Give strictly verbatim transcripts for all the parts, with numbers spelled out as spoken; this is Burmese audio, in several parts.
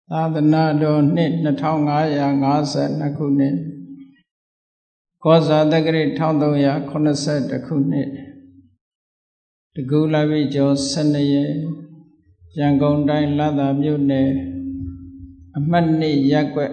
သာသနာတော်နှစ်နှစ်ထောင်ငါးရာငါးဆယ်နှစ်ခုနှစ်ကောဇာတက္ကရာတစ်ထောင်သုံးရာခုနှစ်ဆယ်တစ်ခုနှစ်တကူလာပြီကျော်ဆယ်နှစ်ရက်ရန်ကုန်တိုင်းလသာမြို့နယ်အမှတ်နှစ်ရပ်ကွက်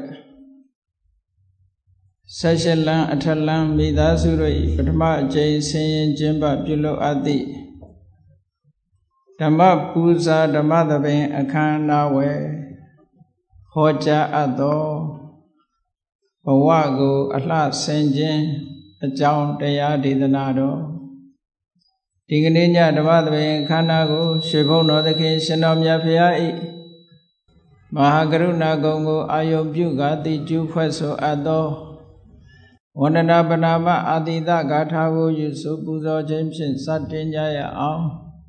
ဆက်ရှလန်းအထလန်းမိသားစုတို့၏ပထမအကြိမ်ဆင်းရင်ကျင်းပပြုလုပ်အပ်သည့်ဓမ္မပူဇာဓမ္မသဘင်အခမ်းအနားဝယ်ဟောကြားအပ်သောဘဝကိုအလှဆင်ခြင်းအကြောင်းတရားဒေသနာတော်ဒီကနေ့ညဓမ္မသဘင်အခမ်းအနားကိုရွှေဘုန်းတော်သခင်ရှင်တော်မြတ်ဖရာ၏မဟာကရုဏာဂုဏ်ကိုအာယုပြုကာတိကျူးဖွဲ့ဆိုအပ်သောဝန္ဒနာပနာမအာတိတဂါထာကိုယူဆိုပူဇော်ခြင်းဖြင့်စတင်ကြရအောင်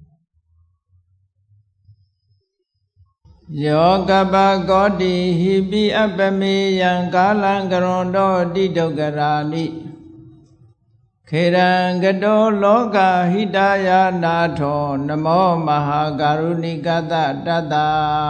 ယောကပကောတိဟိပိအပမေယံကာလံကရွန်တောတိဒုက္ခရာနိခေရံကတောလောကဟိတယနာထောနမောမဟာကာရုဏိကတတတ္တာ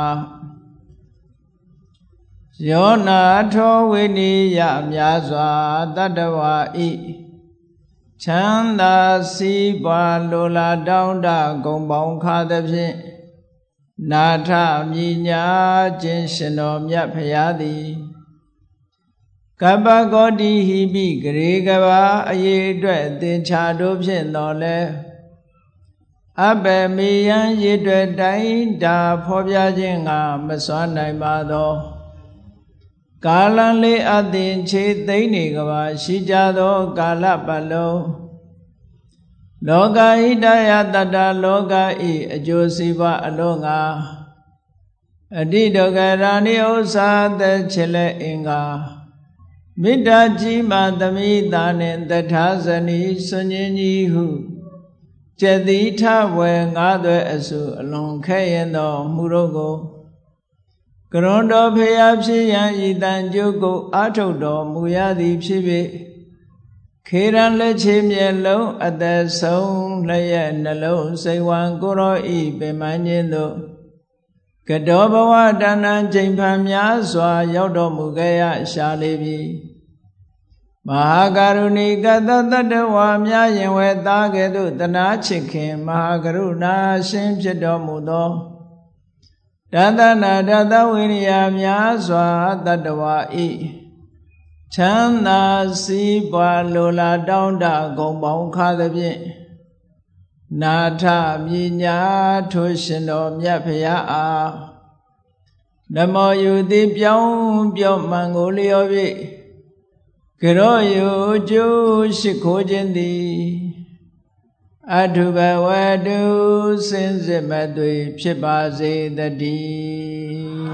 ယောနာထောဝိနိယမြာစွာတတ္တဝါဤချမ်းသာစီးပွားလိုလားတောင်းတဂုံပေါင်းခါသဖြင့်နာထမြညာခြင်းရှင်တော်မြတ်ဖရာသည်ကပ္ပကောတိဟိပိဂရေကဘာအရေးအတွက်သင်္ချာတို့ဖြင့်တော်လဲအဘယ်မေယံရေအတွက်တိုင်းတာဖော်ပြခြင်းကမစွမ်းနိုင်ပါသောကာလံလေးအသင်ခြေသိမ့်နေကဘာရှိကြသောကာလပတ်လုံးလောကဟိတယတတ္တလောကဤအကျိုးစီးပွားအလုံးငါအတိဒုက္ခရာနိဥ္စာသက်ချစ်လက်အင်္ဂါမေတ္တာကြီးမှသမိတာနှင့်တထာဇနီစွန်ញကြီးဟုကျက်တိထဝယ်ငါးသွဲအစုအလွန်ခဲရင်သောမှုတို့ကိုကရွန်တော်ဖရာဖြစ်ရန်ဤတန်ကျုပ်ကိုအာထုတ်တော်မူရသည်ဖြစ်၍ခေရန်လက်ချေမျက်လုံးအသက်ဆုံးလျက်နှလုံးစိတ်ဝံကိုရောဤပင်မခြင်းသို့ကတောဘဝတဏ္ဍချိန်ဖန်များစွာရောက်တော်မူခဲ့ရရှာလေပြီမဟာကရုဏီကတတတ္တဝါများရင်ဝဲသားကဲ့သို့တနာချစ်ခင်မဟာကရုဏာရှင်ဖြစ်တော်မူသောတသနာတသဝိရိယများစွာတတ္တဝါဤချမ်းသာစီးပွားလိုလားတောင်းတဂုံပေါင်းခါသဖြင့်နာထမြညာထိုရှင်တော်မြတ်ဖရာအားနမောယုတိပြောင်းပြောမှန်ကိုလျော်၍ကရောယုကျိုးရှိခိုးခြင်းသည်အထုဘဝတုစင်စစ်မသွေဖြစ်ပါစေတည်း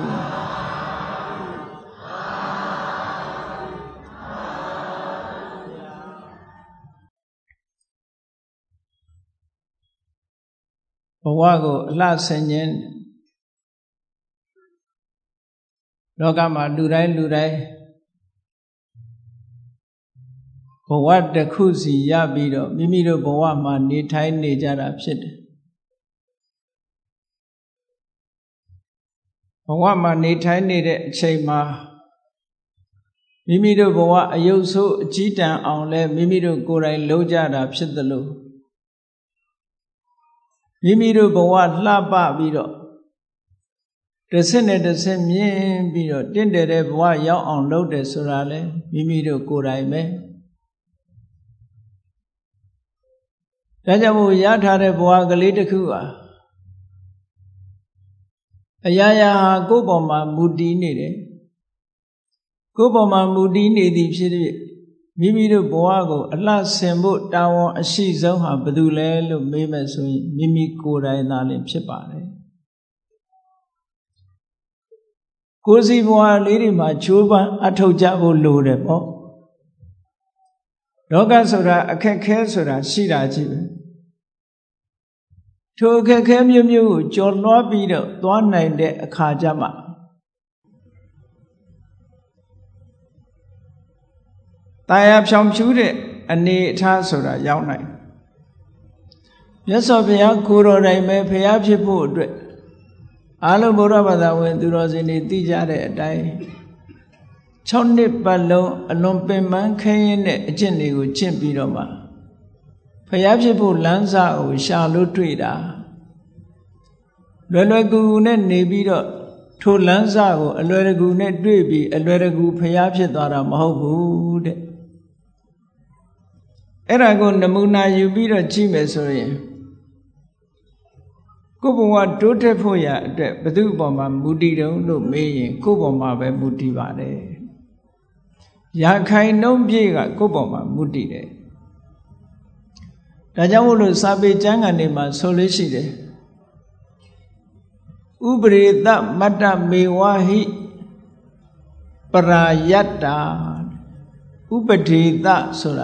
ဘဝကိုအလှဆင်ခြင်းလောကမှာလူတိုင်းလူတိုင်းဘဝတစ်ခုစီရပြီးတော့မိမိတို့ဘဝမှာနေထိုင်နေကြတာဖြစ်တယ်ဘဝမှာနေထိုင်နေတဲ့အချိန်မှာမိမိတို့ဘဝအယုတ်ဆိုးအကြီးတန်းအောင်လဲမိမိတို့ကိုယ်တိုင်လုပ်ကြတာဖြစ်သလိုမိမိတို့ဘဝလှပပြီးတော့တစ်ဆင့်နဲ့တစ်ဆင့်မြင့်ပြီးတော့တင့်တယ်တဲ့ဘဝရောက်အောင်လုပ်တယ်ဆိုတာလေမိမိတို့ကိုယ်တိုင်ပဲဒါကြောင့်မို့ရထားတဲ့ဘဝကလေးတစ်ခုဟာအရာရာဟာကိုယ့်ပေါ်မှာမူတည်နေတယ်ကိုယ့်ပေါ်မှာမူတည်နေသည်ဖြစ်ဖြစ်မိမိတို့ဘဝကိုအလှဆင်ဖို့တာဝန်အရှိဆုံးဟာဘယ်သူလဲလို့မေးမယ်ဆိုရင်မိမိကိုယ်တိုင်သာလျှင်ဖြစ်ပါတယ်ကိုယ်စီဘဝလေးတွေမှာချိုးပန်းအထောက်ကြဖို့လိုတယ်ပေါ့လောကဆိုတာအခက်ခဲဆိုတာရှိတာကြီးပဲထိုအခက်ခဲမျိုးမျိုးကိုကျော်လွှားပြီးတော့သွားနိုင်တဲ့အခါကျမှတာယာဖြောင်ဖြူးတဲ့အနေအထားဆိုတာရောက်နိုင်မြတ်စွာဘုရားကိုယ်တော်တိုင်ပဲဘုရားဖြစ်ဖို့အတွက်အားလုံးဗုဒ္ဓဘာသာဝင်သူတော်စင်တွေသိကြတဲ့အတိုင်း၆နှစ်ပတ်လုံးအလွန်ပင်ပန်းခဲယဉ်းတဲ့အကျင့်တွေကိုကျင့်ပြီးတော့မှဖယားဖြစ်ဖို့လမ်းစာကိုရှာလို့တွေ့တာလွယ်လွယ်ကူကူနဲ့နေပြီးတော့ထိုလမ်းစာကိုအလွယ်တကူနဲ့တွေ့ပြီးအလွယ်တကူဖယားဖြစ်သွားတာမဟုတ်ဘူးတဲ့အဲ့ဒါကိုနမူနာယူပြီးတော့ကြည့်မယ်ဆိုရင်ကိုယ်ဘဝတိုးတက်ဖို့ရအတွက်ဘယ်သူ့ပေါ်မှာမူတည်တုံးလို့မေးရင်ကိုယ်ပေါ်မှာပဲမူတည်ပါတယ်ရာခိုင်နှုန်းပြည့်ကကိုယ်ပေါ်မှာမူတည်တယ်ဒါကြောင့်မို့လို့စာပေကျမ်းဂန်တွေမှာဆိုလို့ရှိတယ်ဥပရိတမတ္တမေဝဟိပရာယတ္တာဥပဒေတဆိုတာ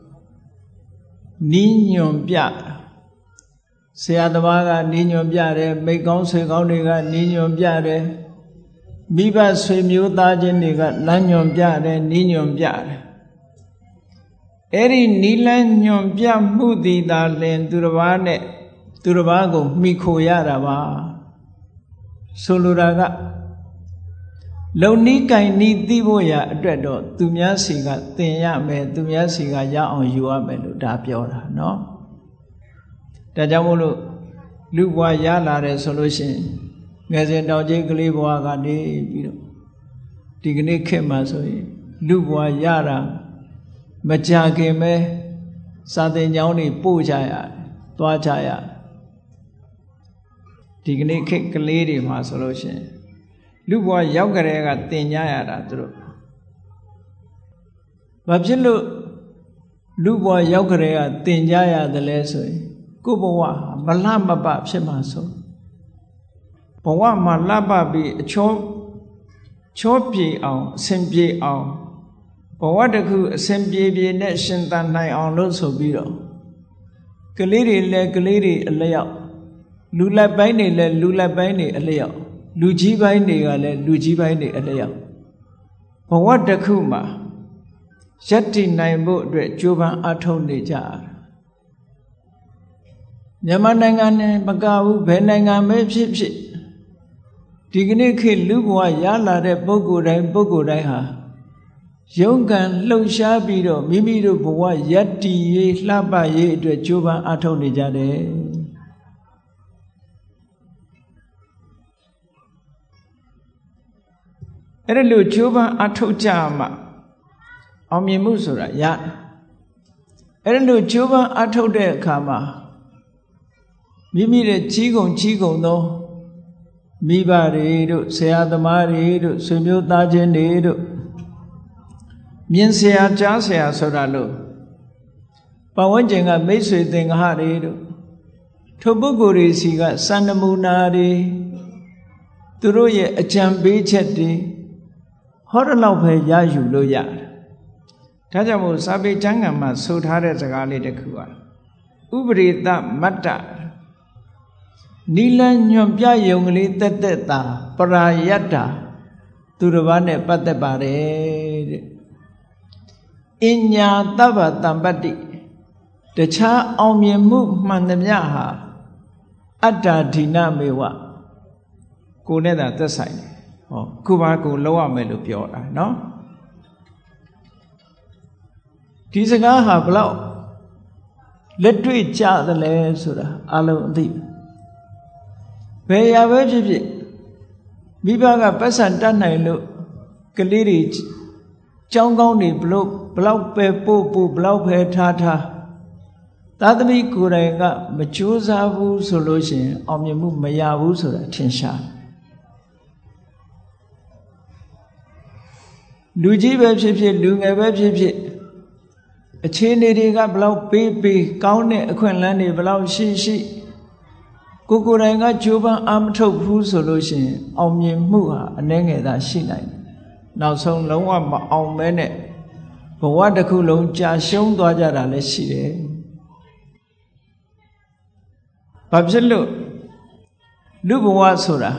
နီးညွန်ပြဆရာသမားကနီးညွန်ပြတယ်မိတ်ကောင်းဆွေကောင်းတွေကနီးညွန်ပြတယ်မိဘဆွေမျိုးသားချင်းတွေကလမ်းညွန်ပြတယ်နီးညွန်ပြတယ်အဲ့ဒီနီးလန်းညွန်ပြမှုသည်သာလင်သူတစ်ပါးနဲ့သူတစ်ပါးကိုမှီခိုရတာပါဆိုလိုတာကလုံနီးကင်နီးသိဖို့ရအတွက်တော့သူများစီကသင်ရမယ်သူများစီကရအောင်ယူရမယ်လို့ဒါပြောတာเนาะဒါကြောင့်မို့လို့လူဘဝရလာတယ်ဆိုလို့ရှိရင်ငယ်စဉ်တောင်ကြီးကလေးဘဝကနေပြီးတော့ဒီကနေ့ခေတ်မှာဆိုရင်လူဘဝရတာမကြခင်ပဲစာသင်ကျောင်းတွေပို့ကြရတယ်သွားကြရဒီကနေ့ခေတ်ကလေးတွေမှာဆိုလို့ရှိရင်လူဘဝရောက်ကြတဲ့ကသင်ကြရတာသူတို့ဘာဖြစ်လို့လူဘဝရောက်ကြတဲ့ကသင်ကြရတယ်လဲဆိုရင်ကိုယ်ဘဝမလမပဖြစ်မှာဆိုဘဝမှာလပပြီးအချောချောပြေအောင်အစဉ်ပြေအောင်ဘဝတစ်ခုအစဉ်ပြေပြေနဲ့ရှင်သန်နိုင်အောင်လို့ဆိုပြီးတော့ကလေးတွေလည်းကလေးတွေအလျောက်လူလက်ပိုင်းတွေလည်းလူလက်ပိုင်းတွေအလျောက်လူကြီးပိုင်းတွေကလည်းလူကြီးပိုင်းတွေအလျောက်ဘဝတစ်ခုမှာယက်တည်နိုင်ဖို့အတွက်ကြိုးပမ်းအထောက်နေကြတယ်မြန်မာနိုင်ငံနဲ့မကဘူးဘယ်နိုင်ငံပဲဖြစ်ဖြစ်ဒီကနေ့ခေတ်လူဘဝရလာတဲ့ပုဂ္ဂိုလ်တိုင်းပုဂ္ဂိုလ်တိုင်းဟာရုန်းကန်လှုပ်ရှားပြီးတော့မိမိတို့ဘဝယက်တည်ရေးလှပရေးအတွက်ကြိုးပမ်းအထောက်နေကြတယ်အဲ့ဒါလို့ကြိုးပမ်းအထောက်ကြမှအောင်မြင်မှုဆိုတာရတယ်အဲ့ဒါလို့ကြိုးပမ်းအထောက်တဲ့အခါမှာမိမိရဲ့ကြီးကုန်ကြီးကုန်သောမိဘတွေတို့ဆရာသမားတွေတို့ဆွေမျိုးသားချင်းတွေတို့မြင်ဆရာကြားဆရာဆိုတာလို့ပတ်ဝန်းကျင်ကမိတ်ဆွေသင်္ဃဟတွေတို့ထိုပုဂ္ဂိုလ်တွေစီကစံနမူနာတွေသူတို့ရဲ့အကြံပေးချက်တွေဟောတဲ့လောက်ပဲရယူလို့ရတယ်ဒါကြောင့်မို့စာပေကျမ်းဂန်မှာဆိုထားတဲ့စကားလေးတစ်ခုอ่ะဥပရိတမတ္တနီလန်းညွန်ပြယုံကလေးတက်တက်တာပရာယတ္တာသူတစ်ပါးနဲ့ပတ်သက်ပါတယ်တဲ့အင်ညာတဗ္ဗတံပတ္တိတခြားအောင်မြင်မှုမှန်သမျှဟာအတ္တာဒိနမေဝကိုယ်နဲ့သာသက်ဆိုင်တယ်ဟောခုပါကိုလောက်ရမယ်လို့ပြောတာเนาะဒီစကားဟာဘလောက်လက်တွေ့ကြသလဲဆိုတာအလုံးအသိဘယ်ရာပဲဖြစ်ဖြစ်မိဘကပတ်စံတတ်နိုင်လို့ကလေးတွေကြောင်းကောင်းတွေဘလို့ဘလောက်ပဲပို့ပို့ဘလောက်ပဲထားထားသာသမီကိုယ်တိုင်ကမကြိုးစားဘူးဆိုလို့ရှိရင်အောင်မြင်မှုမရဘူးဆိုတာထင်ရှားလူကြီးပဲဖြစ်ဖြစ်လူငယ်ပဲဖြစ်ဖြစ်အခြေအနေတွေကဘလောက်ပေးပေးကောင်းတဲ့အခွင့်အလမ်းတွေဘလောက်ရှိရှိကိုကိုယ်တိုင်ကကြိုးပမ်းအားမထုတ်ဘူးဆိုလို့ရှိရင်အောင်မြင်မှုဟာအနည်းငယ်သာရှိနိုင်တယ်နောက်ဆုံးလုံးဝမအောင်မဲနဲ့ဘဝတစ်ခုလုံးကြာရှုံးသွားကြတာလည်းရှိတယ်ဘာဖြစ်လို့လူဘဝဆိုတာ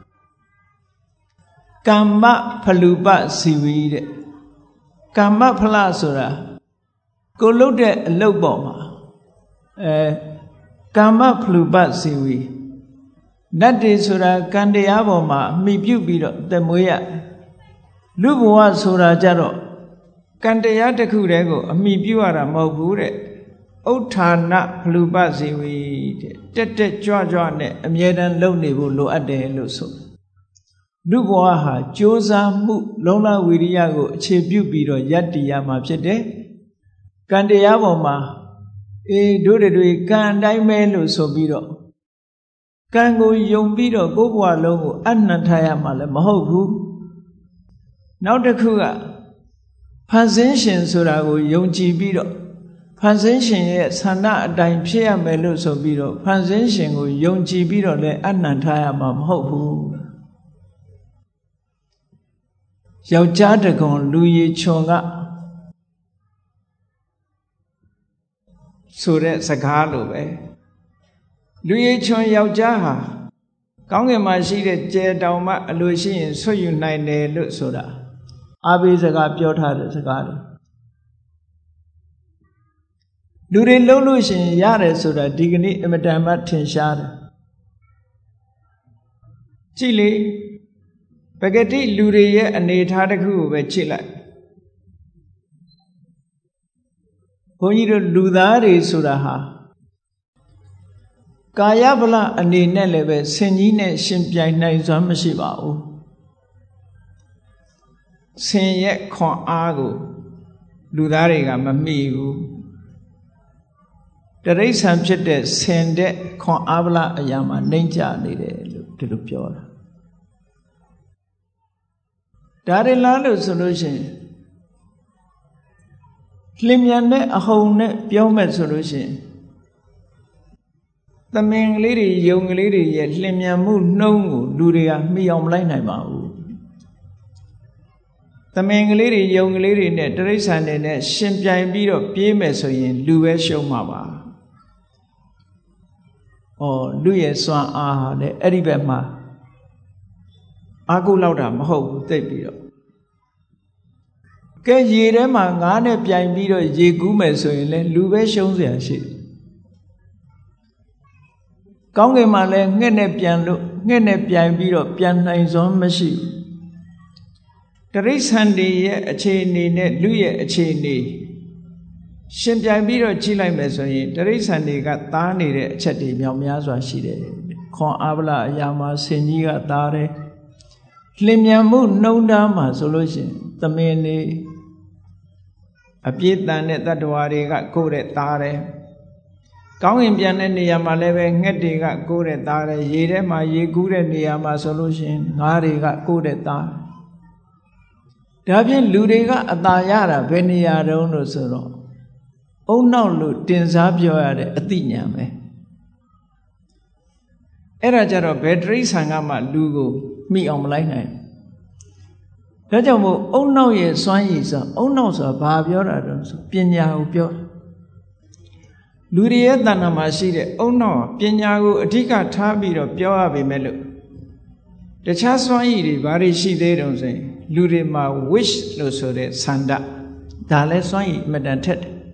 ကမ္မဖလူပစီဝီတဲ့ကမ္မဖလဆိုတာကိုလုပ်တဲ့အလုပ်ပေါ်မှာအဲကမ္မဖလူပစီဝီနတ်တွေဆိုတာကံတရားပေါ်မှာအမိပြုပြီးတော့သက်မွေးရလူဘဝဆိုတာကြတော့ကံတရားတစ်ခုတည်းကိုအမိပြုရတာမဟုတ်ဘူးတဲ့ဥဋ္ဌာဏဖလူပဇေဝီတဲ့တက်တက်ကြွကြွနဲ့အမြဲတမ်းလုပ်နေဖို့လိုအပ်တယ်လို့ဆိုလူဘဝဟာကြိုးစားမှုလုံလဝိရိယကိုအခြေပြုပြီးတော့ယတ္တိရမှာဖြစ်တယ်ကံတရားပေါ်မှာအေးတို့တွေကံအတိုင်းပဲလို့ဆိုပြီးတော့ကံကိုယုံပြီးတော့ကိုယ်ဘဝလုံးကိုအနှံထားရမှာလည်းမဟုတ်ဘူးနောက်တစ်ခုကဖန်ဆင်းရှင်ဆိုတာကိုယုံကြည်ပြီးတော့ဖန်ဆင်းရှင်ရဲ့ဆန္ဒအတိုင်းဖြစ်ရမယ်လို့ဆိုပြီးတော့ဖန်ဆင်းရှင်ကိုယုံကြည်ပြီးတော့လည်းအနှံထားရမှာမဟုတ်ဘူးယောက်ျားတကွန်လူရည်ချွန်ကဆိုတဲ့စကားလိုပဲလူရည်ချွန်ယောက်ျားဟာကောင်းကင်မှာရှိတဲ့ကြယ်တောင်မှအလိုရှိရင်ဆွတ်ယူနိုင်တယ်လို့ဆိုတာအာဘိစကားပြောထားတဲ့စကားတွေလူတွေလုံးလို့ရှိရင်ရတယ်ဆိုတာဒီကနေ့အမတန်မှထင်ရှားတယ်ကြည့်လေပဂတိလူတွေရဲ့အနေထားတစ်ခုကိုပဲကြည့်လိုက်ဘုန်းကြီးတို့လူသားတွေဆိုတာဟာကာယဗလအနေနဲ့လည်းပဲဆင်ကြီးနဲ့ရှင်ပြိုင်နိုင်စွမ်းမရှိပါဘူးဆင်ရဲ့ခွန်အားကိုလူသားတွေကမမီဘူးတရိစ္ဆာန်ဖြစ်တဲ့ဆင်တဲ့ခွန်အားဗလအရာမှာနှိမ့်ချနေတယ်လို့ဒီလိုပြောတာဒါရလားလို့ဆိုလို့ရှိရင်လင်းမြန်တဲ့အဟုန်နဲ့ပြောမဲ့ဆိုလို့ရှိရင်သမင်ကလေးတွေယုံကလေးတွေရဲ့လင်းမြန်မှုနှုံးကိုလူတွေကမှီအောင်မလိုက်နိုင်ပါဘူးသမင်ကလေးတွေယုံကလေးတွေနဲ့တရိစ္ဆာန်တွေနဲ့ရှင်ပြိုင်ပြီးတော့ပြေးမယ်ဆိုရင်လူပဲရှုံးမှာပါဩလူရဲ့စွမ်းအားဟာလည်းအဲ့ဒီဘက်မှာအာကုလောက်တာမဟုတ်ဘူးသိပြီးတော့ကဲရေထဲမှာငါးနဲ့ပြိုင်ပြီးတော့ရေကူးမယ်ဆိုရင်လည်းလူပဲရှုံးเสียရှိတယ်ကောင်းကင်မှာလည်းငှက်နဲ့ပြန်လို့ငှက်နဲ့ပြိုင်ပြီးတော့ပြန်နိုင်စွမ်းမရှိဘူးတရိစ္ဆာန်တွေရဲ့အခြေအနေနဲ့လူရဲ့အခြေအနေရှင်ပြိုင်ပြီးတော့ကြည့်လိုက်မယ်ဆိုရင်တရိစ္ဆာန်တွေကသားနေတဲ့အချက်တွေမြောက်များစွာရှိတယ်ခွန်အားဗလအရာမှာဆင်ကြီးကသားတယ်လင်မြန်မှုနှုံသားမှာဆိုလို့ရှိရင်သမင်နေအပြည့်တန်တဲ့တတ္တဝါတွေကကိုယ်တဲ့သားတယ်ကောင်းကင်ပြန်တဲ့နေရာမှာလည်းပဲငှက်တွေကကိုယ်တဲ့သားတယ်ရေထဲမှာရေကူးတဲ့နေရာမှာဆိုလို့ရှိရင်ငါးတွေကကိုယ်တဲ့သားဒါဖြင့်လူတွေကအသာရတာဘယ်နေရာတုန်းလို့ဆိုတော့အုံနောက်လို့တင်စားပြောရတဲ့အသိဉာဏ်ပဲအဲ့ဒါကြတော့ဘယ်တရိစ္ဆာန်ကမှလူကိုမိအောင်မလိုက်နိုင်ဒါကြောင့်မို့အုံနောက်ရဲ့စွမ်းရည်ဆိုအုံနောက်ဆိုတာဘာပြောတာတုန်းဆိုပညာကိုပြောလူတွေရဲ့တဏ္ဍာမှာရှိတဲ့အုံနောက်ပညာကိုအဓိကထားပြီးတော့ပြောရပေမဲ့လို့တခြားစွမ်းရည်တွေဘာတွေရှိသေးတုန်းဆိုရင်လူတွေမှာ wish လို့ဆိုတဲ့ဆန္ဒဒါလည်းစွမ်းရည်အမတန်ထက်တယ်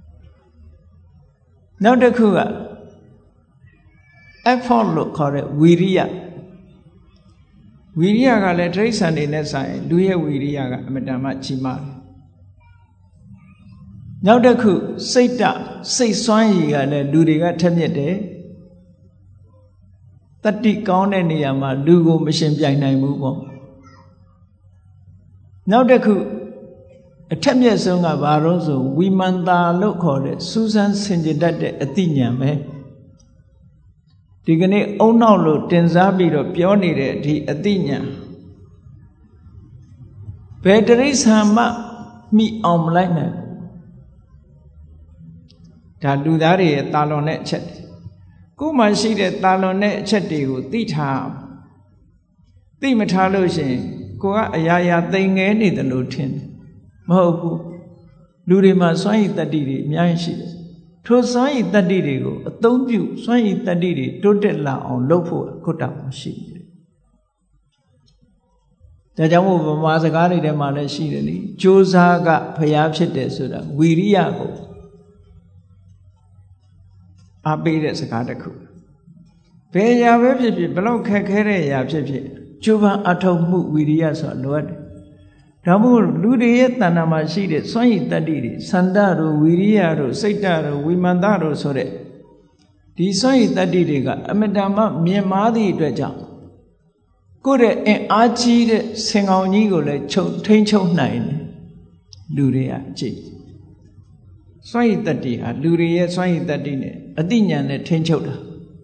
နောက်တစ်ခုက effort လို့ခေါ်တဲ့ဝီရိယဝီရိယကလည်းတိရစ္ဆာန်တွေနဲ့ဆိုင်လူရဲ့ဝီရိယကအမတန်မှကြီးမားတယ်နောက်တစ်ခုစိတ်တစိတ်စွမ်းရည်ကလည်းလူတွေကထက်မြက်တယ်တတိကောင်းတဲ့နေရာမှာလူကိုမရှင်ပြိုင်နိုင်ဘူးပေါ့နောက်တစ်ခုအထက်မြက်ဆုံးကဘာလို့ဆိုဝိမန္တာလို့ခေါ်တဲ့စူးစမ်းဆင်ခြင်တတ်တဲ့အသိဉာဏ်ပဲဒီကနေ့အုံနောက်လို့တင်စားပြီးတော့ပြောနေတဲ့ဒီအသိဉာဏ်ဘယ်တရိစ္ဆာန်မှမိအောင်မလိုက်နိုင်ဒါလူသားတွေရဲ့တာလွန်တဲ့အချက်ကိုယ်မှရှိတဲ့တာလွန်တဲ့အချက်တွေကိုသိထားသိမထားလို့ရှိရင်ကိုကအရာရာသိငဲနေတယ်လို့ထင်တယ်မဟုတ်ဘူးလူတွေမှာစွမ်းရည်တတ္တိတွေအများကြီးရှိတယ်ထိုစွမ်းရည်တတ္တိတွေကိုအသုံးပြုစွမ်းရည်တတ္တိတွေတိုးတက်လာအောင်လုပ်ဖို့ခုတ္တမရှိတယ်ဒါကြောင့်မို့ဗမာစကားတွေထဲမှာလည်းရှိတယ်လေကြိုးစားကဖျားဖြစ်တယ်ဆိုတာဝီရိယကိုအားပေးတဲ့စကားတစ်ခုဘဘယ်ရာပဲဖြစ်ဖြစ်ဘလောက်ခက်ခဲတဲ့အရာဖြစ်ဖြစ်ကျိုးပန်းအထောက်မှုဝိရိယဆိုတာလိုအပ်တယ်ဒါမို့လူတွေရဲ့တဏ္ဍာမှာရှိတဲ့စွမ်းရည်တတ္တိတွေစန္ဒတို့ဝိရိယတို့စိတ်ဓာတ်တို့ဝိမာန်တို့ဆိုတဲ့ဒီစွမ်းရည်တတ္တိတွေကအမတန်မှမြင့်မားသည့်အတွက်ကြောင့်ကိုယ့်ရဲ့အင်အားကြီးတဲ့ဆင်ကောင်ကြီးကိုလည်းချုပ်ထိန်းချုပ်နိုင်တယ်လူတွေကအကြည့်စွမ်းရည်တတ္တိဟာလူတွေရဲ့စွမ်းရည်တတ္တိနဲ့အသိဉာဏ်နဲ့ထိန်းချုပ်တာ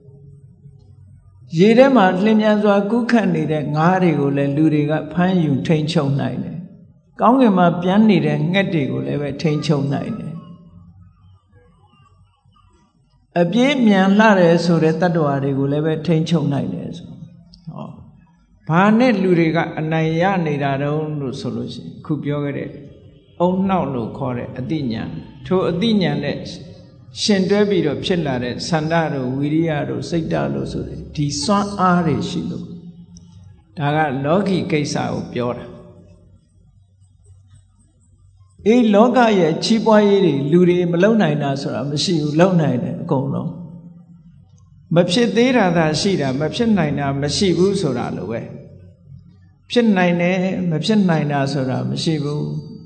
ရေထဲမှာလျင်မြန်စွာကူးခတ်နေတဲ့ငါးတွေကိုလည်းလူတွေကဖမ်းယူထိန်းချုပ်နိုင်တယ်ကောင်းကင်မှာပြန်နေတဲ့ငှက်တွေကိုလည်းပဲထိန်းချုပ်နိုင်တယ်အပြည့်မြန်လှတယ်ဆိုတဲ့တတ္တဝါတွေကိုလည်းပဲထိန်းချုပ်နိုင်တယ်ဆိုဟောဘာနဲ့လူတွေကအနိုင်ရနေတာတုံးလို့ဆိုလို့ရှိရင်ခုပြောခဲ့တဲ့အုံနှောက်လို့ခေါ်တဲ့အတိညာထိုအတိညာနဲ့ရှင်တွဲပြီးတော့ဖြစ်လာတဲ့ဆန္ဒတို့ဝိရိယတို့စိတ်ဓာတ်လို့ဆိုတဲ့ဒီစွမ်းအားတွေရှိလို့ဒါကလောကီကိစ္စကိုပြောတာအေးလောကရဲ့ချီးပွားရေးတွေလူတွေမလုံနိုင်တာဆိုတာမရှိဘူးလုံနိုင်တယ်အကုန်လုံးမဖြစ်သေးတာသာရှိတာမဖြစ်နိုင်တာမရှိဘူးဆိုတာလိုပဲဖြစ်နိုင်တယ်မဖြစ်နိုင်တာဆိုတာမရှိဘူး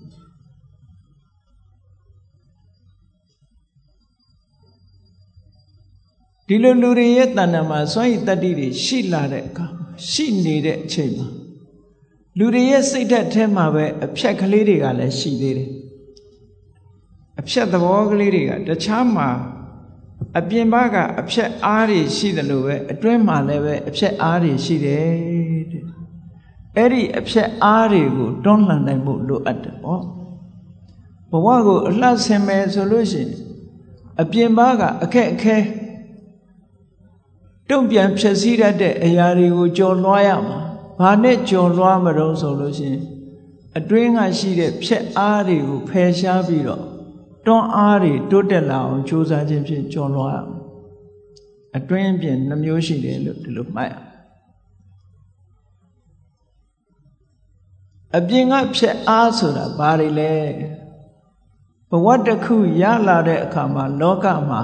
ဒီလိုလူတွေရဲ့တဏ္ဍာမှာစွမ်းရည်တတ္တိတွေရှိလာတဲ့အခါရှိနေတဲ့အချိန်မှာလူတွေရဲ့စိတ်ဓာတ်ထဲမှာပဲအဖြတ်ကလေးတွေကလည်းရှိသေးတယ်အဖြတ်သဘောကလေးတွေကတခြားမှာအပြင်ဘက်ကအဖြတ်အားတွေရှိတယ်လို့ပဲအတွင်းမှာလည်းပဲအဖြတ်အားတွေရှိတယ်တဲ့အဲ့ဒီအဖြတ်အားတွေကိုတွန်းလှန်နိုင်ဖို့လိုအပ်တယ်ပေါ့ဘဝကိုအလှဆင်မယ်ဆိုလို့ရှိရင်အပြင်ဘက်ကအခက်အခဲတုံ့ပြန်ဖြစ်စည်းရတဲ့အရာတွေကိုကြော်လွှားရမှာဘာနဲ့ကြော်လွှားမလို့ဆိုလို့ရှိရင်အတွင်းကရှိတဲ့ဖြက်အားတွေကိုဖယ်ရှားပြီးတော့တွန်းအားတွေတိုးတက်လာအောင်ကြိုးစားခြင်းဖြင့်ကြော်လွှားရမှာအတွင်းပြင်နှမျိုးရှိတယ်လို့ဒီလိုမှတ်ရအပြင်ကဖြက်အားဆိုတာဘာတွေလဲဘဝတစ်ခုရလာတဲ့အခါမှာလောကမှာ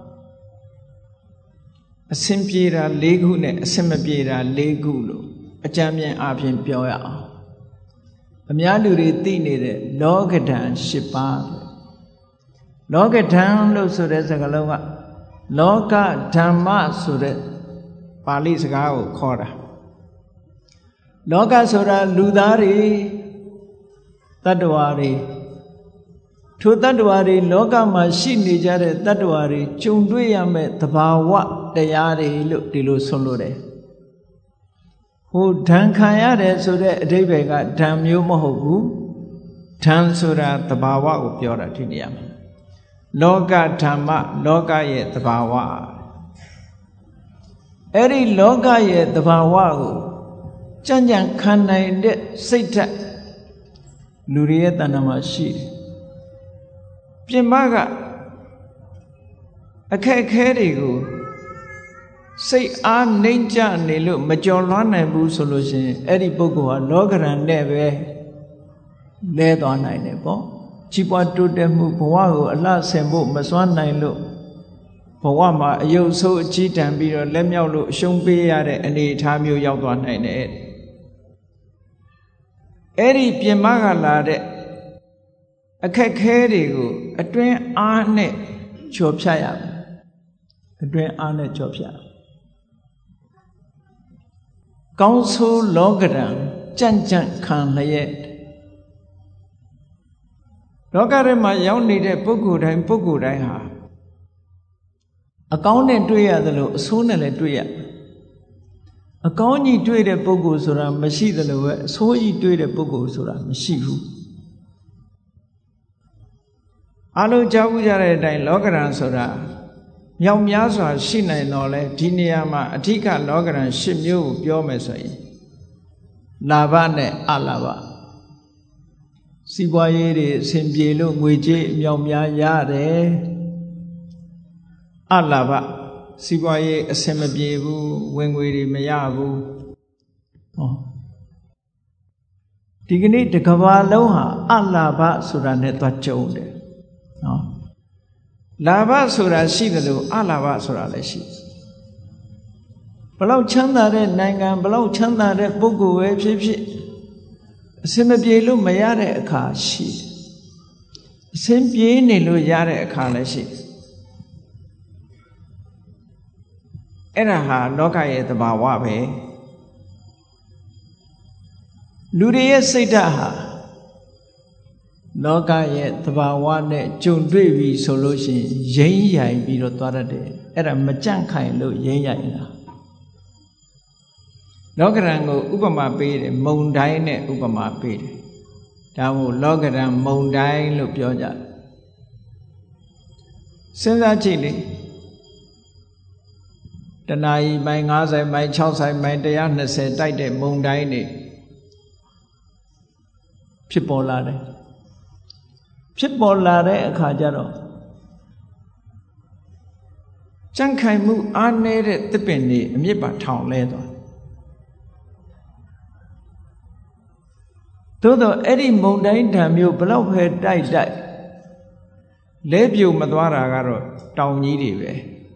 အစင်ပြေတာ၄ခုနဲ့အစင်မပြေတာ၄ခုလို့အကြမ်းမြင်အားဖြင့်ပြောရအောင်အများလူတွေသိနေတဲ့လောကဓာတ်၈ပါးလောကဓာတ်လို့ဆိုတဲ့စကားလုံးကလောကဓမ္မဆိုတဲ့ပါဠိစကားကိုခေါ်တာလောကဆိုတာလူသားတွေတတ္တဝါတွေထိုတတ္တဝါတွေလောကမှာရှိနေကြတဲ့တတ္တဝါတွေကြုံတွေ့ရမယ့်သဘာဝတရားတွေလို့ဒီလိုဆိုလို့တယ်ဟိုဓာန်ခံရတယ်ဆိုတဲ့အဓိပ္ပာယ်ကဓာန်မျိုးမဟုတ်ဘူးဓာန်ဆိုတာသဘာဝကိုပြောတာဒီနေရာမှာလောကဓမ္မလောကရဲ့သဘာဝအဲ့ဒီလောကရဲ့သဘာဝကိုကြံ့ကြံ့ခံနိုင်တဲ့စိတ်ဓာတ်လူတွေရဲ့တဏ္ဍာမှာရှိတယ်ပြင်မကအခက်အခဲတွေကိုစိတ်အားနှိမ့်ချနေလို့မကြော်လွှမ်းနိုင်ဘူးဆိုလို့ရှိရင်အဲ့ဒီပုဂ္ဂိုလ်ဟာလောကရန်နဲ့ပဲလဲသွားနိုင်တယ်ပေါ့ကြီးပွားတိုးတက်မှုဘဝကိုအလှဆင်ဖို့မစွမ်းနိုင်လို့ဘဝမှာအယုတ်ဆိုးအကြီးတန်းပြီးတော့လက်မြောက်လို့အရှုံးပေးရတဲ့အနေအထားမျိုးရောက်သွားနိုင်တယ်အဲ့ဒီပြင်မကလာတဲ့အခက်ခဲတွေကိုအတွင်းအားနဲ့ကျော်ဖြတ်ရမယ်အတွင်းအားနဲ့ကျော်ဖြတ်ကောင်းဆိုးလောကရန်ကြံ့ကြံ့ခံလျက်လောကထဲမှာရောက်နေတဲ့ပုဂ္ဂိုလ်တိုင်းပုဂ္ဂိုလ်တိုင်းဟာအကောင်းနဲ့တွေ့ရသလိုအဆိုးနဲ့လည်းတွေ့ရအကောင်းကြီးတွေ့တဲ့ပုဂ္ဂိုလ်ဆိုတာမရှိသလိုပဲအဆိုးကြီးတွေ့တဲ့ပုဂ္ဂိုလ်ဆိုတာမရှိဘူးအလုံးကြောက်ကြတဲ့အတိုင်းလောကရန်ဆိုတာမြောက်များစွာရှိနိုင်တော့လဲဒီနေရာမှာအဓိကလောကရန်၈မျိုးကိုပြောမယ်ဆိုရင်လာဘနဲ့အလာဘစီးပွားရေးတွေအဆင်ပြေလို့ငွေကြေးအမြောက်များရတယ်အလာဘစီးပွားရေးအဆင်မပြေဘူးဝင်ငွေတွေမရဘူးဟောဒီကနေ့တစ်ကမ္ဘာလုံးဟာအလာဘဆိုတာနဲ့သွားကြုံတယ်နော်လာဘဆိုတာရှိတယ်လို့အလာဘဆိုတာလည်းရှိဘလောက်ချမ်းသာတဲ့နိုင်ငံဘလောက်ချမ်းသာတဲ့ပုဂ္ဂိုလ်ပဲဖြစ်ဖြစ်အစင်မပြေလို့မရတဲ့အခါရှိတယ်အစင်ပြေနေလို့ရတဲ့အခါလည်းရှိတယ်အဲ့ဒါဟာလောကရဲ့သဘာဝပဲလူတွေရဲ့စိတ်ဓာတ်ဟာလောကရဲ့သဘာဝနဲ့ကြုံတွေ့ပြီဆိုလို့ရှိရင်ရိမ့်ရိုင်ပြီးတော့သွားတတ်တယ်အဲ့ဒါမကြန့်ခိုင်လို့ရိမ့်ရိုင်လာလောကရန်ကိုဥပမာပေးတယ်မုန်တိုင်းနဲ့ဥပမာပေးတယ်ဒါမို့လောကရန်မုန်တိုင်းလို့ပြောကြတယ်စဉ်းစားကြည့်လေတနာရီမိုင်၅၀မိုင်၆၀မိုင်၁၂၀တိုက်တဲ့မုန်တိုင်းတွေဖြစ်ပေါ်လာတယ်ဖြစ်ပေါ်လာတဲ့အခါကျတော့ကြံ့ခိုင်မှုအားနည်းတဲ့သစ်ပင်တွေအမြစ်ပါထောင်လဲသွားသို့တော့အဲ့ဒီမုန်တိုင်းဓာတ်မျိုးဘလောက်ပဲတိုက်တိုက်လဲပြုံမသွားတာကတော့တောင်ကြီးတွေပဲ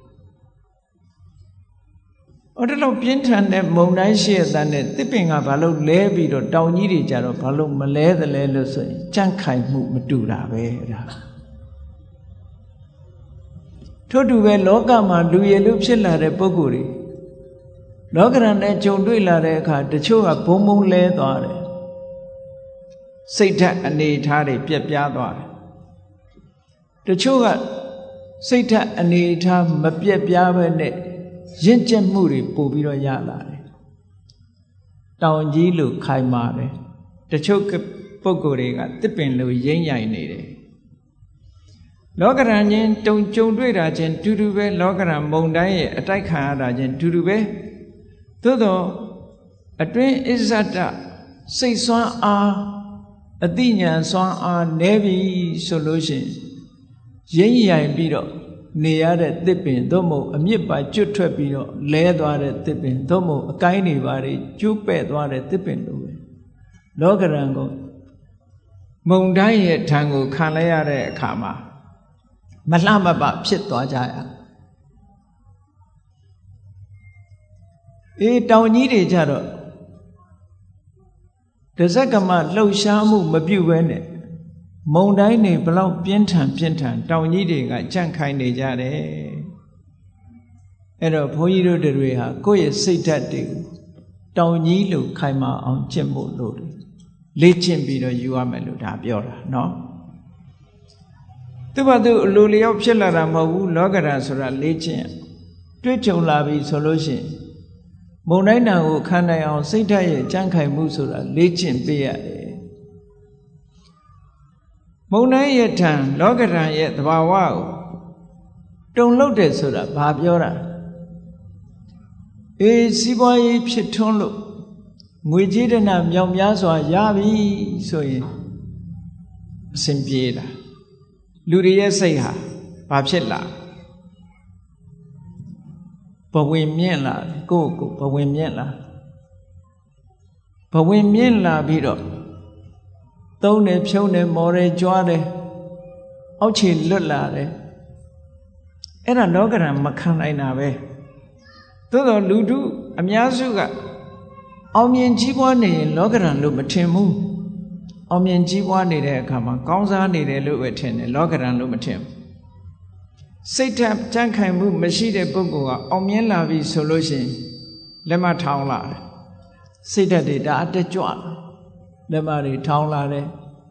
အဲ့ဒါလို့ပြင်းထန်တဲ့မုန်တိုင်းရှိတဲ့နဲ့သစ်ပင်ကဘာလို့လဲပြီးတော့တောင်ကြီးတွေကြတော့ဘာလို့မလဲသလဲလို့ဆိုရင်ကြံ့ခိုင်မှုမတူတာပဲအဲ့ဒါထို့တူပဲလောကမှာလူရည်လူဖြစ်လာတဲ့ပုဂ္ဂိုလ်တွေလောကရန်နဲ့ကြုံတွေ့လာတဲ့အခါတချို့ကဘုံဘုံလဲသွားတယ်စိတ်ဓာတ်အနေထားတွေပြက်ပြားသွားတယ်တချို့ကစိတ်ဓာတ်အနေထားမပြက်ပြားပဲနဲ့ရင့်ကျက်မှုတွေပို့ပြီးတော့ရလာတယ်တောင်ကြီးလိုခိုင်မာတယ်တချို့ပုဂ္ဂိုလ်တွေကတစ်ပင်လိုရိမ့်ရိုင်နေတယ်လောကရန်ချင်းတုံကြုံတွေ့တာချင်းတူတူပဲလောကရန်မုန်တိုင်းရဲ့အတိုက်ခံရတာချင်းတူတူပဲသို့တော့အတွင်းအစ္ဆဒစိတ်ဆွမ်းအားအတိညာဉ်ဆွမ်းအားနည်းပြီဆိုလို့ရှိရင်ရိမ့်ရိုင်ပြီးတော့နေရတဲ့သစ်ပင်သို့မဟုတ်အမြစ်ပါကျွတ်ထွက်ပြီးတော့လဲသွားတဲ့သစ်ပင်သို့မဟုတ်အကိုင်းတွေပါတွေကျိုးပဲ့သွားတဲ့သစ်ပင်လိုပဲလောကရန်ကိုမုန်တိုင်းရဲ့ထံကိုခံလိုက်ရတဲ့အခါမှာမလှမပဖြစ်သွားကြရအေးတောင်ကြီးတွေကြတော့တစက္ကမလှုပ်ရှားမှုမပြုတ်ဘဲနဲ့မုန်တိုင်းတွေဘလောက်ပြင်းထန်ပြင်းထန်တောင်ကြီးတွေကကြန့်ခိုင်နေကြတယ်အဲ့တော့ဘုန်းကြီးတို့တွေဟာကိုယ့်ရဲ့စိတ်ဓာတ်တွေကိုတောင်ကြီးလိုခိုင်မာအောင်ကျင့်ဖို့လိုတယ်လေ့ကျင့်ပြီးတော့ယူရမယ်လို့ဒါပြောတာနော်သူ့ဘာသူအလိုလျောက်ဖြစ်လာတာမဟုတ်ဘူးလောကဓာတ်ဆိုတာလေ့ကျင့်တွေ့ကြုံလာပြီဆိုလို့ရှိရင်မုန်တိုင်းတံကိုခံနိုင်အောင်စိတ်ဓာတ်ရဲ့ကြန့်ခိုင်မှုဆိုတာလေ့ကျင့်ပေးရတယ်မုန်တိုင်းရဲ့ထံလောကဓာတ်ရဲ့သဘာဝကိုတုံလို့တယ်ဆိုတာဘာပြောတာအေးစီးပွားရေးဖြစ်ထွန်းလို့ငွေကြေးဒဏမြောင်များစွာရပြီဆိုရင်အစဉ်ပြေးတာလူတွေရဲ့စိတ်ဟာဘာဖြစ်လာဘဝင်မြင့်လာကိုယ့်ကိုဘဝင်မြင့်လာဘဝင်မြင့်လာပြီးတော့သုံးတယ်ဖြုံးတယ်မော်တယ်ကြွားတယ်အောက်ခြေလွတ်လာတယ်အဲ့ဒါလောကဓာတ်မခံနိုင်တာပဲသို့တော်လူထုအများစုကအောင်မြင်ကြီးပွားနေရင်လောကဓာတ်လို့မထင်ဘူးအောင်မြင်ကြီးပွားနေတဲ့အခါမှာကောင်းစားနေတယ်လို့ပဲထင်တယ်လောကဓာတ်လို့မထင်ဘူးစိတ်ဓာတ်ကြံ့ခိုင်မှုမရှိတဲ့ပုဂ္ဂိုလ်ကအောင်မြင်လာပြီဆိုလို့ရှိရင်လက်မထောင်လာတယ်စိတ်ဓာတ်တွေဒါအတက်ကြွလာလက်မတွေထောင်းလာတယ်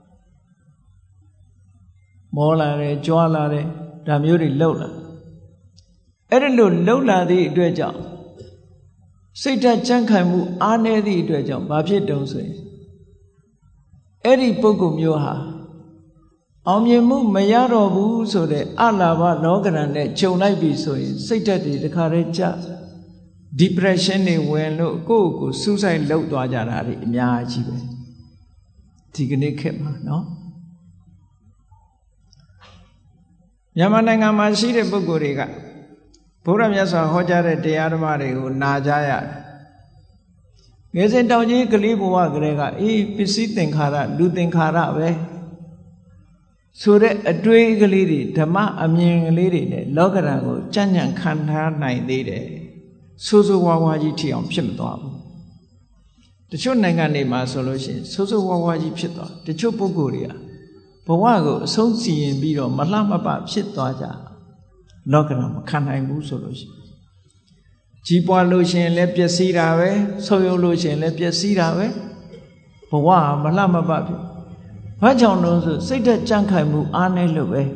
မောလာတယ်ကြွားလာတယ်ဒါမျိုးတွေလှုပ်လာအဲ့ဒါလို့လှုပ်လာသည့်အတွက်ကြောင့်စိတ်ဓာတ်ကြံ့ခိုင်မှုအားနည်းသည့်အတွက်ကြောင့်ဘာဖြစ်တုံးဆိုရင်အဲ့ဒီပုဂ္ဂိုလ်မျိုးဟာအောင်မြင်မှုမရတော့ဘူးဆိုတဲ့အလာဘလောကရန်နဲ့ခြုံလိုက်ပြီဆိုရင်စိတ်ဓာတ်တွေတခါတည်းကျ depression တွေဝင်လို့ကိုယ့်ကိုယ် suicide လုပ်သွားကြတာတွေအများကြီးပဲဒီကနေ့ခေတ်မှာနော်မြန်မာနိုင်ငံမှာရှိတဲ့ပုဂ္ဂိုလ်တွေကဘုရားမြတ်စွာဟောကြားတဲ့တရားဓမ္မတွေကိုနာကြားရတယ်ငယ်စဉ်တောင်ကြီးကလေးဘဝကလေးကအေးပစ္စည်းသင်္ခါရလူသင်္ခါရပဲဆိုတဲ့အတွေးကလေးတွေဓမ္မအမြင်ကလေးတွေနဲ့လောကဓာတ်ကိုကြံ့ကြံ့ခံထားနိုင်သေးတယ်ဆိုးဆိုးဝါးဝါးကြီးထီအောင်ဖြစ်မသွားဘူးတချို့နိုင်ငံတွေမှာဆိုလို့ရှိရင်ဆိုးဆိုးဝါးဝါးကြီးဖြစ်သွားတချို့ပုဂ္ဂိုလ်တွေကဘဝကိုအဆုံးစီရင်ပြီးတော့မလှမပဖြစ်သွားကြလောကဓာတ်မခံနိုင်ဘူးဆိုလို့ရှိရင်ကြီးပွားလို့ရှိရင်လည်းပျက်စီးတာပဲဆုပ်ယုပ်လို့ရှိရင်လည်းပျက်စီးတာပဲဘဝမလှမပဖြစ်ဘာကြောင့်လို့ဆိုစိတ်ဓာတ်ကြံ့ခိုင်မှုအားနည်းလို့ပဲ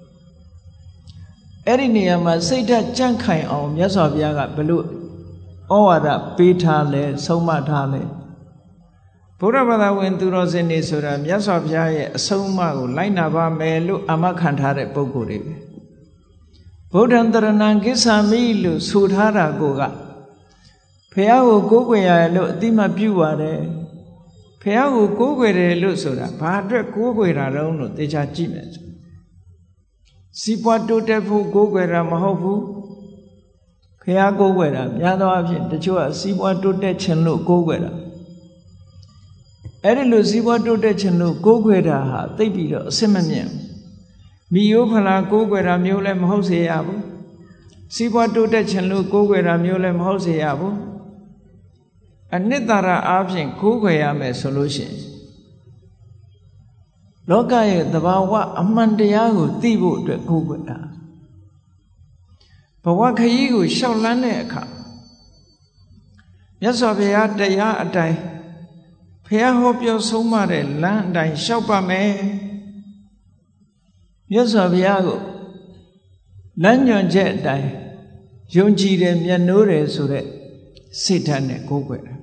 အဲ့ဒီနေရာမှာစိတ်ဓာတ်ကြံ့ခိုင်အောင်မြတ်စွာဘုရားကဘယ်လိုဩဝါဒပေးထားလဲဆုံးမထားလဲဘုရားဘာသာဝင်သူတော်စင်တွေဆိုတာမြတ်စွာဘုရားရဲ့အဆုံးအမကိုလိုက်နာပါမယ်လို့အာမခံထားတဲ့ပုဂ္ဂိုလ်တွေပဲဗုဒ္ဓံတရဏံကိစ္ဆာမိလို့ဆိုထားတာကိုကဘုရားကိုကိုးကွယ်ရလို့အတိမပြုပါတယ်ဘုရားကိုကိုးကွယ်တယ်လို့ဆိုတာဘာအတွက်ကိုးကွယ်တာတုံးလို့သေချာကြည့်မယ်စီပွားတိုးတက်ဖို့ကိုးကွယ်တာမဟုတ်ဘူးဘုရားကိုးကွယ်တာများသောအားဖြင့်တချို့ကစီပွားတိုးတက်ခြင်းလို့ကိုးကွယ်တာအဲ့ဒီလိုစီပွားတိုးတက်ခြင်းလို့ကိုးကွယ်တာဟာသိပ်ပြီးတော့အစစ်မမြင့်မိယိုးဖလားကိုးကွယ်တာမျိုးလည်းမဟုတ်စေရဘူးစီပွားတိုးတက်ခြင်းလို့ကိုးကွယ်တာမျိုးလည်းမဟုတ်စေရဘူးအနှစ်သာရအားဖြင့်ကိုးကွယ်ရမယ်ဆိုလို့ရှိရင်လောကရဲ့သဘာဝအမှန်တရားကိုသိဖို့အတွက်ကိုးကွယ်တာဘဝခရီးကိုရှောက်လန်းတဲ့အခါမြတ်စွာဘုရားတရားအတိုင်းဘုရားဟောပြောဆုံးမတဲ့လမ်းအတိုင်းရှောက်ပါမယ်မြတ်စွာဘုရားကိုလမ်းညွှန်ချက်အတိုင်းယုံကြည်တယ်မျက်နှိုးတယ်ဆိုတဲ့စိတ်ဓာတ်နဲ့ကိုးကွယ်တယ်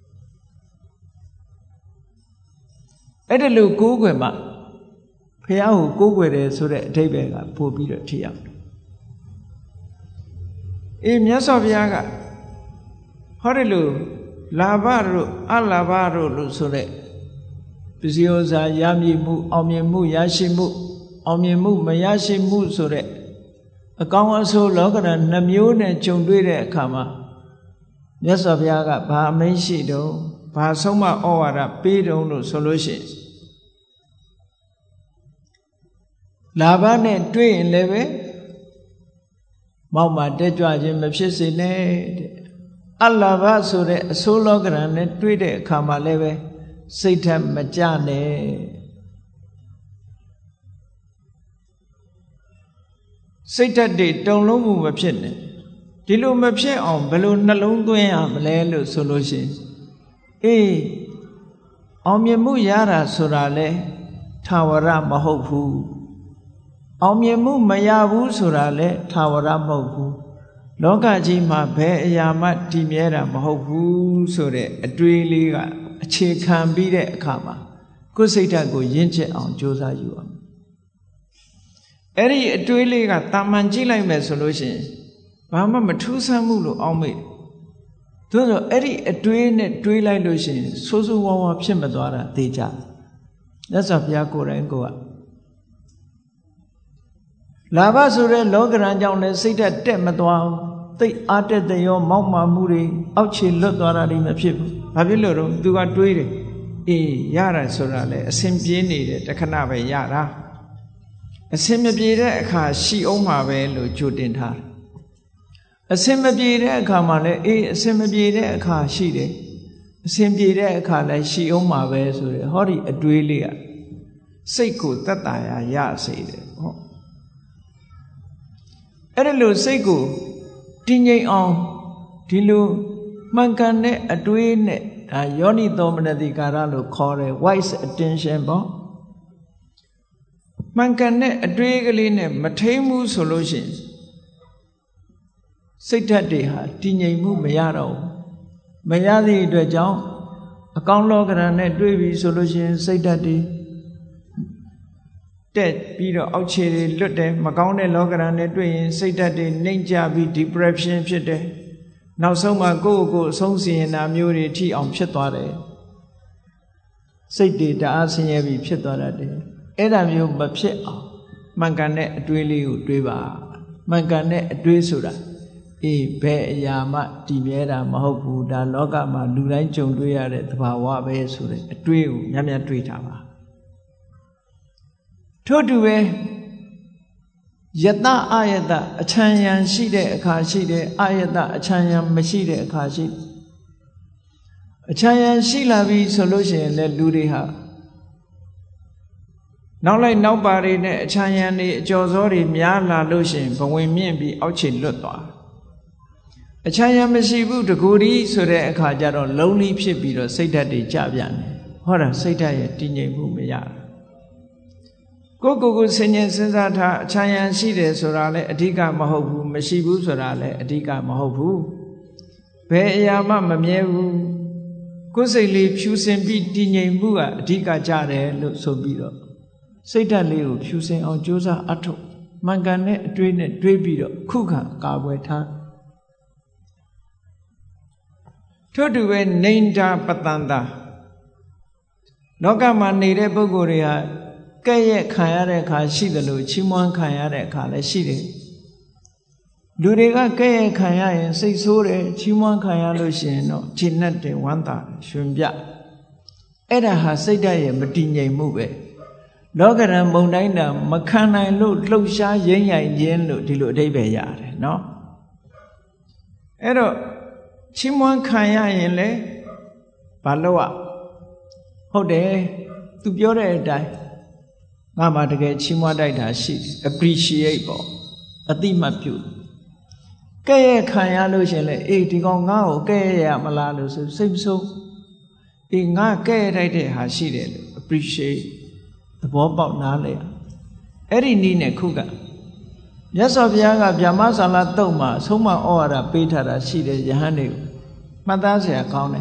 အဲ့ဒါလို့ကိုးကွယ်မှဘုရားကိုကိုးကွယ်တယ်ဆိုတဲ့အဓိပ္ပာယ်ကပို့ပြီးတော့ထိရောက်တယ်အေးမြတ်စွာဘုရားကဟောတယ်လို့လာဘတို့အလာဘတို့လို့ဆိုတဲ့ပစ္စည်းဥစ္စာရမည်မှုအောင်မြင်မှုရရှိမှုအောင်မြင်မှုမရရှိမှုဆိုတဲ့အကောင်းအဆိုးလောကဓာတ်နှမျိုးနဲ့ကြုံတွေ့တဲ့အခါမှာမြတ်စွာဘုရားကဘာအမိန့်ရှိတုံးဘာဆုံးမဩဝါဒပေးတုံးလို့ဆိုလို့ရှိရင်လာဘနဲ့တွေ့ရင်လည်းပဲမောက်မှာတက်ကြွခြင်းမဖြစ်စေနဲ့တဲ့အလာဘဆိုတဲ့အဆိုးလောကဓာတ်နဲ့တွေ့တဲ့အခါမှာလည်းပဲစိတ်ထက်မကြနဲ့စိတ်ဓာတ်တွေတုံလုံးမှုမဖြစ်နဲ့ဒီလိုမဖြစ်အောင်ဘယ်လိုနှလုံးသွင်းရမလဲလို့ဆိုလို့ရှိရင်အေးအောင်မြင်မှုရတာဆိုတာလဲထာဝရမဟုတ်ဘူးအောင်မြင်မှုမရဘူးဆိုတာလဲထာဝရမဟုတ်ဘူးလောကကြီးမှာဘယ်အရာမှတည်မြဲတာမဟုတ်ဘူးဆိုတဲ့အတွေးလေးကအခြေခံပြီးတဲ့အခါမှာကိုယ်စိတ်ဓာတ်ကိုရင့်ကျက်အောင်ကြိုးစားယူအောင်အဲ့ဒီအတွေးလေးကတာမန်ကြည့်လိုက်မယ်ဆိုလို့ရှိရင်ဘာမှမထူးဆန်းမှုလို့အောက်မေ့သို့သောအဲ့ဒီအတွေးနဲ့တွေးလိုက်လို့ရှိရင်ဆိုးဆိုးဝါးဝါးဖြစ်မသွားတာသိကြမြတ်စွာဘုရားကိုယ်တိုင်ကိုကလာဘဆိုတဲ့လောကရန်ကြောင့်လည်းစိတ်ဓာတ်တက်မသွားဘူးသိအားတက်တဲ့ရောမောက်မာမှုတွေအောက်ခြေလွတ်သွားတာတွေမဖြစ်ဘူးဘာဖြစ်လို့တော့သူကတွေးတယ်အေးရတာဆိုတာလေအစဉ်ပြေးနေတဲ့တခဏပဲရတာအစဉ်မပြေတဲ့အခါရှိအောင်မှာပဲလို့ကြိုတင်ထားတယ်အစဉ်မပြေတဲ့အခါမှာလည်းအေးအစဉ်မပြေတဲ့အခါရှိတယ်အစဉ်ပြေတဲ့အခါလည်းရှိအောင်မှာပဲဆိုရယ်ဟောဒီအတွေးလေးကစိတ်ကိုသက်သာရာရစေတယ်ဟောအဲ့ဒါလို့စိတ်ကိုတည်ငြိမ်အောင်ဒီလိုမှန်ကန်တဲ့အတွေးနဲ့ဒါယောနိသောမနတိကာရလို့ခေါ်တယ် wise attention ပေါ့မှန်ကန်တဲ့အတွေးကလေးနဲ့မထိန်မှုဆိုလို့ရှိရင်စိတ်ဓာတ်တွေဟာတည်ငြိမ်မှုမရတော့ဘူးမရသည့်အတွက်ကြောင့်အကောင်းလောကဓာတ်နဲ့တွေးပြီးဆိုလို့ရှိရင်စိတ်ဓာတ်တွေတက်ပြီးတော့အောက်ခြေတွေလွတ်တယ်မကောင်းတဲ့လောကဓာတ်နဲ့တွေ့ရင်စိတ်ဓာတ်တွေနှိမ့်ကျပြီး depression ဖြစ်တယ်နောက်ဆုံးမှကိုယ့်ကိုယ်အဆုံးစီရင်တာမျိုးတွေထိအောင်ဖြစ်သွားတယ်စိတ်တွေတအားဆင်းရဲပြီးဖြစ်သွားတတ်တယ်အဲ့ဒါမျိုးမဖြစ်အောင်မှန်ကန်တဲ့အတွေးလေးကိုတွေးပါမှန်ကန်တဲ့အတွေးဆိုတာအေးဘယ်အရာမှတည်မြဲတာမဟုတ်ဘူးဒါလောကမှာလူတိုင်းကြုံတွေ့ရတဲ့သဘာဝပဲဆိုတဲ့အတွေးကိုများများတွေးထားပါထို့တူပဲ Yata ayata achanyan shide akashide ayata achanyan mashide akashide achanyan shilabi solution le luriha now like now body ne achanyan ni jozori myala lotion but when me be ouchin lutwa achanyan mashibu the guri so the akajaro lonely pit be the say that they jabyan what a say that tinye mumia Go go go singing since that Chayan Shide Sorale, Atika Mahobu, Mashibu Sorale, Atika Mahobu. Peyama Mamievu Goseli Pusin beat Dinye Mua, Atika Jare, look so beat. Satan Leo, Pusin on Josa Ato, Mangane, Drain, Drabido, Kuka, Gabweta. Toduwe Nainda Patanda Nogama Nede Bogoria. Kaya Kayare Kashidalo, Chimwan Kayare Kalashide. Durega Kaya Kaya and say Sore, Chimwan Kayalo Shino, Chinate Wanda, Shumbia. Eda has said I am a dingy movie. Logana Monaina, Makana, Load, Losha, Yenya, Yen, Dilo Debeyard, no? Edo Chimwan Kaya in Le Paloa. Hode, to Biore die. Mama to get Chimwa died she appreciable. A theme of you. Kaya Kayalo shall eighty gone now, Kaya Malalu, same so. In Nga Kaya died has she did appreciate the bob out Nalea. Eri Nina Kuga. Yes of Yaga Yamasala Toma, Soma Ora, Peter, she did Yahani. Madazia County.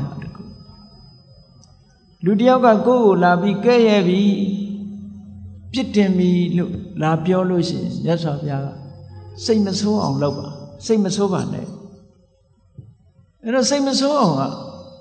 Ludioga go, la be Kaya. Pitemi la biology, yes of Yaga. Same as so on Loba, same as over there. And the same as so on.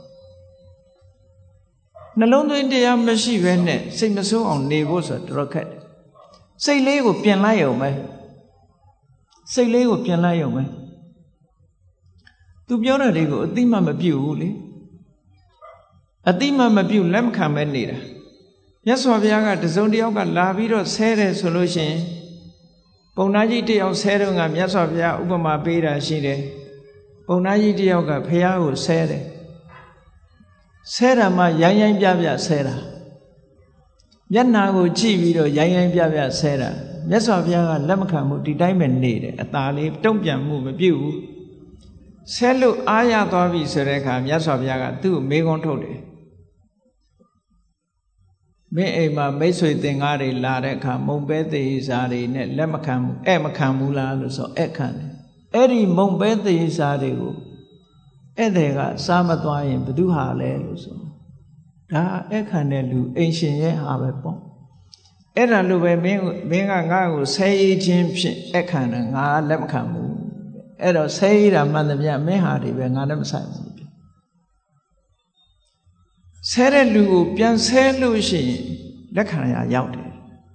Nalondo India machine when same as so on neighbors at rocket. Say Lego Pianlayo, me. Say Lego Pianlayo, me. To be honest, they go, Dima Mabu, a Dima Mabu, Lam come and neither. Yes, Wabiaga, the Zondioga, Lavido, Sere solution. Bonaji of Serung and Yasavia, Ubama Beda, Shide. Bonaji dioga, Piao, Sere. Sera, my Yang Yabia, Sera. Yanago, Chivido, Yang Yabia, Sera. Yasaviaga, Lamakamu, the diamond need, a tali, don't move a view. Selu Aya Davi Sereka, Yasaviaga, two, Megon Tode. Me ma mesoi tengari lareka mombete isari ne lemakam emakamula so ekan eri mombete isari go edega samatwayin beduha le so da ekan ne lu ancient ye ha be po era lu be min min ga nga ko sei chin phit ekan ne nga lemakam mu edo sei da man the mya min ha de be nga le masai mu Sere Lu, Pian Selushi, Lakaya Yaude.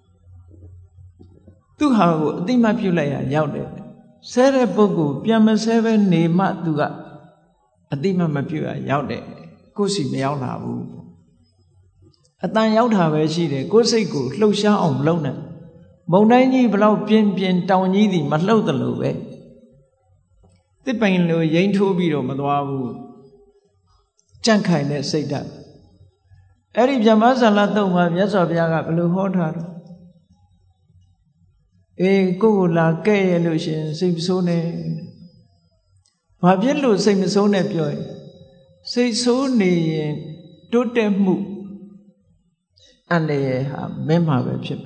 Tu how the Mapulaya Yaude. Sere Bogu, Piama Seven, Nema Duga, Adima Mapua Yaude, Gosi Meaula. At nine out have a she, Gosigo, Losha on Lona. Monani Blau Pian Pian Town Yidi, Matlo the Lowe. The Pain Lo Yain Tobido Madwabu. Jankai say that. Eri Jamaza Latoma, yes of Yaga, Blue Hotter. A go la gay illusion, same sone. Fabiello same sone joy. Say so ne, do them move. And they have member webship.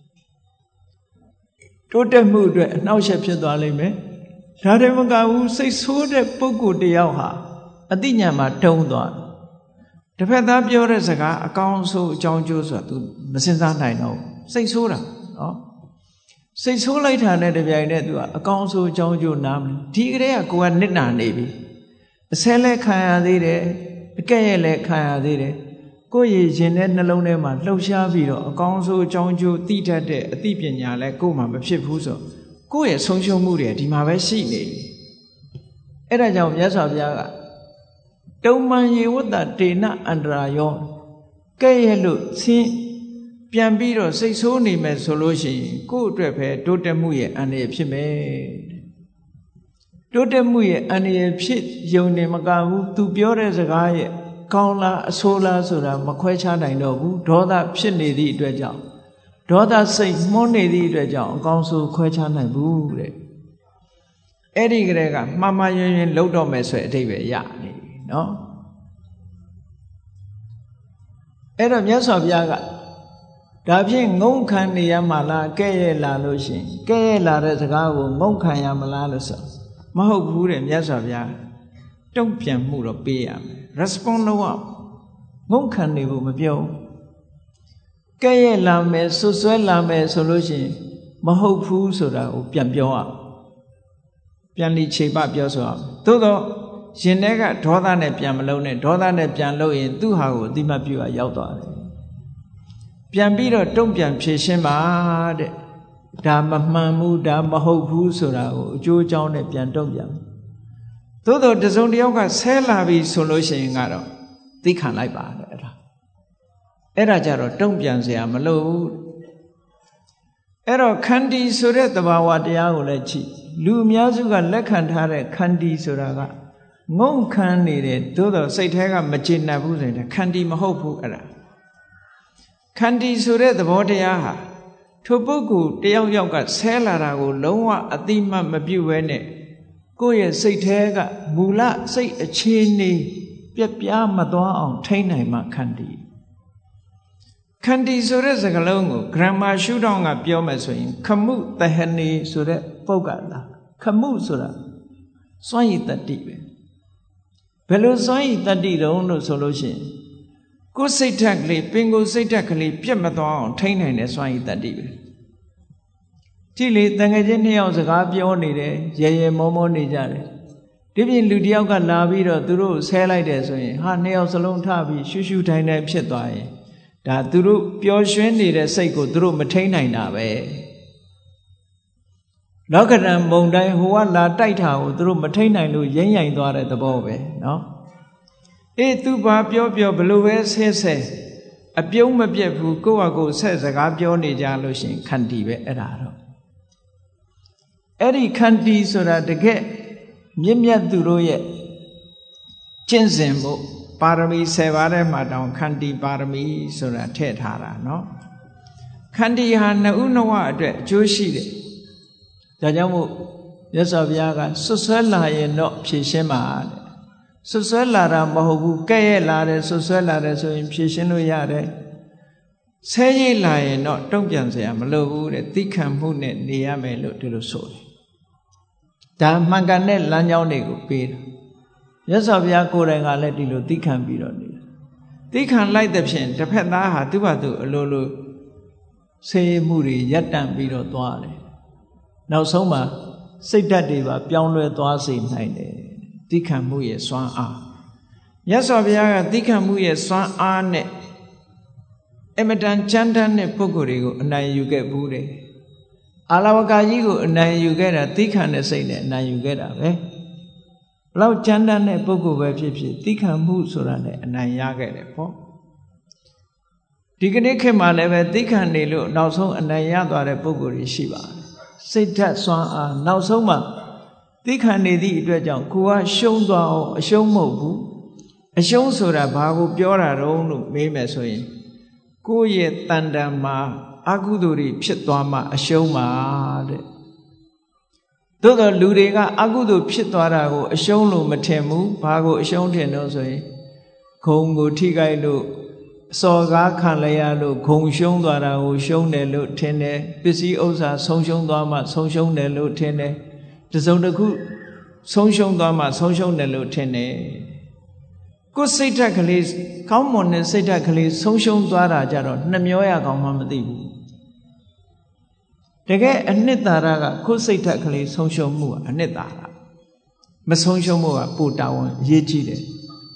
Do them move, now ship your darling me. Tademaga say so that Pogo de Yaha. A dinyama toned on. The feather pure as a guy, a council, John Joseph, to the Sensan I know. Say so, no? Say so later, let the idea a council, John Joe Nam, Tigre, go and Nina Navy. A seller Kaya de, a Kayale Kaya de, go ye, Jeanette alone, man, low shabby, a council, John Joe, Tita de, a deep in ya like go, my ship whoso. Go a social moody at him, have I seen it? Era Jam, yes, of Yaga. Don't mind you what that day not under your gay look, see ပြန်ပြီးတော့စိတ်ဆိုးနေမယ်ဆိုလို့ရှိရင်ကိုယ့်အတွက်ပဲတိုးတက်မှုရဲ့အန္တရာယ်ဖြစ်မယ်တိုးတက်မှုရဲ့အန္တရာယ်ဖြစ်ယုံနေမကဘူးသူပြောတဲ့စကားရဲ့ကောင်းလားအဆိုးလားဆိုတာမခွဲခြားနိုင်တော့ဘူးဒေါသဖြစ်နေသည့်အတွက်ကြောင့်ဒေါသစိတ်မှုန်းနေသည့်အတွက်ကြောင့်အကောင်းဆုံးခွဲခြားနိုင်ဘူးတဲ့အဲ့ဒီကလေးကမှားမှားယွင်းယွင်းလှုပ်တော့မယ်ဆိုတဲ့အဓိပ္ပာယ်ရနေပြီနော်အဲ့တော့မြတ်စွာဘုရားကဒါဖြင့်ငုံခံနေရမှာလားကဲ့ရဲ့လာလို့ရှိရင်ကဲ့ရဲ့လာတဲ့စကားကိုငုံခံရမလားလို့ဆိုမဟုတ်ဘူးတဲ့မြတ်စွာဘုရားတုံ့ပြန်မှုတော့ပေးရမယ် respond လုပ်ရငုံခံနေဖို့မပြောကဲ့ရဲ့လာမယ်ဆွဆွဲလာမယ်ဆိုလို့ရှိရင်မဟုတ်ဘူးဆိုတာကိုပြန်ပြောရပြန်လိခြေပပြောဆိုရသို့တော့ရှင်တဲ့ကဒေါသနဲ့ပြန်မလုံးနဲ့ဒေါသနဲ့ပြန်လို့ရင်သူ့ဟာကိုအတိမတ်ပြုတ်ရောက်သွားတယ်ပြန်ပြီးတော့တုံ့ပြန်ဖြေရှင်းပါတဲ့ဒါမမှန်ဘူးဒါမဟုတ်ဘူးဆိုတာကိုအကျိုးအကြောင်းနဲ့ပြန်တုံ့ပြန်သို့တော့တစုံတစ်ယောက်ကဆဲလာပြီဆိုလို့ရှိရင်ကတော့သိခံလိုက်ပါတဲ့အဲ့ဒါအဲ့ဒါကြတော့တုံ့ပြန်เสียမလို့ဘူးအဲ့တော့ခန္တီဆိုတဲ့သဘာဝတရားကိုလည်းကြည့်လူအများစုကလက်ခံထားတဲ့ခန္တီဆိုတာကငုံခံနေတယ်သို့တော့စိတ်ထဲကမကျေနပ်ဘူးဆိုရင်ခန္တီမဟုတ်ဘူးအဲ့ဒါခန္တီဆိုတဲ့သဘောတရားဟာထိုပုဂ္ဂိုလ်တယောက်ယောက်ကဆဲလာတာကိုလုံးဝအတိမတ်မပြုတ်ဘဲနဲ့ကိုယ့်ရဲ့စိတ်ထဲကမူလစိတ်အခြေအနေပြက်ပြားမသွားအောင်ထိန်းနိုင်မှခန္တီခန္တီဆိုတဲ့စကားလုံးကို grammar ရှုထောင့်ကပြောမယ်ဆိုရင်ခမှုတဟနေဆိုတဲ့ပုဂ္ဂလာခမှုဆိုတာစွန့်ရည်တတ္တိပဲဘယ်လိုစွန့်ရည်တတ္တိတုံးလို့ဆိုလို့ရှိရင်ကိုယ်စိတ်ဓာတ်ကလေးပင်ကိုယ်စိတ်ဓာတ်ကလေးပြတ်မသွားအောင်ထိန်းနိုင်တဲ့စွမ်းရည်တတ္တိပဲကြည့်လေတန်ငယ်ချင်းနှစ်ယောက်စကားပြောနေတယ်ရေရေမောမောနေကြတယ်ဒီပြင်လူတစ်ယောက်ကလာပြီးတော့သူတို့ဆဲလိုက်တယ်ဆိုရင်ဟာနှစ်ယောက်စလုံးထပြီးရှူးရှူးထိုင်ထိုင်ဖြစ်သွားရင်ဒါသူတို့ပျော်ရွှင်နေတဲ့စိတ်ကိုသူတို့မထိန်းနိုင်တာပဲလောကဓာတ်မုံတိုင်းဟိုကလာတိုက်တာကိုသူတို့မထိန်းနိုင်လို့ရိမ့်ရိုင်သွားတဲ့သဘောပဲနော်အေးသူဘာပြောပြောဘလို့ပဲဆဲဆဲအပြုံးမပြတ်ဘူးကိုယ့်ဟာကိုယ်ဆက်စကားပြောနေကြလို့ရှင်ခန္တီပဲအဲ့ဒါတော့အဲ့ဒီခန္တီဆိုတာတကယ်မြင့်မြတ်သူတို့ရဲ့ကျင့်စဉ်မှုပါရမီဆယ်ပါးထဲမှာတောင်ခန္တီပါရမီဆိုတာထည့်ထားတာနော်ခန္တီဟာနှစ်ဦးနှစ်ဝအတွက်အကျိုးရှိတယ်ဒါကြောင့်မို့မြတ်စွာဘုရားကဆွဆွဲလာရင်တော့ဖြေရှင်းပါတဲ့ဆွဆွဲလာတာမဟုတ်ဘူးကဲ့ရဲ့လာတယ်ဆွဆွဲလာတယ်ဆိုရင်ဖြေရှင်းလို့ရတယ်ဆဲရိတ်လာရင်တော့တုံ့ပြန်เสียမလိုဘူးတဲ့သိခံမှုနဲ့နေရမယ်လို့ဒီလိုဆိုတယ်ဒါမှန်ကန်တဲ့လမ်းကြောင်းတွေကိုပေးတယ်မြတ်စွာဘုရားကိုယ်တိုင်ကလည်းဒီလိုသိခံပြီးတော့နေတယ်သိခံလိုက်တဲ့ဖြင့်တစ်ဖက်သားဟာသူ့ဘာသူအလိုလိုဆေးမှုတွေရပ်တန့်ပြီးတော့သွားတယ်နောက်ဆုံးမှာစိတ်ဓာတ်တွေပါပြောင်းလဲသွားစေနိုင်တယ်သိခံမှုရဲ့စွမ်းအားမြတ်စွာဘုရားကသိခံမှုရဲ့စွမ်းအားနဲ့အမတန်ချမ်းသာတဲ့ပုဂ္ဂိုလ်တွေကိုအနိုင်ယူခဲ့ဘူးတယ်အာလဝကာကြီးကိုအနိုင်ယူခဲ့တာသိခံတဲ့စိတ်နဲ့အနိုင်ယူခဲ့တာပဲဘလောက်ချမ်းသာတဲ့ပုဂ္ဂိုလ်ပဲဖြစ်ဖြစ်သိခံမှုဆိုတာနဲ့အနိုင်ရခဲ့တယ်ပေါ့ဒီကနေ့ခေတ်မှာလည်းပဲသိခံနေလို့နောက်ဆုံးအနိုင်ရသွားတဲ့ပုဂ္ဂိုလ်တွေရှိပါတယ်စိတ်ဓာတ်စွမ်းအားနောက်ဆုံးမှာသိခံနေသည့်အတွက်ကြောင့်ကိုကရှုံးသွားအောင်အရှုံးမဟုတ်ဘူးအရှုံးဆိုတာဘာကိုပြောတာတုံးလို့မေးမယ်ဆိုရင်ကိုယ့်ရဲ့တန်တန်မှာအကုသိုလ်တွေဖြစ်သွားမှအရှုံးပါတဲ့သို့တော့လူတွေကအကုသိုလ်ဖြစ်သွားတာကိုအရှုံးလို့မထင်ဘူးဘာကိုအရှုံးထင်တော့ဆိုရင်ဂုံကိုထိခိုက်လို့အစော်ကားခံရလို့ဂုံရှုံးသွားတာကိုရှုံးတယ်လို့ထင်တယ်ပစ္စည်းဥစ္စာဆုံးရှုံးသွားမှဆုံးရှုံးတယ်လို့ထင်တယ်တစုံတစ်ခုဆုံးရှုံးသွားမှဆုံးရှုံးတယ်လို့ထင်တယ်ကိုယ်စိတ်ဓာတ်ကလေးကောင်းမွန်တဲ့စိတ်ဓာတ်ကလေးဆုံးရှုံးသွားတာကြတော့နှမျောရကောင်းမှမသိဘူးတကယ်အနှစ်သာရကကိုယ်စိတ်ဓာတ်ကလေးဆုံးရှုံးမှုကအနှစ်သာရမဆုံးရှုံးမှုကပိုတာဝန်အရေးကြီးတယ်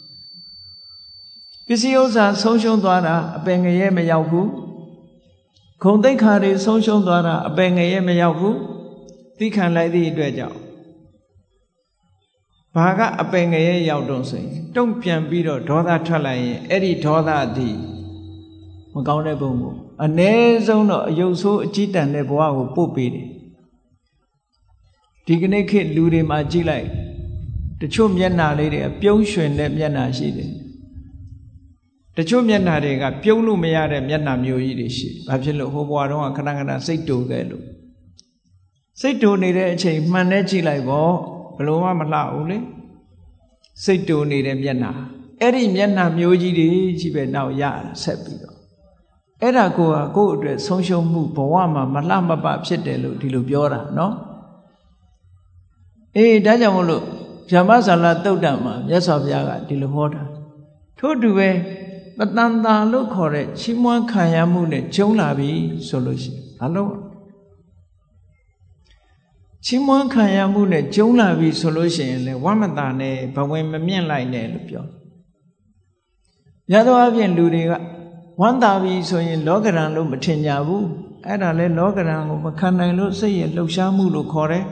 ပစ္စည်းဥစ္စာဆုံးရှုံးသွားတာအပင်ငရဲမရောက်ဘူးဂုဏ်သိက္ခာတွေဆုံးရှုံးသွားတာအပင်ငရဲမရောက်ဘူးသိခံလိုက်သည့်အတွက်ကြောင့်ဘာကအပင်ငရဲရောက်တော့ဆိုရင်တုံ့ပြန်ပြီးတော့ဒေါသထွက်လိုက်ရင်အဲ့ဒီဒေါသသည်မကောင်းတဲ့ဘုံကိုအ ਨੇ ဆုံးတော့အယုတ်ဆိုးအကြည့်တန်တဲ့ဘဝကိုပို့ပေးတယ်ဒီကနေ့ခေတ်လူတွေမှာကြည့်လိုက်တချို့မျက်နှာလေးတွေပြုံးရွှင်တဲ့မျက်နှာရှိတယ်တချို့မျက်နှာတွေကပြုံးလို့မရတဲ့မျက်နှာမျိုးကြီးတွေရှိဘာဖြစ်လို့ဟိုဘဝတုန်းကခဏခဏစိတ်တူခဲ့လို့စိတ်တူနေတဲ့အချိန်မှန်နဲ့ကြည့်လိုက်ပေါ့ဘလို့မှမလှဘူးလေစိတ်တူနေတဲ့မျက်နှာအဲ့ဒီမျက်နှာမျိုးကြီးတွေကြီးပဲနောက်ရဆက်ပြီးတော့အဲ့ဒါကိုကကိုယ့်အတွက်ဆုံးရှုံးမှုဘဝမှာမလှမပဖြစ်တယ်လို့ဒီလိုပြောတာနော်အေးဒါကြောင့်မို့လို့ဗျမဇာလတုတ်တံမှာမြတ်စွာဘုရားကဒီလိုဟောတာထို့တူပဲပတန်တာလို့ခေါ်တဲ့ချီးမွမ်းခံရမှုနဲ့ကျုံလာပြီဆိုလို့ရှိရင်ဘာလို့ချီးမွမ်းခံရမှုနဲ့ကျုံလာပြီဆိုလို့ရှိရင်လေဝမ်းမသာနဲ့ဘဝင်မမြင့်လိုက်နဲ့လို့ပြောရသောအပြင်လူတွေကဝမ်းသာပြီဆိုရင်လောကရန်လို့မထင်ကြဘူးအဲ့ဒါလဲလောကရန်ကိုမခံနိုင်လို့စိတ်ရဲ့လှုပ်ရှားမှုလို့ခေါ်တယ်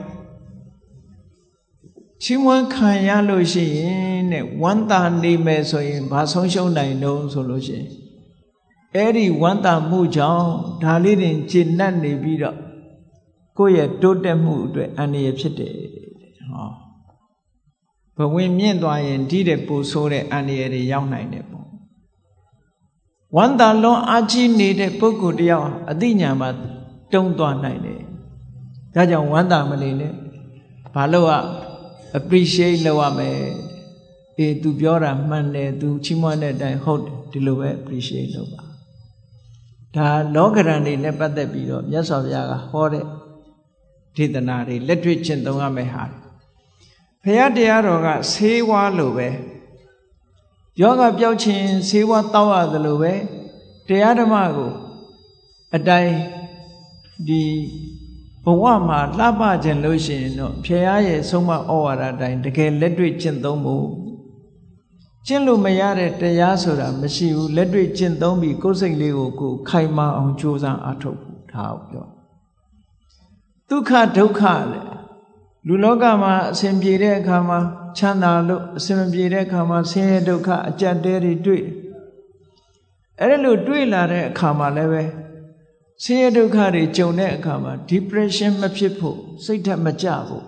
ချီးမွမ်းခံရလို့ရှိရင်တဲ့ဝမ်းသာနေမယ်ဆိုရင်ဘာဆုံးရှုံးနိုင်တော့ဆိုလို့ရှိရင်အဲ့ဒီဝမ်းသာမှုကြောင့်ဒါလေးတင်ကျင့်တတ်နေပြီးတော့ကိုယ့်ရဲ့တိုးတက်မှုအတွက်အန္တရာယ်ဖြစ်တယ်ဟောဘဝင်မြင့်သွားရင်ဒီတဲ့ပိုဆိုးတဲ့အန္တရာယ်တွေရောက်နိုင်တယ်ပေါ့ဝမ်းသာလွန်အားကြီးနေတဲ့ပုဂ္ဂိုလ်တယောက်အသိဉာဏ်မှာတုံးသွားနိုင်တယ်ဒါကြောင့်ဝမ်းသာမနေနဲ့ဘာလို့อ่ะappreciate လုပ်ရမယ်အေး तू ပြောတာမှန်တယ် तू ချီးမွမ်းတဲ့အတိုင်းဟုတ်တယ်ဒီလိုပဲ appreciate လုပ်ပါဒါလောကရန်တွေနဲ့ပတ်သက်ပြီးတော့မြတ်စွာဘုရားကဟောတဲ့ဒေသနာတွေလက်တွေ့ကျင့်သုံးရမယ်ဟာဘုရားတရားတော်ကဆေးဝါးလိုပဲယောဂပျောက်ခြင်းဆေးဝါးတောက်ရသလိုပဲတရားဓမ္မကိုအတိုင်းဒီဘဝမှာလှပခြင်းလို့ရှိရင်တော့ဖျားရဲ့ဆုံးမဩဝါဒအတိုင်းတကယ်လက်တွေ့ကျင့်သုံးဖို့ကျင့်လို့မရတဲ့တရားဆိုတာမရှိဘူးလက်တွေ့ကျင့်သုံးပြီးကိုယ်စိတ်လေးကိုကိုယ်ခိုင်မာအောင်ကြိုးစားအားထုတ်ဖို့ဒါကိုပြောဒုက္ခဒုက္ခလေလူလောကမှာအစဉ်ပြေတဲ့အခါမှာချမ်းသာလို့အစဉ်မပြေတဲ့အခါမှာဆင်းရဲဒုက္ခအကြက်တဲတွေတွေ့အဲ့ဒါလို့တွေ့လာတဲ့အခါမှာလည်းပဲဆင်းရဲဒုက္ခတွေကြုံတဲ့အခါမှာ depression မဖြစ်ဖို့စိတ်ဓာတ်မကျဖို့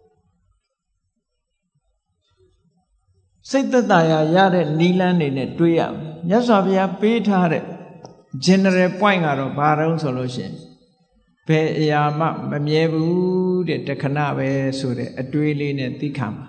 စိတ်သက်သာရာရတဲ့နိလန်းတွေနဲ့တွေးရမယ်မြတ်စွာဘုရားပေးထားတဲ့ general point ကတော့ဘာတုံးဆိုလို့ရှိရင်ဘယ်အရာမှမမြဲဘူးတဲ့တခဏပဲဆိုတဲ့အတွေးလေးနဲ့သိခံပါ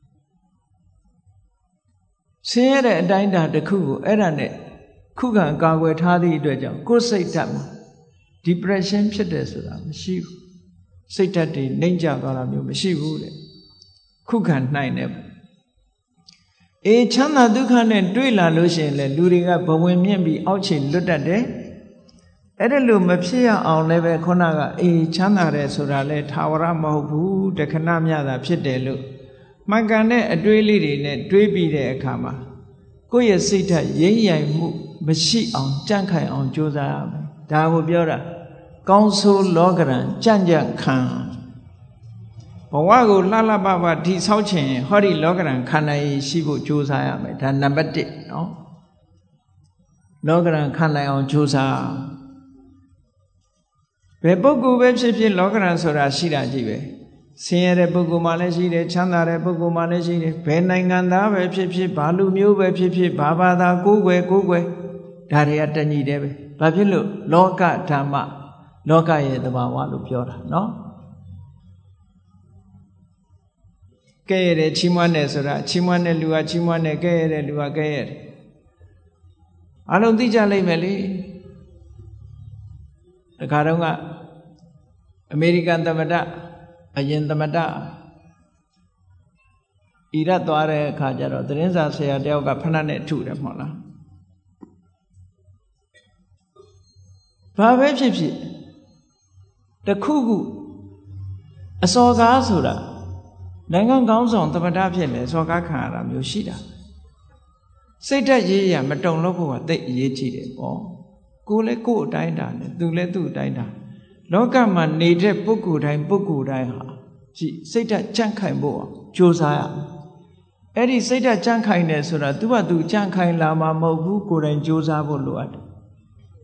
ဆင်းရဲတဲ့အတိုင်းအတာတစ်ခုကိုအဲ့ဒါနဲ့ခုခံကာကွယ်ထားသည့်အတွက်ကြောင့်ကိုယ်စိတ်ဓာတ်မှာ depression ဖြစ်တယ်ဆိုတာမရှိဘူးစိတ်ဓာတ်တွေနှိမ့်ကျသွားတာမျိုးမရှိဘူးတဲ့ခုခံနိုင်တယ်အေးချမ်းသာဒုက္ခနဲ့တွေ့လာလို့ရှိရင်လေလူတွေကဘဝင်မြင့်ပြီးအောက်ခြေလွတ်တတ်တယ်အဲ့ဒါလို့မဖြစ်ရအောင်လည်းပဲခုနကအေးချမ်းသာတယ်ဆိုတာလဲထာဝရမဟုတ်ဘူးတခဏမျှတာဖြစ်တယ်လို့မှန်ကန်တဲ့အတွေးလေးတွေနဲ့တွေးပြီးတဲ့အခါမှာကိုယ့်ရဲ့စိတ်ဓာတ်ရိမ့်ရိုင်မှုမရှိအောင်ကြန့်ခိုင်အောင်ကြိုးစားရမယ်ဒါကိုပြောတာကောင်းဆိုးလောကရန်ကြံ့ကြံ့ခံဘဝကိုလှလှပပဒီဆောက်ခြင်းဟောဒီလောကရန်ခန္ဓာရည်ရှိဖို့ကြိုးစားရမယ်ဒါနံပါတ်တစ်နော်လောကရန်ခံနိုင်အောင်ကြိုးစားဘယ်ပုဂ္ဂိုလ်ပဲဖြစ်ဖြစ်လောကရန်ဆိုတာရှိတာကြည့်ပဲဆင်းရဲတဲ့ပုဂ္ဂိုလ်မှလည်းရှိတယ်ချမ်းသာတဲ့ပုဂ္ဂိုလ်မှလည်းရှိတယ်ဘယ်နိုင်ငံသားပဲဖြစ်ဖြစ်ဘာလူမျိုးပဲဖြစ်ဖြစ်ဘာဘာသာကိုယ်ွယ်ကိုယ်ွယ်ဒါတွေကတညီတယ်ပဲဘာဖြစ်လို့လောကဓမ္မလောကရဲ့သဘာဝလို့ပြောတာနော်ကဲရတဲ့ချီးမွမ်းတယ်ဆိုတာချီးမွမ်းတဲ့လူကချီးမွမ်းတယ်ကဲရတဲ့လူကကဲရတယ်အလုံးသိကြလိမ့်မယ်လေတခါတော့ကအမေရိကန်သမ္မတအရင်သမ္မတအီရတ်သွားတဲ့အခါကျတော့သတင်းစာဆရာတယောက်ကဖဏနဲ့ထုတယ်မဟုတ်လားဘာပဲဖြစ်ဖြစ်တခုခုအစော်ကားဆိုတာနိုင်ငံကောင်းဆောင်သမ္မတဖြစ်လေစော်ကားခံရတာမျိုးရှိတာစိတ်ဓာတ်ရေးရမတုံလို့ဖို့ကသိအရေးကြီးတယ်ပေါ့ကိုယ်လည်းကိုယ်အတိုင်းတာနဲ့သူလည်းသူ့အတိုင်းတာလောကမှာနေတဲ့ပုဂ္ဂိုလ်တိုင်းပုဂ္ဂိုလ်တိုင်းဟာကြည့်စိတ်ဓာတ်ကြန့်ခိုင်ဖို့ကြိုးစားရမယ်အဲ့ဒီစိတ်ဓာတ်ကြန့်ခိုင်တယ်ဆိုတာသူ့ဘာသူကြန့်ခိုင်လာမှာမဟုတ်ဘူးကိုယ်တိုင်ကြိုးစားဖို့လိုအပ်တယ်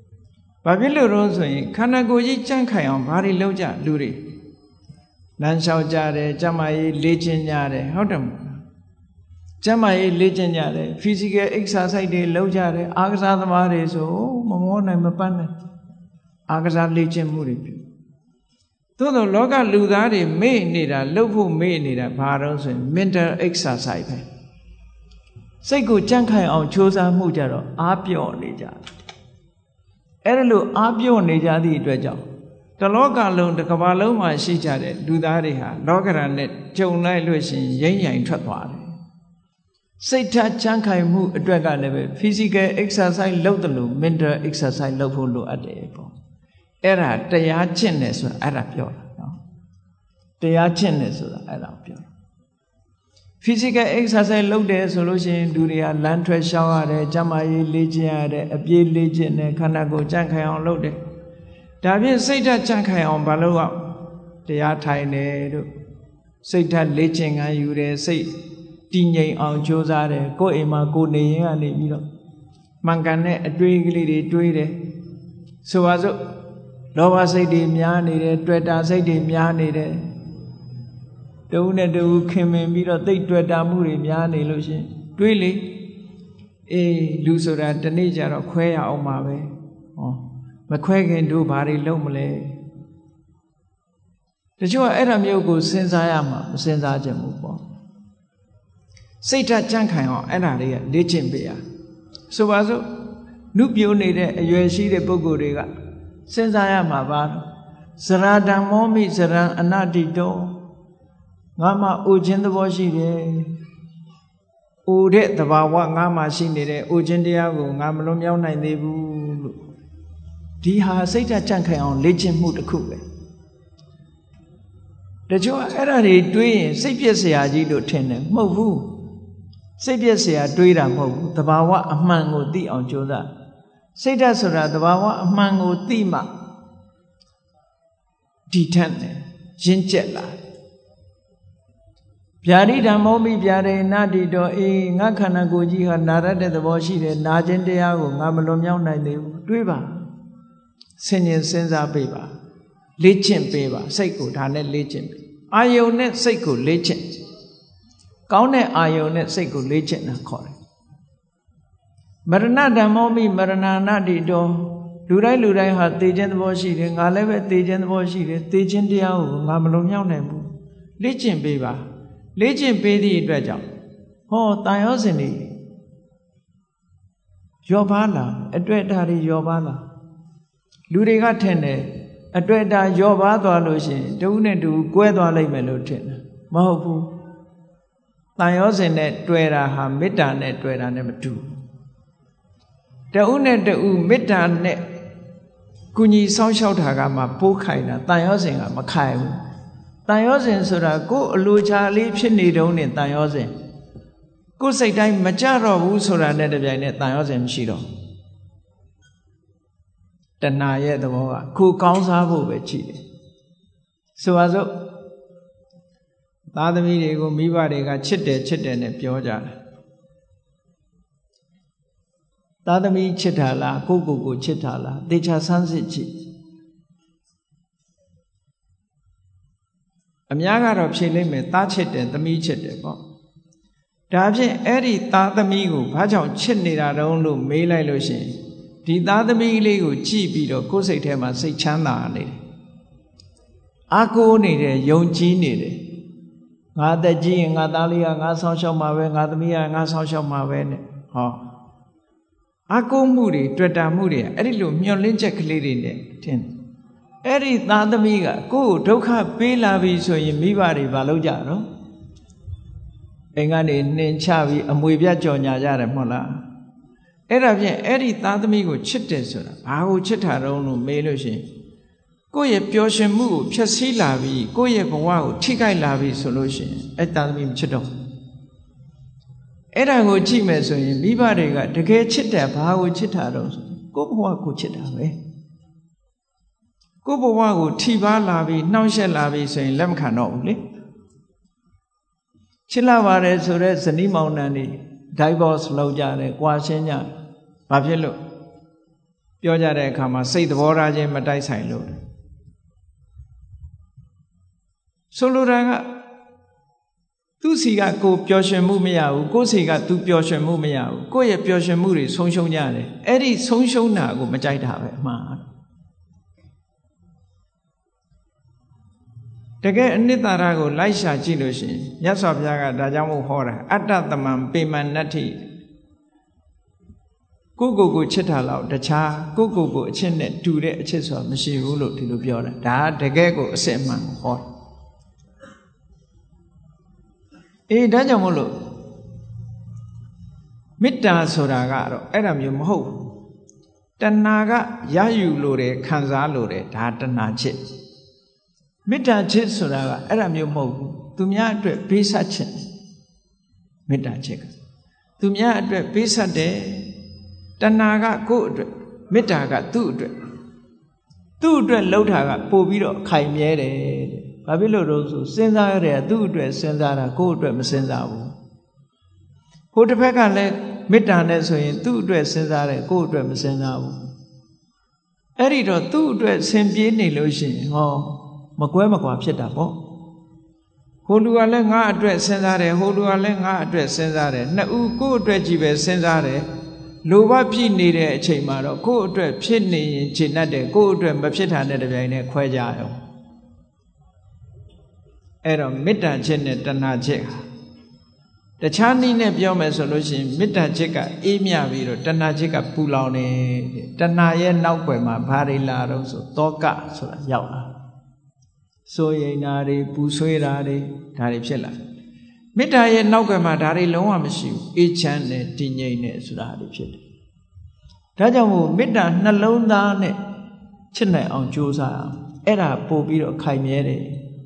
ဘာဖြစ်လို့တော့ဆိုရင်ခန္ဓာကိုယ်ကြီးကြန့်ခိုင်အောင်ဘာတွေလုပ်ကြလူတွေလမ်းလျှောက်ကြတယ်ကျန်းမာရေးလေ့ကျင့်ကြတယ်ဟုတ်တယ်မဟုတ်လားကျန်းမာရေးလေ့ကျင့်ကြတယ် physical exercise တွေလုပ်ကြတယ်အားကစားသမားတွေဆိုမမောနိုင်မပတ်နိုင်အားကစားလေ့ကျင့်မှုတွေပြုသို့သောလောကလူသားတွေမေ့နေတာလှုပ်ဖို့မေ့နေတာဘာတော့ဆိုရင် mental exercise ပဲစိတ်ကိုကြန့်ခိုင်အောင်ကြိုးစားမှုကြတော့အားပြော့နေကြတယ်အဲ့ဒါလို့အားပြော့နေကြသည့်အတွက်ကြောင့်တလောကလုံးတစ်ကမ္ဘာလုံးမှာရှိကြတဲ့လူသားတွေဟာလောကရန်နဲ့ကြုံလိုက်လို့ရှိရင်ရိမ့်ရိုင်ထွက်သွားတယ်စိတ်ဓာတ်ကြန့်ခိုင်မှုအတွက်ကလည်းပဲ physical exercise လုပ်တယ်လို့ mental exercise လုပ်ဖို့လိုအပ်တယ်ပေါ့အဲ့ဒါတရားကျင့်တယ်ဆိုတာအဲ့ဒါပြောတာနော်တရားကျင့်တယ်ဆိုတာအဲ့ဒါပြောတာ physical exercise လုပ်တယ်ဆိုလို့ရှိရင်လူတွေကလမ်းထွက်ရှောင်းရတယ်ကျန်းမာရေးလေ့ကျင့်ရတယ်အပြေးလေ့ကျင့်တယ်ခန္ဓာကိုယ်ကြန့်ခိုင်အောင်လုပ်တယ်ဒါဖြင့်စိတ်ဓာတ်ကြန့်ခိုင်အောင်ဘာလို့ကတရားထိုင်တယ်တို့စိတ်ဓာတ်လေ့ကျင့်ခံယူတယ်စိတ်တည်ငြိမ်အောင်ကြိုးစားတယ်ကိုယ်အိမ်မှာကိုယ်နေရင်ကနေပြီးတော့မှန်ကန်တဲ့အတွေးကလေးတွေတွေးတယ်ဆိုပါစို့လောဘစိတ်တွေများနေတယ်တွေ့တာစိတ်တွေများနေတယ်တဦးနဲ့တဦးခင်မင်ပြီးတော့သိတွေ့တာမှုတွေများနေလို့ရှင်တွေးလေအေးလူဆိုတာတနေ့ကျတော့ခွဲရအောင်ပါပဲဟောမခွဲခင်တို့ဘာတွေလုပ်မလဲတချို့ကအဲ့ဒါမျိုးကိုစဉ်းစားရမှာမစဉ်းစားကြဘူးပေါ့စိတ်ဓာတ်ကြန့်ခိုင်အောင်အဲ့ဒါတွေကလေ့ကျင့်ပေးရဆိုပါစို့နုပြိုးနေတဲ့အရွယ်ရှိတဲ့ပုဂ္ဂိုလ်တွေကစဉ်းစားရမှာပါဇရာဓမ္မောမိဇရံအနတ္တိတောငါမှအိုခြင်းသဘောရှိတယ်အိုတဲ့သဘာဝငါမှရှိနေတဲ့အိုခြင်းတရားကိုငါမလွန်မြောက်နိုင်သေးဘူးလို့ဒီဟာစိတ်ဓာတ်ကြန့်ခိုင်အောင်လေ့ကျင့်မှုတစ်ခုပဲတချို့အဲ့ဒါတွေတွေးရင်စိတ်ပြည့်စရာကြီးလို့ထင်တယ်မဟုတ်ဘူးစိတ်ပြည့်စရာတွေးတာမဟုတ်ဘူးသဘာဝအမှန်ကိုသိအောင်ကြိုးစားစိတ်ဓာတ်ဆိုတာသဘာဝအမှန်ကိုသိမှဒီထက်နဲ့ရင့်ကျက်လာဗျာတိဓမ္မောမိဗျာရေနတိတောအေးငါခန္ဓာကိုယ်ကြီးဟာနာရတဲ့သဘောရှိတယ်နာခြင်းတရားကိုငါမလွန်မြောက်နိုင်သေးဘူးတွေးပါဆင်ញင်စဉ်းစားပေးပါလေ့ကျင့်ပေးပါစိတ်ကိုဒါနဲ့လေ့ကျင့်ပေးအာယုန်နဲ့စိတ်ကိုလေ့ကျင့်ကောင်းတဲ့အာယုန်နဲ့စိတ်ကိုလေ့ကျင့်တာခေါ်တယ်မရဏဓမ္မောမိမရဏနာတိတောလူတိုင်းလူတိုင်းဟာသိခြင်းသဘောရှိတယ်ငါလည်းပဲသိခြင်းသဘောရှိတယ်သိခြင်းတရားကိုငါမလွန်မြောက်နိုင်ဘူးလေ့ကျင့်ပေးပါလေ့ကျင့်ပေးသည့်အတွက်ကြောင့်ဟောတန်ရောစဉ်တွေယောပါလာအတွေ့အတာတွေယောပါလာလူတွေကထင်တယ်အတွေ့အတာယောပါသွားလို့ရှိရင်တဦးနဲ့တူကွဲသွားလိမ့်မယ်လို့ထင်တယ်မဟုတ်ဘူးတန်ရောစဉ်နဲ့တွေ့တာဟာမေတ္တာနဲ့တွေ့တာနဲ့မတူတဦးနဲ့တူမေတ္တာနဲ့ကုညီဆောင်းလျှောက်တာကမှပိုးခိုင်တာတန်ရောစဉ်ကမခိုင်ဘူးတန်ရောစဉ်ဆိုတာကိုယ်အလိုချလေးဖြစ်နေတုံးနဲ့တန်ရောစဉ်ကိုယ်စိတ်တိုင်းမကြတော့ဘူးဆိုတာနဲ့တပြိုင်နက်တန်ရောစဉ်မရှိတော့တဏှာရဲ့သဘောကကိုယ်ကောင်းစားဖို့ပဲကြည့်တယ်ဆိုပါစို့သားသမီးတွေကိုမိဘတွေကချစ်တယ်ချစ်တယ်နဲ့ပြောကြတယ်သားသမီးချစ်တာလားကိုယ့်ကိုယ်ကိုချစ်တာလားသေချာဆန်းစစ်ကြည့်အများကတော့ဖြေလိုက်မယ်သားချစ်တယ်သမီးချစ်တယ်ပေါ့ဒါဖြင့်အဲ့ဒီသားသမီးကိုဘာကြောင့်ချစ်နေတာတုံးလို့မေးလိုက်လို့ရှိရင်ဒီသားသမီးလေးကိုကြည့်ပြီးတော့ကိုယ်စိတ်ထဲမှာစိတ်ချမ်းသာနေတယ်အာကိုးနေတယ်ယုံကြည်နေတယ်ငါအသက်ကြီးရင်ငါသားလေးကငါဆောင်းရှောက်မှာပဲငါသမီးကငါဆောင်းရှောက်မှာပဲနဲ့ဟောအာကိုးမှုတွေတွေ့တာမှုတွေအဲ့ဒီလိုမျောလင်းချက်ကလေးတွေနဲ့ထင်အဲ့ဒီသားသမီးကကိုယ့်ကိုဒုက္ခပေးလာပြီဆိုရင်မိဘတွေဘာလုပ်ကြတော့အိမ်ကနေနှင်ချပြီးအမွေပြတ်ကြော်ညာကြတယ်မဟုတ်လားအဲ့ဒါဖြင့်အဲ့ဒီသားသမီးကိုချစ်တယ်ဆိုတာဘာကိုချစ်တာတုံးလို့မေးလို့ရှိရင်ကိုယ့်ရဲ့ပျော်ရွှင်မှုကိုဖျက်ဆီးလာပြီးကိုယ့်ရဲ့ဘဝကိုထိခိုက်လာပြီးဆိုလို့ရှိရင်အဲ့သားသမီးမချစ်တော့အဲ့ဒါကိုကြည့်မယ်ဆိုရင်မိဘတွေကတကယ်ချစ်တယ်ဘာကိုချစ်တာတုံးဆိုကိုယ့်ဘဝကိုချစ်တာပဲကိုယ့်ဘဝကိုထိပါလာပြီးနှောင့်ယှက်လာပြီးဆိုရင်လက်မခံတော့ဘူးလေချစ်လာပါတယ်ဆိုတော့ဇနီးမောင်နှံတွေ divorce လုပ်ကြတယ်၊ကွာရှင်းကြတယ်။ဘာဖြစ်လို့ပြောကြတဲ့အခါမှာစိတ်သဘောထားချင်းမတိုက်ဆိုင်လို့ဆိုလိုတာကသူ့စီကကိုပျော်ရွှင်မှုမရဘူးကိုယ်စီကသူပျော်ရွှင်မှုမရဘူးကိုယ့်ရဲ့ပျော်ရွှင်မှုတွေဆုံးရှုံးကြတယ်အဲ့ဒီဆုံးရှုံးတာကိုမကြိုက်တာပဲအမှားတကယ်အနှစ်သာရကိုလိုက်ရှာကြည့်လို့ရှိရင်မြတ်စွာဘုရားကဒါကြောင့်မို့ဟောတာအတ္တသမံပေမနတ္ထိကိုကိုကိုချစ်တာလောက်တခြားကိုကိုကိုအချစ်နဲ့တူတဲ့အချစ်ဆိုတာမရှိဘူးလို့ဒီလိုပြောတာဒါတကယ်ကိုအစစ်အမှန်ကိုဟောအေးဒါကြောင့်မို့လို့မေတ္တာဆိုတာကတော့အဲ့ဒါမျိုးမဟုတ်ဘူးတဏှာကရယူလို့တယ်ခံစားလို့တယ်ဒါတဏှာချစ်မေတ္တာချစ်ဆိုတာကအဲ့ဒါမျိုးမဟုတ်ဘူးသူများအတွက်ပေးဆက်ခြင်းမေတ္တာချစ်ကသူများအတွက်ပေးဆက်တယ်တဏှာကကိုယ့်အတွက်မေတ္တာကသူ့အတွက်သူ့အတွက်လှုပ်တာကပို့ပြီးတော့ခိုင်မြဲတယ်ဘာဖြစ်လို့တော့ဆိုစဉ်းစားရတယ်သူ့အတွက်စဉ်းစားတာကိုယ့်အတွက်မစဉ်းစားဘူးဟိုတစ်ဖက်ကလည်းမေတ္တာနဲ့ဆိုရင်သူ့အတွက်စဉ်းစားတယ်ကိုယ့်အတွက်မစဉ်းစားဘူးအဲ့ဒီတော့သူ့အတွက်ဆင်ပြေးနေလို့ရှိရင်ဟောမကွဲမကွာဖြစ်တာပေါ့ဟိုလူကလည်းငါအတွက်စဉ်းစားတယ်ဟိုလူကလည်းငါအတွက်စဉ်းစားတယ်နှစ်ဦးကိုယ့်အတွက်ကြီးပဲစဉ်းစားတယ်လိုဘဖြစ်နေတဲ့အချိန်မှာတော့ကိုယ့်အတွက်ဖြစ်နေရင်ခြေနှက်တယ်ကိုယ့်အတွက်မဖြစ်တာနဲ့တပြိုင်နက်ခွဲကြရောအဲ့တော့မေတ္တာချစ်နဲ့တဏှာချစ်ဟာတခြားနည်းနဲ့ပြောမယ်ဆိုလို့ရှိရင်မေတ္တာချစ်ကအေးမြပြီးတော့တဏှာချစ်ကပူလောင်နေတဏှာရဲ့နောက်ွယ်မှာဘာတွေလာတော့ဆိုတောကဆိုတာရောက်လာစိုးရိမ်တာတွေပူဆွေးတာတွေဒါတွေဖြစ်လာမေတ္တာရဲ့နောက်ွယ်မှာဒါတွေလုံးဝမရှိဘူးအေးချမ်းနဲ့တည်ငြိမ်နဲ့ဆိုတာတွေဖြစ်တယ်ဒါကြောင့်မို့မေတ္တာနှလုံးသားနဲ့ချစ်နိုင်အောင်ကြိုးစားအောင်အဲ့ဒါပို့ပြီးတော့ခိုင်မြဲတယ်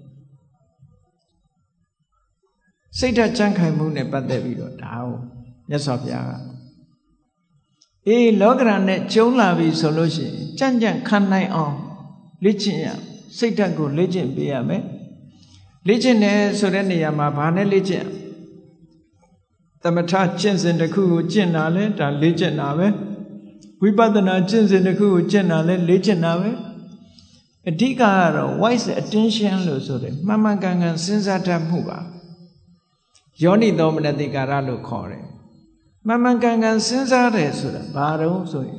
စိတ်ဓာတ်ကြံ့ခိုင်မှုနဲ့ပတ်သက်ပြီးတော့ဒါကိုမြတ်စွာဘုရားကအေးလောကရန်နဲ့ကျုံလာပြီဆိုလို့ရှိရင်ကြံ့ကြံ့ခံနိုင်အောင်လေ့ကျင့်ရစိတ်ဓာတ်ကိုလေ့ကျင့်ပေးရမယ်လေ့ကျင့်တယ်ဆိုတဲ့နေရာမှာဘာနဲ့လေ့ကျင့်သမထကျင့်စဉ်တစ်ခုကိုကျင့်တာလဲဒါလေ့ကျင့်တာပဲဝိပဿနာကျင့်စဉ်တစ်ခုကိုကျင့်တာလဲလေ့ကျင့်တာပဲအဓိကကတော့ wise attention လို့ဆိုတယ်မှန်မှန်ကန်ကန်စဉ်းစားတတ်မှုပါယောနိသောမနတိကာရလို့ခေါ်တယ်မှန်မှန်ကန်ကန်စဉ်းစားတယ်ဆိုတာဘာတော့ဆိုရင်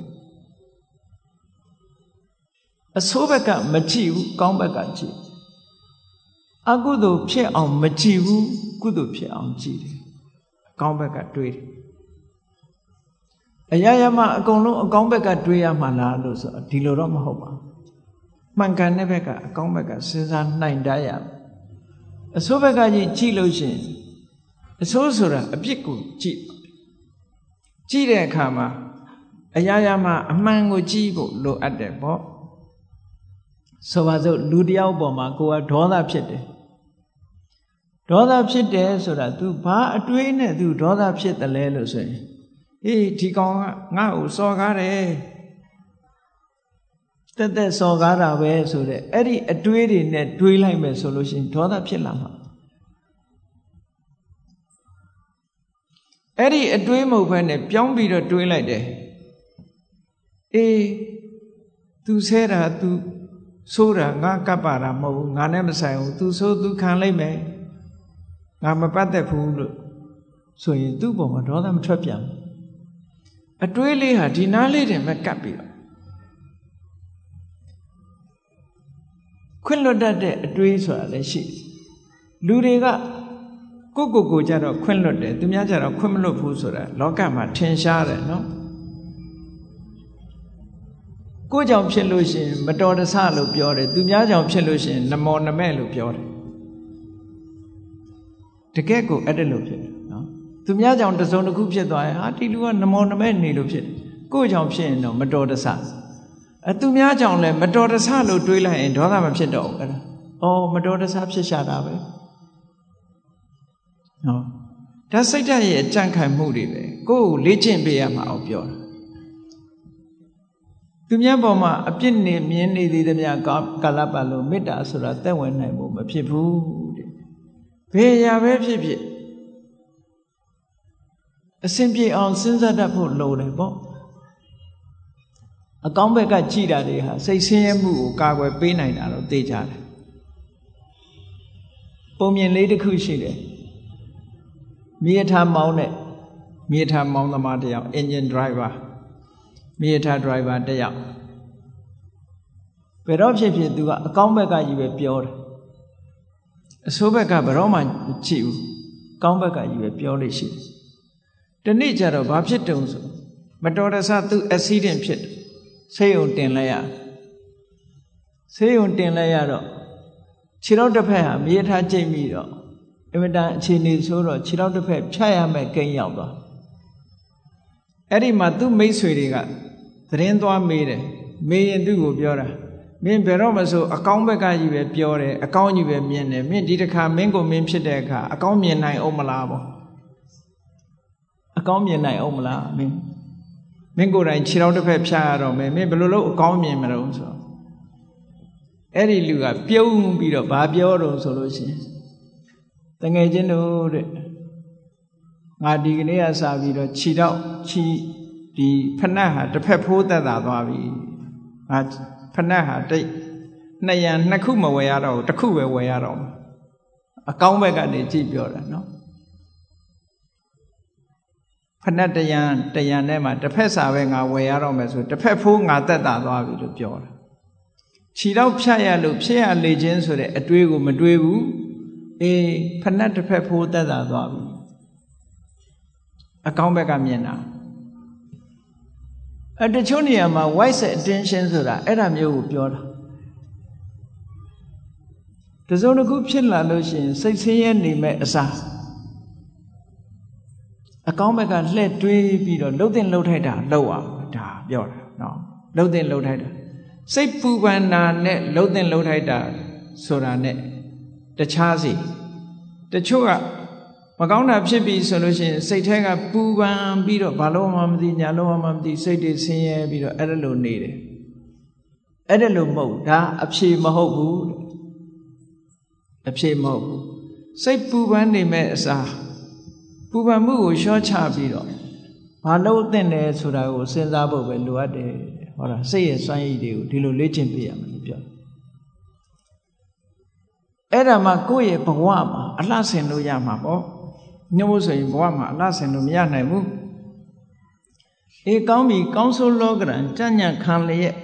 အဆိုးဘက်ကမကြည့်ဘူးကောင်းဘက်ကကြည့်အကုသိုလ်ဖြစ်အောင်မကြည့်ဘူးကုသိုလ်ဖြစ်အောင်ကြည့်တယ်အကောင်းဘက်ကတွေးတယ်အရာရာမှာအကုန်လုံးအကောင်းဘက်ကတွေးရမှာလားလို့ဆိုဒီလိုတော့မဟုတ်ပါဘူးမှန်ကန်တဲ့ဘက်ကအကောင်းဘက်ကစဉ်းစားနိုင်တတ်ရအဆိုးဘက်ကကြီးကြည့်လို့ရှိရင်အဆိုးဆိုတာအပြစ်ကိုကြည့်ကြည့်တဲ့အခါမှာအရာရာမှာအမှန်ကိုကြည့်ဖို့လိုအပ်တယ်ပေါ့ဆိုပါစို့လူတယောက်ပေါ်မှာကိုယ်ကဒေါသဖြစ်တယ်ဒေါသဖြစ်တယ်ဆိုတာ तू ဘာအတွေးနဲ့ तू ဒေါသဖြစ်တယ်လဲလို့ဆိုရင်အေးဒီကောင်ကငါ့ကိုစော်ကားတယ်တက်တက်စော်ကားတာပဲဆိုတဲ့အဲ့ဒီအတွေးတွေနဲ့တွေးလိုက်မယ်ဆိုလို့ရှိရင်ဒေါသဖြစ်လာမှာအဲ့ဒီအတွေးမဟုတ်ဘဲနဲ့ပြောင်းပြီးတော့တွေးလိုက်တယ်အေး तू ဆဲတာ तू ဆိုးတာငါကပ်ပါတာမဟုတ်ဘူးငါနဲ့မဆိုင်ဘူး तू ဆိုး तू ခံလိုက်မယ်ငါမပတ်သက်ဘူးလို့ဆိုရင်သူ့ပုံမှာဒေါသမထွက်ပြန်အတွေးလေးဟာဒီနားလေးတင်မဲ့ကပ်ပြီးတော့ခွင့်လွတ်တတ်တဲ့အတွေးဆိုတာလည်းရှိလူတွေကကိုကိုကိုကြတော့ခွင့်လွတ်တယ်သူများကြတော့ခွင့်မလွတ်ဘူးဆိုတာလောကမှာထင်ရှားတယ်နော်ကိုကြောင့်ဖြစ်လို့ရှိရင်မတော်တဆလို့ပြောတယ်သူများကြောင့်ဖြစ်လို့ရှိရင်နမောနမဲ့လို့ပြောတယ်တကယ်ကိုအဲ့ဒါလို့ဖြစ်တယ်နော်သူများကြောင့်တစုံတစ်ခုဖြစ်သွားရင်ဟာဒီလူကနမောနမဲ့နေလို့ဖြစ်တယ်ကိုကြောင့်ဖြစ်ရင်တော့မတော်တဆအသူများကြောင့်လည်းမတော်တဆလို့တွေးလိုက်ရင်ဒေါသမဖြစ်တော့ဘူးအဲ့ဒါအော်မတော်တဆဖြစ်ရှာတာပဲနော်ဒါစိတ်ဓာတ်ရဲ့အကြံ့ခိုင်မှုတွေပဲကိုယ်ကိုလေ့ကျင့်ပေးရမှာအောင်ပြောတာသူများပေါ်မှာအပြစ်နေမြင်နေသေးသည်များကာလပတ်လို့မေတ္တာဆိုတာသက်ဝင်နိုင်ဖို့မဖြစ်ဘူးတဲ့ဘယ်ရာပဲဖြစ်ဖြစ်အစဉ်ပြေအောင်စဉ်းစားတတ်ဖို့လိုတယ်ပေါ့အကောင်းဘက်ကကြည်တာတွေဟာစိတ်ဆင်းရဲမှုကိုကာကွယ်ပေးနိုင်တာတော့သိကြတယ်ပုံမြင်လေးတစ်ခုရှိတယ်မြေထားမောင်းတဲ့မြေထားမောင်းသမားတစ်ယောက် engine driver မြေထား driver တစ်ယောက်ဘယ်တော့ဖြစ်ဖြစ်သူကအကောင်းဘက်ကကြီးပဲပြောတယ်အဆိုးဘက်ကဘယ်တော့မှကြည့်ဘူးကောင်းဘက်ကကြီးပဲပြောလို့ရှိတယ်တနေ့ကျတော့ဘာဖြစ်တုံဆိုမတော်တဆသူ accident ဖြစ်တယ်ဆေးရုံတင်လိုက်ရဆေးရုံတင်လိုက်ရတော့ခြေထောက်တစ်ဖက်ဟာမြေထားကျိတ်ပြီးတော့အင်မတန်အခြေအနေဆိုတော့ခြေထောက်တစ်ဖက်ဖြတ်ရမယ်ကိန်းရောက်သွားအဲ့ဒီမှာသူ့မိတ်ဆွေတွေကသတင်းသွားမေးတယ်မေးရင်သူ့ကိုပြောတာမင်းဘယ်တော့မှဆိုအကောင်းဘက်ကကြီးပဲပြောတယ်အကောင်းကြီးပဲမြင်တယ်မင်းဒီတစ်ခါမင်းကိုမင်းဖြစ်တဲ့အခါအကောင်းမြင်နိုင်အောင်မလားပေါ့အကောင်းမြင်နိုင်အောင်မလားမင်းမင်းကိုယ်တိုင်ခြေထောက်တစ်ဖက်ဖြတ်ရတော့မယ်မင်းဘယ်လိုလုပ်အကောင်းမြင်မလို့ဆိုအဲ့ဒီလူကပြုံးပြီးတော့ဘာပြောတော့ဆိုလို့ရှိရင်တငယ်ချင်းတို့တဲ့ငါဒီကနေ့ကစပြီးတော့ခြေထောက်ခြေဒီဖနက်ဟာတစ်ဖက်ဖိုးသက်သာသွားပြီငါဖနက်ဟာတိတ်နှစ်ရံနှစ်ခုမဝယ်ရတော့တစ်ခုပဲဝယ်ရတော့အကောင်းဘက်ကနေကြည့်ပြောတာနော်ဖနက်တရံတရံထဲမှာတစ်ဖက်စာပဲငါဝယ်ရတော့မယ်ဆိုတစ်ဖက်ဖိုးငါသက်သာသွားပြီလို့ပြောတာခြေတော့ဖြတ်ရလို့ဖြစ်ရလေခြင်းဆိုတဲ့အတွေးကိုမတွေးဘူးအေးဖနက်တစ်ဖက်ဖိုးသက်သာသွားပြီအကောင်းဘက်ကမြင်တာအတချို့နေရာမှာ wise attention ဆိုတာအဲ့ဒါမျိုးကိုပြောတာတစုံတစ်ခုဖြစ်လာလို့ရှိရင်စိတ်ဆင်းရဲနေမဲ့အစားအကောင်းဘက်ကလှည့်တွေးပြီးတော့လှုပ်တင်လှုပ်ထိုက်တာလှုပ်အောင်ဒါပြောတာနော်လှုပ်တင်လှုပ်ထိုက်တာစိတ်ပူပန်တာနဲ့လှုပ်တင်လှုပ်ထိုက်တာဆိုတာနဲ့တခြားစီတချို့ကမကောင်းတာဖြစ်ပြီဆိုလို့ရှိရင်စိတ်ထဲကပူပန်ပြီးတော့ဘာလို့မှမသိညာလို့မှမသိစိတ်တွေဆင်းရဲပြီးတော့အဲ့ဒါလိုနေတယ်အဲ့ဒါလိုမဟုတ်ဒါအဖြေမဟုတ်ဘူးအဖြေမဟုတ်ဘူးစိတ်ပူပန်နေမဲ့အစားပူပန်မှုကိုလျှော့ချပြီးတော့ဘာလို့သင့်တယ်ဆိုတာကိုစဉ်းစားဖို့ပဲလိုအပ်တယ်ဟောတာစိတ်ရဲ့စွမ်းရည်တွေကိုဒီလိုလေ့ကျင့်ပေးရမယ်လို့ပြောအဲ့ဒါမှကိုယ့်ရဲ့ဘဝမှာအလှဆင်လို့ရမှာပေါ့ညမို့ဆိုရင်ဘဝမှာအလှဆင်လို့မရနိုင်ဘူးအေးကောင်းပြီကောင်းဆိုးလောကရန်ကြံ့ညံ့ခံလျက်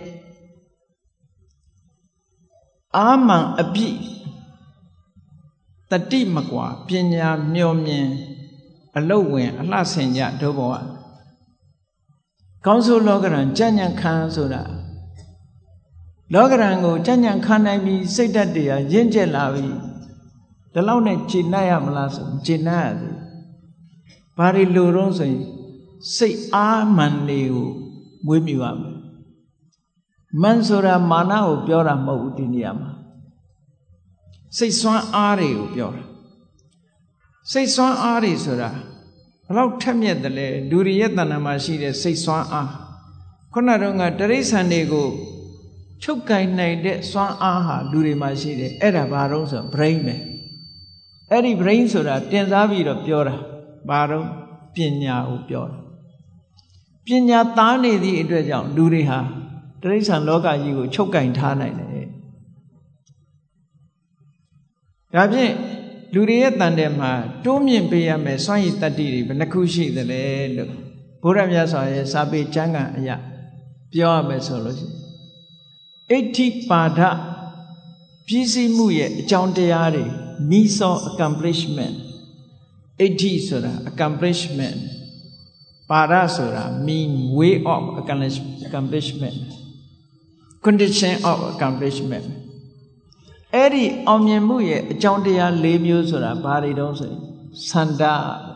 အာမန်အပြည့်တတိမကွာပညာမျှော်မြင်အလုတ်ဝင်အလှဆင်ကြဒုဘဝကောင်းဆိုးလောကရန်ကြံ့ညံ့ခံဆိုတာလောကရန်ကိုကြံ့ညံ့ခံနိုင်ပြီးစိတ်ဓာတ်တွေကရင့်ကျက်လာပြီဒီလောက်နဲ့ကျေနပ်ရမလားဆိုကျေနပ်ရသည်ဘာတွေလိုတော့ဆိုရင်စိတ်အားမှန်တွေကိုမွေးမြူရမယ်မန်ဆိုတာမာနကိုပြောတာမဟုတ်ဘူးဒီနေရာမှာစိတ်ဆွမ်းအားတွေကိုပြောတာစိတ်ဆွမ်းအားတွေဆိုတာဘယ်လောက်ထက်မြက်တယ်လဲလူတွေရဲ့တဏ္ဍာမှာရှိတဲ့စိတ်ဆွမ်းအားခုနတော့ကတရိษံတွေကိုချုပ်ကင်နိုင်တဲ့စွမ်းအားဟာလူတွေမှာရှိတယ်အဲ့ဒါဘာတော့ဆို brain ပဲအဲ့ဒီ brain ဆိုတာတင်စားပြီးတော့ပြောတာဘာတော့ပညာကိုပြောတာပညာသားနေသည့်အတွက်ကြောင့်လူတွေဟာတရိษံလောကကြီးကိုချုပ်ကင်ထားနိုင်တယ်ဒါဖြင့်လူတွေရဲ့တန်တယ်မှာတိုးမြင့်ပေးရမယ်စွမ်းရည်တတ္တိတွေဘယ်နှခုရှိသလဲလို့ဘုရားမြတ်စွာရဲ့စာပေကျမ်းဂန်အရာပြောရမယ်ဆိုလို့ရှိရင်အဋ္ဌိပါဒပြည့်စုံမှုရဲ့အကြောင်းတရားတွေ means of accomplishment အဋ္ဌိဆိုတာ accomplishment ပါဒဆိုတာ mean way of accomplishment condition of accomplishment အဲ့ဒီအောင်မြင်မှုရဲ့အကြောင်းတရား၄မျိုးဆိုတာဘာတွေတုံးဆိုရင်ဆန္ဒ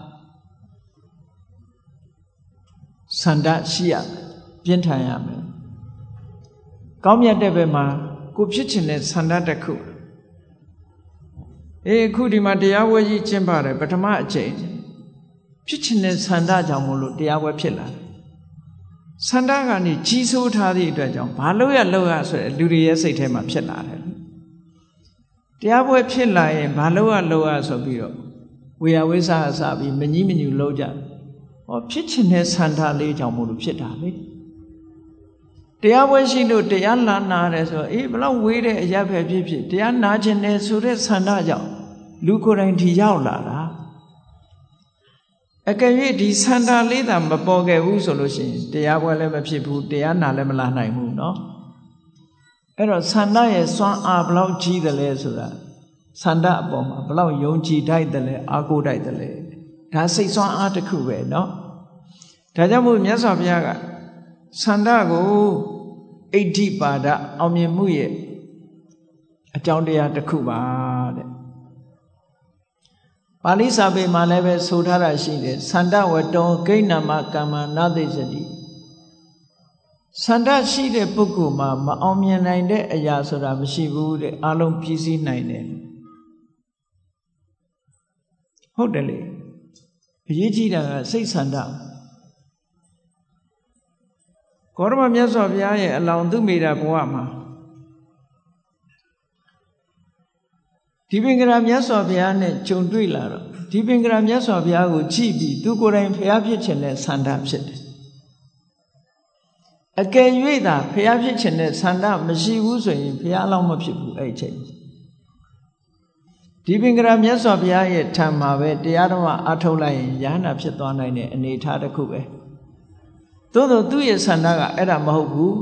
ဆန္ဒရှိရပြင်းထန်ရမယ်ကောင်းမြတ်တဲ့ဘက်မှာကိုဖြစ်ချင်တဲ့ဆန္ဒတစ်ခုအေးအခုဒီမှာတရားဝဲကြီးကျင့်ပါတယ်ပထမအချိန်ဖြစ်ချင်တဲ့ဆန္ဒကြောင့်မို့လို့တရားဝဲဖြစ်လာတယ်ဆန္ဒကနေကြီးစိုးထားသည့်အတွက်ကြောင့်ဘာလို့ရလို့ရဆိုတဲ့လူတွေရဲ့စိတ်ထဲမှာဖြစ်လာတယ်တရားပွဲဖြစ်လာရင်ဘာလို့ရလို့ရဆိုပြီးတော့ဝေယဝိဆာအစပြီးမကြီးမညူလုံးကြဟောဖြစ်ချင်တဲ့ဆန္ဒလေးကြောင့်မို့လို့ဖြစ်တာလေတရားပွဲရှိလို့တရားလာနာတယ်ဆိုအေးဘလောက်ဝေးတဲ့အရာပဲဖြစ်ဖြစ်တရားနာခြင်းနဲ့ဆိုတဲ့ဆန္ဒကြောင့်လူကိုယ်တိုင်ဒီရောက်လာတာအကယ်၍ဒီဆန္ဒလေးသာမပေါ်ခဲ့ဘူးဆိုလို့ရှိရင်တရားပွဲလည်းမဖြစ်ဘူးတရားနာလည်းမလာနိုင်ဘူးเนาะအဲ့တော့ဆန္ဒရဲ့စွမ်းအားဘလောက်ကြီးတယ်လဲဆိုတာဆန္ဒအပေါ်မှာဘလောက်ယုံကြည်တိုက်တယ်လဲအားကိုးတိုက်တယ်လဲဒါစိတ်စွမ်းအားတစ်ခုပဲเนาะဒါကြောင့်မို့မြတ်စွာဘုရားကဆန္ဒကိုအဋ္ဌိပါဒအောင်မြင်မှုရဲ့အကြောင်းတရားတစ်ခုပါတဲ့ပါဠိစာပေမှာလည်းပဲဆိုထားတာရှိတယ်ဆန္ဒဝတ္တောဂိဏမကမ္မနာသိစတိဆန္ဒရှိတဲ့ပုဂ္ဂိုလ်မှာမအောင်မြင်နိုင်တဲ့အရာဆိုတာမရှိဘူးတဲ့အလုံးပြည့်စည်နိုင်တယ်ဟုတ်တယ်လေအရေးကြီးတာကစိတ်ဆန္ဒကောရမမြတ်စွာဘုရားရဲ့အလောင်းသူမိတာဘဝမှာဒီပင်ကရာမြတ်စွာဘုရားနဲ့ကြုံတွေ့လာတော့ဒီပင်ကရာမြတ်စွာဘုရားကိုကြည့်ပြီးသူကိုယ်တိုင်ဘုရားဖြစ်ခြင်းနဲ့ဆန္ဒဖြစ်တယ်အကယ်၍သာဘုရားဖြစ်ခြင်းနဲ့ဆန္ဒမရှိဘူးဆိုရင်ဘုရားအလောင်းမဖြစ်ဘူးအဲ့ဒီချိန်ဒီပင်ကရာမြတ်စွာဘုရားရဲ့ထံမှာပဲတရားတော်အထုတ်လိုက်ရင်ယ ahanan ဖြစ်သွားနိုင်တဲ့အနေအထားတစ်ခုပဲသို့သောသူ့ရဲ့ဆန္ဒကအဲ့ဒါမဟုတ်ဘူး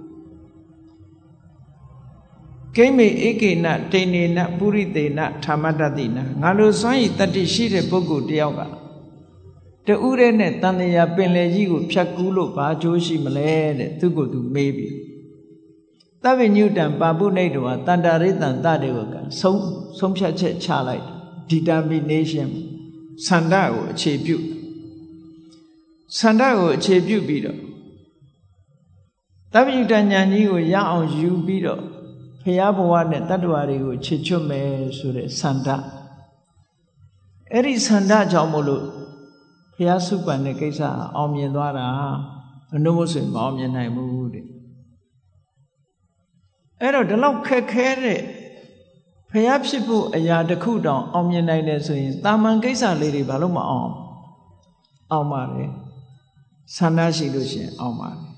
ကိမေဧကေနတိနေနပုရိသေနဓမ္မတတိနငါလိုစွမ်းရည်တတ္တိရှိတဲ့ပုဂ္ဂိုလ်တယောက်ကတူးရဲနဲ့တန်တရာပင်လေကြီးကိုဖြတ်ကူးလို့ဘာကျိုးရှိမလဲတဲ့သူကိုသူမေးပြီသဗ္ဗညုတံပါပုနိတောတန္တရိတံတတေဝကဆုံးဆုံးဖြတ်ချက်ချလိုက် determination ဆန္ဒကိုအခြေပြုဆန္ဒကိုအခြေပြုပြီးတော့သဗ္ဗညုတဉာဏ်ကြီးကိုရအောင်ယူပြီးတော့ဘုရားဘဝနဲ့တတ္တဝါတွေကိုခြေချွတ်မယ်ဆိုတဲ့ဆန္ဒအဲ့ဒီဆန္ဒကြောင့်မို့လို့ဘုရားစုပန်တဲ့ကိစ္စအောင်မြင်သွားတာဘယ်နှမို့ဆိုရင်မအောင်မြင်နိုင်ဘူးတဲ့အဲ့တော့ဒီလောက်ခက်ခဲတဲ့ဘုရားဖြစ်ဖို့အရာတစ်ခုတောင်အောင်မြင်နိုင်တယ်ဆိုရင်တာမန်ကိစ္စလေးတွေဘာလို့မအောင်အောင်ပါလဲဆန္ဒရှိလို့ရှိရင်အောင်ပါလေ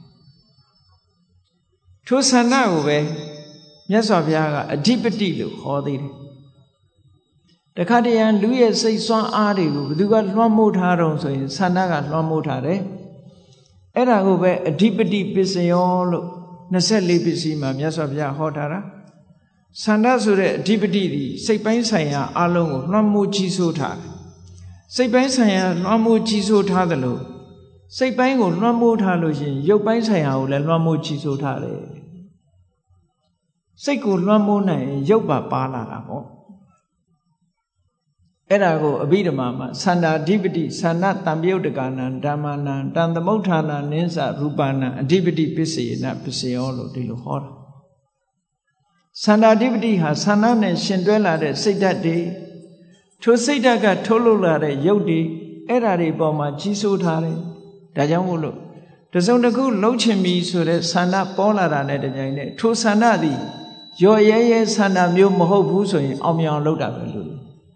ထိုဆန္ဒကိုပဲမြတ်စွာဘုရားကအဓိပတိလို့ဟောသေးတယ်တခါတရံလူရဲ့စိတ်စွမ်းအားတွေကိုဘယ်သူကလွှမ်းမိုးထားတော့ဆိုရင်ဆန္ဒကလွှမ်းမိုးထားတယ်အဲ့ဒါကိုပဲအဓိပတိပစ္စယောလို့နှစ်ဆယ့်လေးပစ္စည်းမှာမြတ်စွာဘုရားဟောထားတာဆန္ဒဆိုတဲ့အဓိပတိဒီစိတ်ပိုင်းဆိုင်ရာအလုံးကိုလွှမ်းမိုးကြီးစိုးထားတယ်စိတ်ပိုင်းဆိုင်ရာလွှမ်းမိုးကြီးစိုးထားတယ်လို့စိတ်ပိုင်းကိုလွှမ်းမိုးထားလို့ရှိရင်ရုပ်ပိုင်းဆိုင်ရာကိုလည်းလွှမ်းမိုးကြီးစိုးထားတယ်စိတ်ကိုလွှမ်းမိုးနိုင်ရင်ရုပ်ပါပါလာတာပေါ့အဲ့ဒါကိုအဘိဓမ္မာမှာသန္တာဓိပတိသန္နတံပြုတ်တကနံဓမ္မနံတံသမုဋ္ဌာနနိစ္စရူပနံအဓိပတိပစ္စေနပစ္စယောလို့ဒီလိုဟောတာသန္တာဓိပတိဟာသန္နနဲ့ရှင်တွဲလာတဲ့စိတ်ဓာတ်တွေထိုစိတ်ဓာတ်ကထုတ်လုပ်လာတဲ့ရုပ်တွေအဲ့ဓာတွေပေါ်မှာကြီးစိုးထားတယ်ဒါကြောင့်မို့လို့တစုံတစ်ခုလှုပ်ချင်ပြီဆိုတဲ့ဆန္ဒပေါ်လာတာနဲ့တကြိမ်နဲ့ထိုဆန္ဒသည်ရော်ရဲရဲဆန္ဒမျိုးမဟုတ်ဘူးဆိုရင်အောင်မြင်အောင်လုပ်တာပဲလို့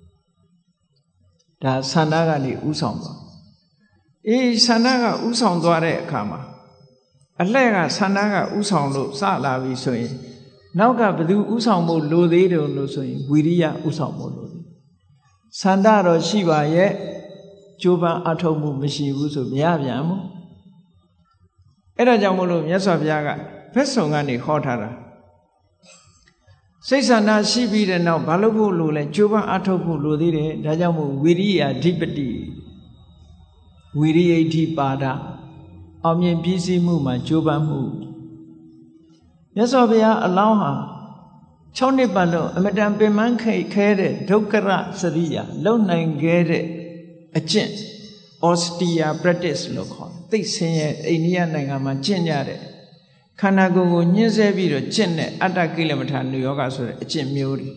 ဒါဆန္ဒကနေဥဆောင်သွားအေးဆန္ဒကဥဆောင်သွားတဲ့အခါမှာအလှဲ့ကဆန္ဒကဥဆောင်လို့စလာပြီဆိုရင်နောက်ကဘယ်သူဥဆောင်ဖို့လိုသေးတယ်လို့ဆိုရင်ဝိရိယဥဆောင်ဖို့လိုတယ်ဆန္ဒတော့ရှိပါရဲ့ကြိုးပမ်းအထောက်မှုမရှိဘူးဆိုမရပြန်ဘူးအဲ့ဒါကြောင့်မို့လို့မြတ်စွာဘုရားကဘက်ဆောင်ကနေခေါ်ထားတာစိတ်ဆန္ဒရှိပြီးတဲ့နောက်ဘာလို့ဖို့လိုလဲကြိုးပမ်းအထောက်ဖို့လိုသေးတယ်ဒါကြောင့်မို့ဝိရိယဓိပတိဝိရိယဓိပါဒအောင်မြင်ပြည့်စည်မှုမှာကြိုးပမ်းမှုမြတ်စွာဘုရားအလောင်းဟာ၆နှစ်ပတ်လုံးအမတန်ပင်ပန်းခဲခဲတဲ့ဒုက္ခရစရိယာလုံနိုင်ခဲ့တဲ့အကျင့် austere practice လို့ခေါ်တယ်သိဆင်းရဲအိန္ဒိယနိုင်ငံမှာကျင့်ကြတဲ့ခန္ဓာကိုယ်ကိုညှင်းဆဲပြီးတော့ကျင့်တဲ့အတ္တကိလမထာနုယောဂဆိုတဲ့အကျင့်မျိုးတွေ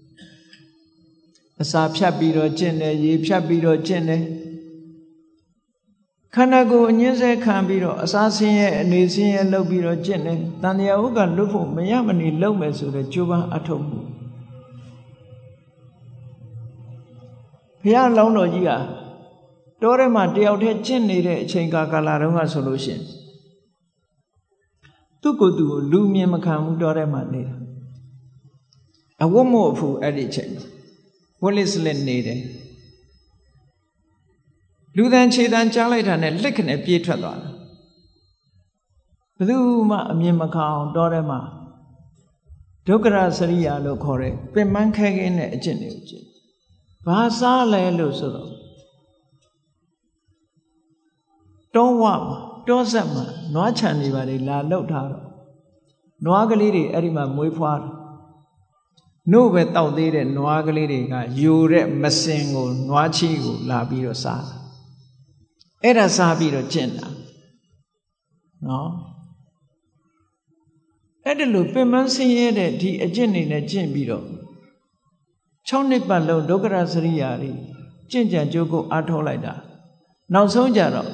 အစာဖြတ်ပြီးတော့ကျင့်တယ်ရေဖြတ်ပြီးတော့ကျင့်တယ်ခန္ဓာကိုယ်ညှင်းဆဲခံပြီးတော့အစာဆင်းရဲအနေဆင်းရဲလုပ်ပြီးတော့ကျင့်တယ်တန်တရားဥက္ကလွတ်ဖို့မရမနေလုပ်မယ်ဆိုတဲ့ကြိုးပမ်းအထောက်မှုဘုရားလောင်းတော်ကြီးကတောထဲမှာတယောက်တည်းကျင့်နေတဲ့အချိန်ကာလတုန်းကဆိုလို့ရှိရင်သူကိုယ်သူကိုလူမြင်မခံဘူးတော့တဲ့မှာနေတာအဝတ်မို့အဖူအဲ့ဒီအချိန်ဝက်လစ်လက်နေတယ်လူတန်ခြေတန်ကြားလိုက်တာနဲ့လက်ခနဲ့ပြေးထွက်သွားတာဘယ်သူမှအမြင်မခံအောင်တော့တဲ့မှာဒုက္ခရစရိယာလို့ခေါ်တဲ့ပင်ပန်းခဲခဲနဲ့အကျင့်တွေကိုကျင့်ဘာစားလဲလို့ဆိုတော့တောဝမှာတောဆက်မှာနွားခြံတွေပါလေလာလောက်ထားတော့နွားကလေးတွေအဲ့ဒီမှာမွေးဖွားတယ်နို့ပဲတောက်သေးတဲ့နွားကလေးတွေကယိုတဲ့မစင်ကိုနွားချီကိုလာပြီးတော့စားတာအဲ့ဒါစားပြီးတော့ကျင့်တာနော်အဲ့ဒါလို့ပင်မဆင်းရဲတဲ့ဒီအကျင့်တွေနဲ့ကျင့်ပြီးတော့၆နှစ်ပတ်လုံးဒုက္ခရစရိယာတွေကျင့်ကြံကြိုးကိုအားထုတ်လိုက်တာနောက်ဆုံးကြတော့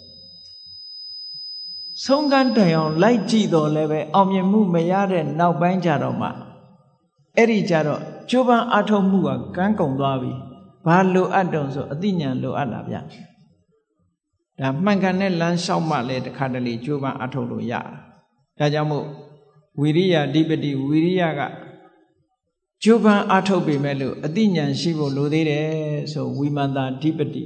ဆုံးကန်းတိုင်အောင်လိုက်ကြည့်တော့လည်းပဲအောင်မြင်မှုမရတဲ့နောက်ပိုင်းကြတော့မှအဲ့ဒီကြတော့ကျိုးပန်းအားထုတ်မှုကကန်းကုန်သွားပြီဘာလိုအပ်တုံဆိုအသိဉာဏ်လိုအပ်လာဗျဒါမှန်ကန်တဲ့လမ်းလျှောက်မှလည်းတစ်ခါတလေကျိုးပန်းအားထုတ်လို့ရတာဒါကြောင့်မို့ဝိရိယဓိပတိဝိရိယကကျိုးပန်းအားထုတ်ပေမဲ့လို့အသိဉာဏ်ရှိဖို့လိုသေးတယ်ဆိုဝိမန္တာဓိပတိ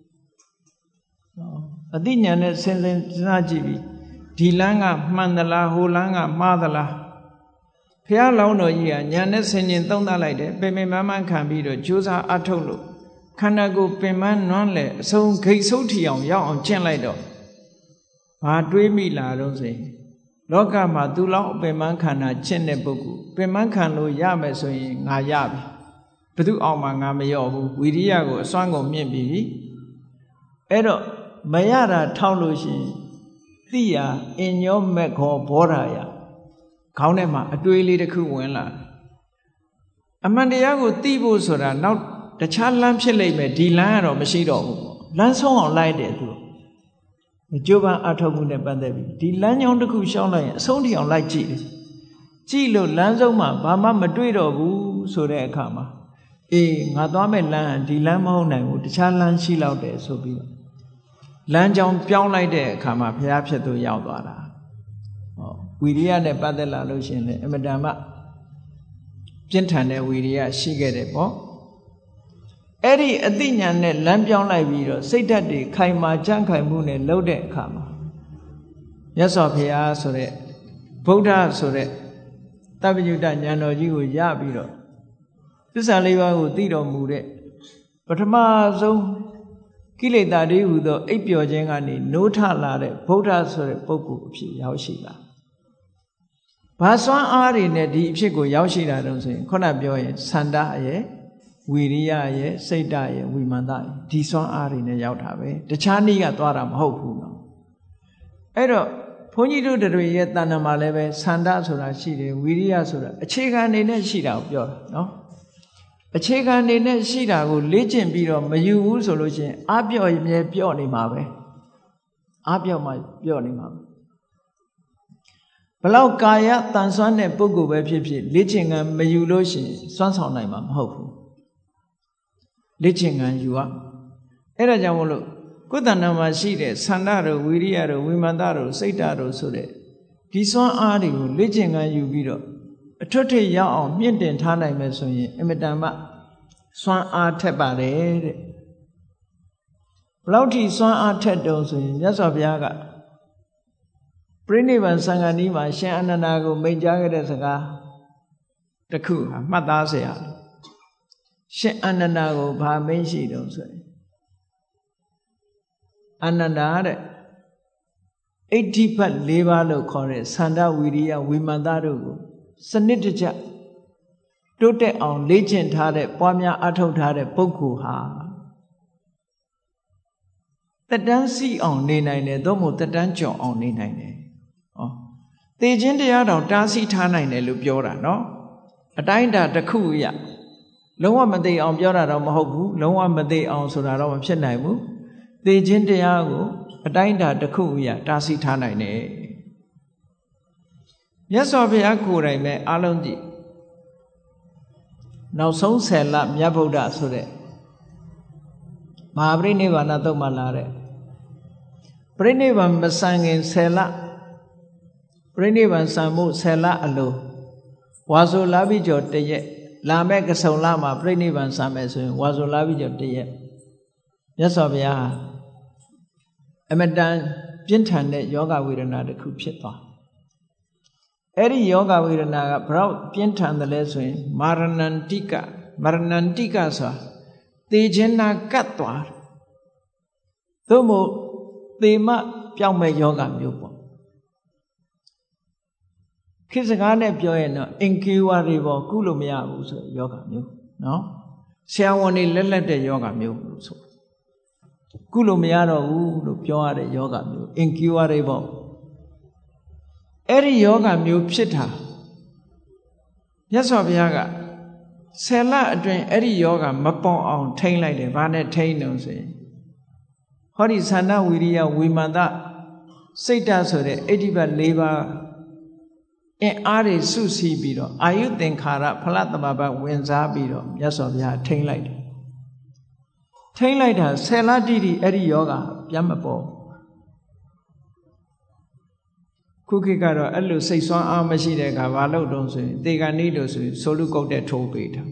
အသိဉာဏ်နဲ့စဉ်းစဉ်းစားကြည့်ပြီးဒီလမ်းကမှန်သလားဟိုလမ်းကမှားသလားဘုရားလောင်းတော်ကြီးကဉာဏ်နဲ့ဆင်ခြင်သုံးသပ်လိုက်တယ်ပင်ပင်ပန်းပန်းခံပြီးတော့ကြိုးစားအားထုတ်လို့ခန္ဓာကိုယ်ပင်ပန်းနွမ်းလေအဆုံးဂိတ်ဆုပ်ထီအောင်ရောက်အောင်ကျင့်လိုက်တော့ဘာတွေးမိလာတော့ဆိုရင်လောကမှာသူလောက်ပင်ပန်းခန္ဓာကျင့်တဲ့ပုဂ္ဂိုလ်ပင်ပန်းခံလို့ရမယ်ဆိုရင်ငါရပြီဘယ်သူအောင်မှငါမရော့ဘူးဝိရိယကိုအစွမ်းကုန်မြင့်ပြီအဲ့တော့မရတာထောက်လို့ရှိရင်သိရအညောမက်ခောဘောဓာယခေါင်းထဲမှာအတွေးလေးတစ်ခုဝင်လာအမှန်တရားကိုသိဖို့ဆိုတာနောက်တခြားလမ်းဖြစ်လိမ့်မယ်ဒီလမ်းကတော့မရှိတော့ဘူးလမ်းဆုံးအောင်လိုက်တယ်သူကြိုးပမ်းအထောက်မှုနဲ့ပတ်သက်ပြီးဒီလမ်းကြောင်းတစ်ခုရှောင်းလိုက်ရင်အဆုံးထိအောင်လိုက်ကြည့်တယ်ကြည့်လို့လမ်းဆုံးမှာဘာမှမတွေ့တော့ဘူးဆိုတဲ့အခါမှာအေးငါသွားမဲ့လမ်းဒီလမ်းမဟုတ်နိုင်ဘူးတခြားလမ်းရှိလောက်တယ်ဆိုပြီးတော့လမ်းကြောင်းပြောင်းလိုက်တဲ့အခါမှာဘုရားဖြစ်သူရောက်သွားတာဟောဝီရိယနဲ့ပတ်သက်လာလို့ရှိရင်လည်းအမတန်မှပြင်းထန်တဲ့ဝီရိယရှိခဲ့တယ်ပေါ့အဲ့ဒီအသိဉာဏ်နဲ့လမ်းပြောင်းလိုက်ပြီးတော့စိတ်ဓာတ်တွေခိုင်မာကြံ့ခိုင်မှုနဲ့လှုပ်တဲ့အခါမှာမြတ်စွာဘုရားဆိုတဲ့ဗုဒ္ဓဆိုတဲ့တပ္ပညုတဉာဏ်တော်ကြီးကိုရပြီးတော့သစ္စာလေးပါးကိုသိတော်မူတဲ့ပထမဆုံးကိလေသာတွေဟူသောအိပ်ပျော်ခြင်းကနေနိုးထလာတဲ့ဗုဒ္ဓဆိုတဲ့ပုဂ္ဂိုလ်အဖြစ်ရောက်ရှိလာဘာစွမ်းအားတွေနဲ့ဒီအဖြစ်ကိုရောက်ရှိလာတော့ဆိုရင်ခုနပြောရင်သန္တာရဲ့ဝီရိယရဲ့စိတ်ဓာတ်ရဲ့ဝိမာန်သားဒီစွမ်းအားတွေနဲ့ရောက်တာပဲတခြားနည်းကသွားတာမဟုတ်ဘူးနော်အဲ့တော့ဘုန်းကြီးတို့တွေရဲ့တဏ္ဍာမှာလည်းပဲသန္တာဆိုတာရှိတယ်ဝီရိယဆိုတာအခြေခံအနေနဲ့ရှိတာကိုပြောတာနော်အခြေခံအနေနဲ့ရှိတာကိုလေ့ကျင့်ပြီးတော့မယူဘူးဆိုလို့ရှိရင်အပြော့မြဲပြော့နေမှာပဲအပြော့မှပြော့နေမှာပဲဘလောက်ကာယတန်ဆွမ်းတဲ့ပုဂ္ဂိုလ်ပဲဖြစ်ဖြစ်လေ့ကျင့်ခံမယူလို့ရှိရင်စွမ်းဆောင်နိုင်မှာမဟုတ်ဘူးလေ့ကျင့်ခံယူရအဲ့ဒါကြောင့်မို့လို့ကိုယ်တဏ္ဍာမှာရှိတဲ့သန္တာတို့ဝိရိယတို့ဝိမာန်တာတို့စိတ်ဓာတ်တို့ဆိုတဲ့ဒီစွမ်းအားတွေကိုလေ့ကျင့်ခံယူပြီးတော့အထွတ်ထိပ်ရောက်အောင်မြင့်တင်ထားနိုင်မယ်ဆိုရင်အမတန်မှစွမ်းအားထက်ပါတယ်တဲ့ဘလောက်ထိစွမ်းအားထက်တုံးဆိုရင်မြတ်စွာဘုရားကပြိဋိဘံသံဃာနီးမှာရှင်အနန္ဒာကိုမိန့်ကြားခဲ့တဲ့စကားတစ်ခုဟာမှတ်သားစရာရှင်အနန္ဒာကိုဘာမိန့်ရှိတုံးဆိုရင်အနန္ဒာတဲ့အဋ္ဌိပတ်၄ပါးလို့ခေါ်တဲ့သန္တာဝိရိယဝိမာန်တာတို့ကိုစနစ်တကျတိုးတက်အောင်လေ့ကျင့်ထားတဲ့ပွားများအထောက်ထားတဲ့ပုဂ္ဂိုလ်ဟာတက်တန်းစီအောင်နေနိုင်တယ်သို့မဟုတ်တက်တန်းကျော်အောင်နေနိုင်တယ်ဟောသေခြင်းတရားတော်တားဆီးထားနိုင်တယ်လို့ပြောတာနော်အတိုင်းအတာတစ်ခုရလုံးဝမသိအောင်ပြောတာတော့မဟုတ်ဘူးလုံးဝမသိအောင်ဆိုတာတော့မဖြစ်နိုင်ဘူးသေခြင်းတရားကိုအတိုင်းအတာတစ်ခုရတားဆီးထားနိုင်တယ်မြတ်စွာဘုရားကိုယ်တိုင်ပဲအလုံးကြည့်နောက်ဆုံးဆယ်လမြတ်ဗုဒ္ဓဆိုတဲ့မဟာပရိနိဗ္ဗာန်သုတ်မှလာတဲ့ပရိနိဗ္ဗာန်မဆံခင်ဆယ်လပပြိဋိဘံစံမှုဆယ်လအလိုဝါဆိုလာပြီးကျော်တရက်လာမဲ့ကဆုံလာမှာပြိဋိဘံစံမယ်ဆိုရင်ဝါဆိုလာပြီးကျော်တရက်မြတ်စွာဘုရားအမတန်ပြင်းထန်တဲ့ယောဂဝေဒနာတစ်ခုဖြစ်သွားအဲ့ဒီယောဂဝေဒနာကဘယ်တော့ပြင်းထန်တယ်လဲဆိုရင်မာရဏန္တိကမာရဏန္တိကဆိုတာသေခြင်းနာကတ်သွားသို့မဟုတ်သေမပြောင်းမဲ့ယောဂမျိုးပေါ့ခေတ်စကားနဲ့ပြောရင်တော့အင်ကေဝါတွေပေါ့ကုလို့မရဘူးဆိုယောဂမျိုးနော်ဆရာဝန်တွေလက်လက်တဲ့ယောဂမျိုးလို့ဆိုကုလို့မရတော့ဘူးလို့ပြောရတဲ့ယောဂမျိုးအင်ကေဝါတွေပေါ့အဲ့ဒီယောဂမျိုးဖြစ်တာမြတ်စွာဘုရားကဆယ်လအတွင်းအဲ့ဒီယောဂမပေါ်အောင်ထိန်းလိုက်တယ်ဘာနဲ့ထိန်းလို့ဆိုရင်ဟောဒီသန္နဝိရိယဝိမာန်တစိတ်ဓာတ်ဆိုတဲ့အိဋ္ဌိပတ်၄ပါးအင်အားတွေစုစည်းပြီးတော့အာယုသင်္ခါရဖလသမဘဝင်စားပြီးတော့မြတ်စွာဘုရားထိန်းလိုက်တယ်ထိန်းလိုက်တာဆယ်လတိတိအဲ့ဒီယောဂပြန်မပေါ်ခုခေတ်ကတော့အဲ့လိုစိတ်ဆွမ်းအားမရှိတဲ့အခါဘာလို့တုံးဆိုရင်တေဂာနိလို့ဆိုရင်ဆိုလူကုတ်တဲ့ထိုးပေးတာ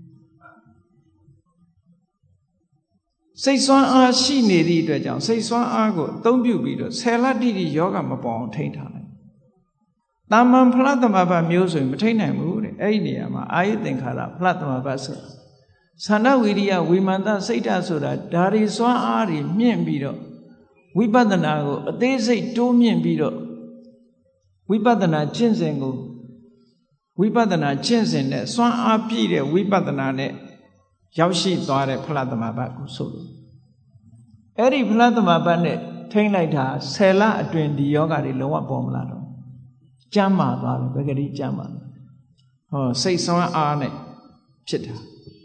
စိတ်ဆွမ်းအားရှိနေသည့်အတွက်ကြောင့်စိတ်ဆွမ်းအားကိုအသုံးပြုပြီးတော့ဆယ်လတိတိယောဂမပေါ်အောင်ထိန်းထားလိုက်တာမန်ဖလသမဘမျိုးဆိုရင်မထိန်းနိုင်ဘူးတဲ့အဲ့ဒီနေရာမှာအာယုသင်္ခါရဖလသမဘဆိုသန္နဝိရိယဝိမာန်တစိတ်ဓာတ်ဆိုတာဓာရီဆွမ်းအားတွေမြင့်ပြီးတော့ဝိပဿနာကိုအသေးစိတ်တိုးမြင့်ပြီးတော့ဝိပဿနာကျင့်စဉ်ကိုဝိပဿနာကျင့်စဉ်နဲ့စွမ်းအားပြည့်တဲ့ဝိပဿနာနဲ့ရောက်ရှိသွားတဲ့ဖလသမဘကိုဆိုလို့အဲ့ဒီဖလသမဘနဲ့ထိန်းလိုက်တာဆယ်လအတွင်းဒီယောဂတွေလုံးဝပေါ်မလာတော့ကျမ်းမာသွားတယ်ဘယ်ကလေးကျမ်းမာဟောစိတ်စွမ်းအားနဲ့ဖြစ်တာ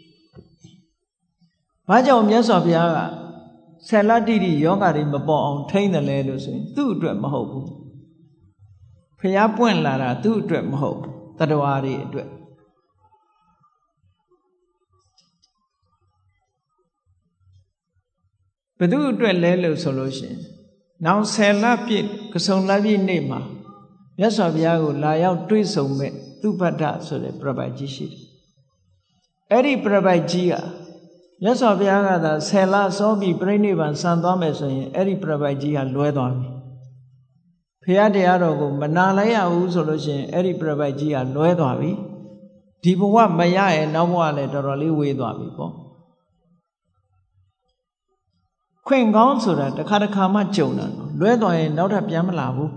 ဘာကြောင့်မြတ်စွာဘုရားကဆယ်လတိတိယောဂတွေမပေါ်အောင်ထိန်းတယ်လဲလို့ဆိုရင်သူ့အတွက်မဟုတ်ဘူးဖျားပွင့်လာတာသူ့အတွက်မဟုတ်တတဝါတွေအတွက်ဘယ်သူအတွက်လဲလို့ဆိုလို့ရှိရင်နောက်ဆယ်လပြည့်ကဆုံလပြည့်နေ့မှာမြတ်စွာဘုရားကိုလာရောက်တွေ့ဆုံမဲ့သူပတ္တဆိုတဲ့ပြပိုက်ကြီးရှိတယ်အဲ့ဒီပြပိုက်ကြီးကမြတ်စွာဘုရားကသာဆယ်လစောပြီးပြိဋိဘံစံသွားမယ်ဆိုရင်အဲ့ဒီပြပိုက်ကြီးကလွဲသွားပြီဖရာတရားတော်ကိုမနာလိုက်ရဘူးဆိုလို့ရှိရင်အဲ့ဒီပြပိုက်ကြီးကလွဲသွားပြီဒီဘဝမရရဲ့နောက်ဘဝလည်းတော်တော်လေးဝေးသွားပြီပေါ့ခွင့်ကောင်းဆိုတာတစ်ခါတစ်ခါမှကြုံတာလွဲသွားရင်နောက်ထပ်ပြန်မလာဘူး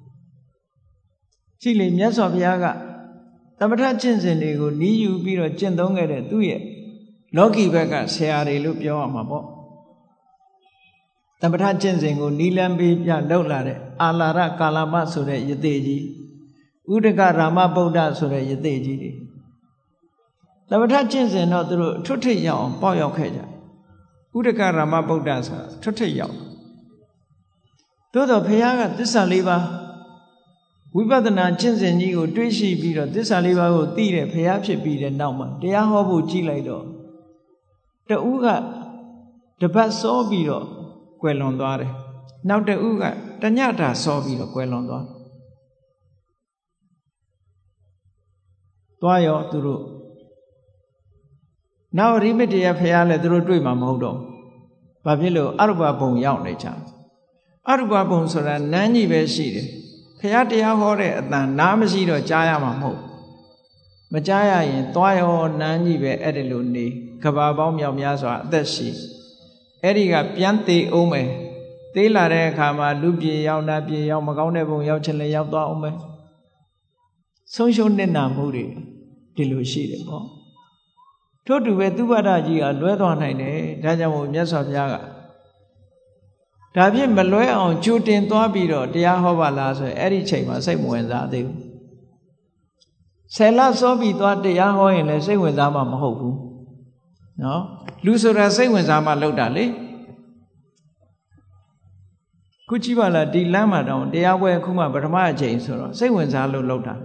ကြည့်လေမြတ်စွာဘုရားကသမထကျင့်စဉ်တွေကိုနီးယူပြီးတော့ကျင့်သုံးခဲ့တဲ့သူ့ရဲ့လောကီဘက်ကဆရာတွေလို့ပြောရမှာပေါ့သမထကျင့်စဉ်ကိုနီလံပေးပြလောက်လာတဲ့အာလာရကာလမဆိုတဲ့ယသိကြီးဥဒကရာမဗုဒ္ဓဆိုတဲ့ယသိကြီးတွေသမထကျင့်စဉ်တော့သူတို့ထွတ်ထိပ်ရောက်အောင်ပေါက်ရောက်ခဲ့ကြဥဒကရာမဗုဒ္ဓဆိုတာထွတ်ထိပ်ရောက်သို့တော့ဘုရားကသစ္စာလေးပါးဝိပဿနာကျင့်စဉ်ကြီးကိုတွေးရှိပြီးတော့သစ္စာလေးပါးကိုသိတဲ့ဘုရားဖြစ်ပြီးတဲ့နောက်မှာတရားဟောဖို့ကြည်လိုက်တော့တဦးကတပတ်စောပြီးတော့ကွယ်လွန်သွားတယ်နောက်တဦးကတညတာစောပြီးတော့ကွယ်လွန်သွားသွားရောသူတို့နောက်ရိမတ္တရဖះလဲသူတို့တွေ့မှာမဟုတ်တော့ဘာဖြစ်လို့အရုပဘုံရောက်နေကြအရုပဘုံဆိုတာနန်းကြီးပဲရှိတယ်ဖះတရားဟောတဲ့အတန်နားမရှိတော့ကြားရမှာမဟုတ်မကြားရရင်သွားရောနန်းကြီးပဲအဲ့ဒီလိုနေကဘာပေါင်းမြောက်များစွာအသက်ရှိအဲ့ဒီကပြန်သေးအောင်မယ်သေးလာတဲ့အခါမှာလူပြေရောက်နာပြေရောက်မကောင်းတဲ့ဘုံရောက်ချင်လဲရောက်သွားအောင်မယ်ဆုံးရှုံးနစ်နာမှုတွေဒီလိုရှိတယ်ပေါ့ထို့တူပဲသူပ္ပဒကြီးကလွဲသွားနိုင်တယ်ဒါကြောင့်မို့မြတ်စွာဘုရားကဒါဖြင့်မလွဲအောင်ကြိုတင်သွားပြီးတော့တရားဟောပါလားဆိုရင်အဲ့ဒီချိန်မှာစိတ်မဝင်စားသေးဘူးဆယ်လစောပြီးသွားတရားဟောရင်လည်းစိတ်ဝင်စားမှာမဟုတ်ဘူးနော်လူဆိုတာစိတ်ဝင်စားမှလောက်တာလေခုကြည့်ပါလားဒီလမ်းမှာတောင်တရားပွဲအခုမှပထမအချိန်ဆိုတော့စိတ်ဝင်စားလို့လောက်တာ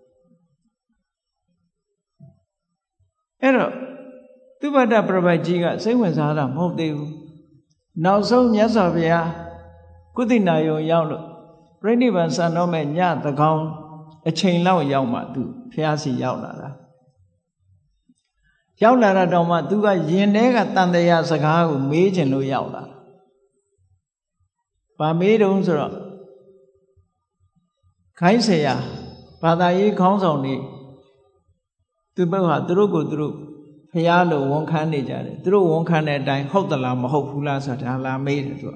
အဲ့တော့သူပတ္တပြပိုက်ကြီးကစိတ်ဝင်စားတာမဟုတ်သေးဘူးနောက်ဆုံးမြတ်စွာဘုရားကုသိနာယုံရောက်လို့ပြိဋိဘံစံတော့မဲ့ညသကောင်အချိန်လောက်ရောက်မှသူဖះစီရောက်လာတာရောက်လာတော့မှသူကရင်ထဲကတန်တရားစကားကိုမေးချင်လို့ရောက်လာတာဗာမေးတုံးဆိုတော့ခိုင်းเสียဘာသာရေးခေါင်းဆောင်နေသူတို့ဟာသူတို့ကိုသူတို့ဖះလို့ဝန်ခံနေကြတယ်သူတို့ဝန်ခံတဲ့အတိုင်းဟုတ်သလားမဟုတ်ဘူးလားဆိုတာလာမေးတယ်သူက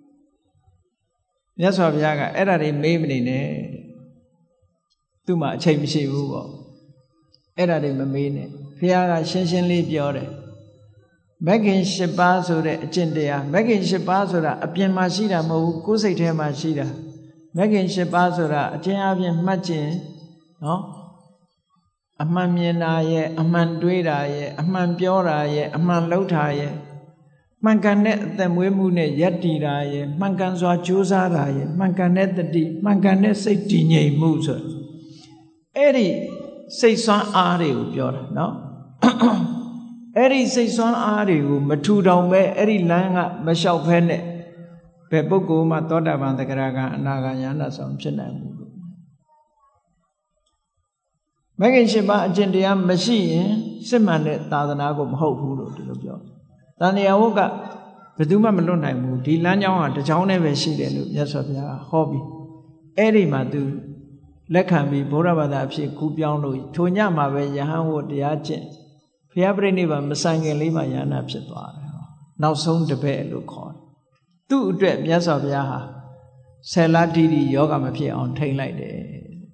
မြတ်စွာဘုရားကအဲ့ဒါတွေမေးမနေနဲ့သူ့မှာအချိန်မရှိဘူးပေါ့အဲ့ဒါတွေမမေးနဲ့ဘုရားကရှင်းရှင်းလေးပြောတယ်မဂ္ဂင်၈ပါးဆိုတဲ့အကျင့်တရားမဂ္ဂင်၈ပါးဆိုတာအပြင်မှာရှိတာမဟုတ်ဘူးကိုယ်စိတ်ထဲမှာရှိတာမဂ္ဂင်၈ပါးဆိုတာအကျဉ်းအပြင်မှတ်ခြင်းနော်အမှန်မြင်တာရဲ့အမှန်တွေးတာရဲ့အမှန်ပြောတာရဲ့အမှန်လုပ်တာရဲ့မှန်ကန်တဲ့အသက်မွေးမှုနဲ့ယက်တည်တာရဲ့မှန်ကန်စွာကြိုးစားတာရဲ့မှန်ကန်တဲ့တတိမှန်ကန်တဲ့စိတ်တည်ငြိမ်မှုဆိုအဲ့ဒီစိတ်ဆွမ်းအားတွေကိုပြောတာနော်အဲ့ဒီစိတ်ဆွမ်းအားတွေကိုမထူထောင်ပဲအဲ့ဒီလမ်းကမလျှောက်ဖဲနဲ့ဘယ်ပုဂ္ဂိုလ်မှသောတာပန်သဂရကံအနာဂံယန္တာဆောင်ဖြစ်နိုင်ဘူးလို့မဂ္ဂင်၈ပါးအကျင့်တရားမရှိရင်စစ်မှန်တဲ့သာသနာကိုမဟုတ်ဘူးလို့ဒီလိုပြောတဏှာဝုတ်ကဘယ်သူမှမလွတ်နိုင်ဘူးဒီလမ်းကြောင်းဟာတစ်ကြောင်းနဲ့ပဲရှိတယ်လို့မြတ်စွာဘုရားဟောပြီးအဲ့ဒီမှာသူလက်ခံပြီးဗုဒ္ဓဘာသာအဖြစ်ကူးပြောင်းလို့ထိုညမှာပဲယဟန်ဝတ်တရားကျင့်ဘုရားပြိဋိဘံမဆိုင်ခင်လေးမှာယန္တာဖြစ်သွားတယ်နောက်ဆုံးတပည့်လို့ခေါ်တယ်သူ့အတွက်မြတ်စွာဘုရားဟာဆယ်လတိတိယောဂမဖြစ်အောင်ထိန်းလိုက်တယ်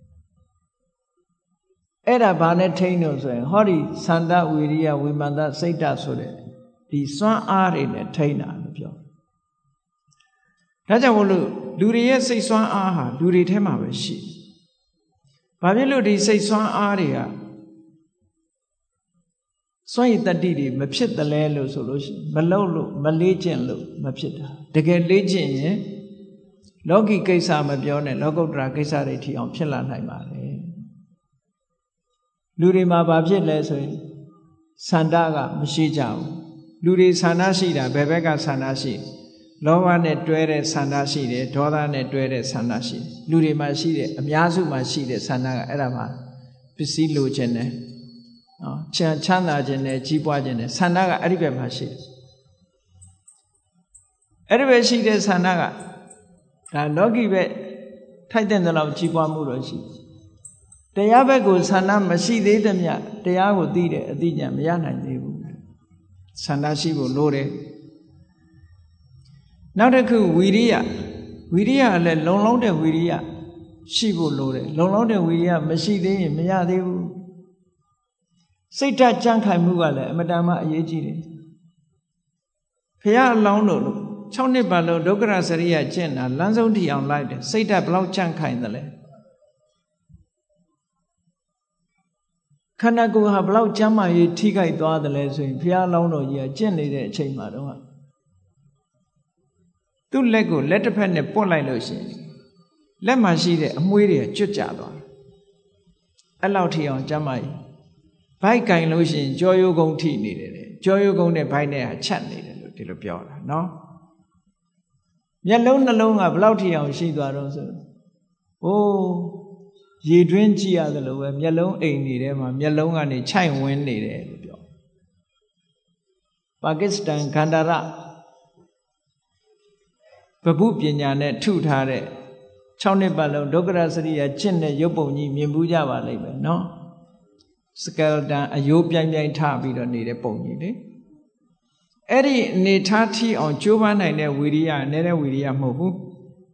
အဲ့ဒါဘာနဲ့ထိန်းလို့ဆိုရင်ဟောဒီသန္တဝိရိယဝိမာန်တစိတ်ဓာတ်ဆိုတဲ့ဒီစွမ်းအားတွေနဲ့ထိန်းတာလို့ပြောဒါကြောင့်မို့လို့လူတွေရဲ့စိတ်စွမ်းအားဟာလူတွေထဲမှာပဲရှိဘာဖြစ်လို့ဒီစိတ်စွမ်းအားတွေကစွန့်ရည်တတ္တိတွေမဖြစ်တယ်လဲလို့ဆိုလို့ရှိရင်မလုံလို့မလေးကျင့်လို့မဖြစ်တာတကယ်လေးကျင့်ရင်လောကီကိစ္စမပြောနဲ့လောကုတ္တရာကိစ္စတွေထီအောင်ဖြစ်လာနိုင်ပါလေလူတွေမှာဘာဖြစ်လဲဆိုရင်ဆန္ဒကမရှိကြဘူးလူတွေဆန္ဒရှိတာဘယ်ဘက်ကဆန္ဒရှိလောဘနဲ့တွဲတဲ့ဆန္ဒရှိတယ်ဒေါသနဲ့တွဲတဲ့ဆန္ဒရှိတယ်လူတွေမှာရှိတဲ့အများစုမှာရှိတဲ့ဆန္ဒကအဲ့ဒါမှပစ္စည်းလိုချင်တယ်နော်ချမ်းချမ်းသာခြင်းနဲ့ကြီးပွားခြင်းနဲ့ဆန္ဒကအဲ့ဒီဘက်မှာရှိတယ်အဲ့ဒီဘက်ရှိတဲ့ဆန္ဒကဒါလောကီဘက်ထိုက်တဲ့လောက်ကြီးပွားမှုတော့ရှိတရားဘက်ကိုဆန္ဒမရှိသေးတဲ့မြတ်တရားကိုသိတဲ့အသိဉာဏ်မရနိုင်သေးဘူးဆန္ဒရှိဖို့လိုတယ်နောက်တစ်ခုဝီရိယဝီရိယလည်းလုံလောက်တဲ့ဝီရိယရှိဖို့လိုတယ်လုံလောက်တဲ့ဝီရိယမရှိသေးရင်မရသေးဘူးစိတ်ဓာတ်ကြံ့ခိုင်မှုကလည်းအမတန်မှအရေးကြီးတယ်ဖះအလောင်းတို့လို့၆နှစ်ပတ်လုံးဒုက္ခရစရိယကျင့်တာလမ်းဆုံးထိအောင်လိုက်တယ်စိတ်ဓာတ်ဘလောက်ကြံ့ခိုင်တယ်လဲခန္ဓာကိုယ်ဟာဘလောက်ကျမ်းမာရေးထိခိုက်သွားတယ်လဲဆိုရင်ဘုရားလောင်းတော်ကြီးကကျင့်နေတဲ့အချိန်မှာတော့သူ့လက်ကိုလက်တစ်ဖက်နဲ့ပွတ်လိုက်လို့ရှိရင်လက်မှာရှိတဲ့အမွှေးတွေကျွတ်ကျသွားတယ်အဲ့လောက်ထိအောင်ကျမ်းမာရေးဘိုက်ကင်လို့ရှိရင်ကြောရိုးကုန်းထိနေတယ်ကြောရိုးကုန်းနဲ့ဘိုက်နဲ့ဟာချက်နေတယ်လို့ဒီလိုပြောတာနော်မျက်လုံးနှလုံးကဘလောက်ထိအောင်ရှိသွားတော့ဆိုအိုးရေတွင်းကြည့်ရတယ်လို့ပဲမျက်လုံးအိမ်နေတယ်မှာမျက်လုံးကနေခြိုက်ဝင်းနေတယ်လို့ပြောပါကစ္စတန်ဂန္ဓာရပပုပညာနဲ့ထုထားတဲ့၆နှစ်ပတ်လုံးဒုက္ခရစရိယကျင့်တဲ့ရုပ်ပုံကြီးမြင်ဘူးကြပါလိမ့်မယ်နော်စကယ်တန်အယိုးပြိုင်ပြိုင်ထပြီးတော့နေတဲ့ပုံကြီးလေအဲ့ဒီအနေထားထီအောင်ကြိုးပမ်းနိုင်တဲ့ဝီရိယနဲ့တဲ့ဝီရိယမဟုတ်ဘူး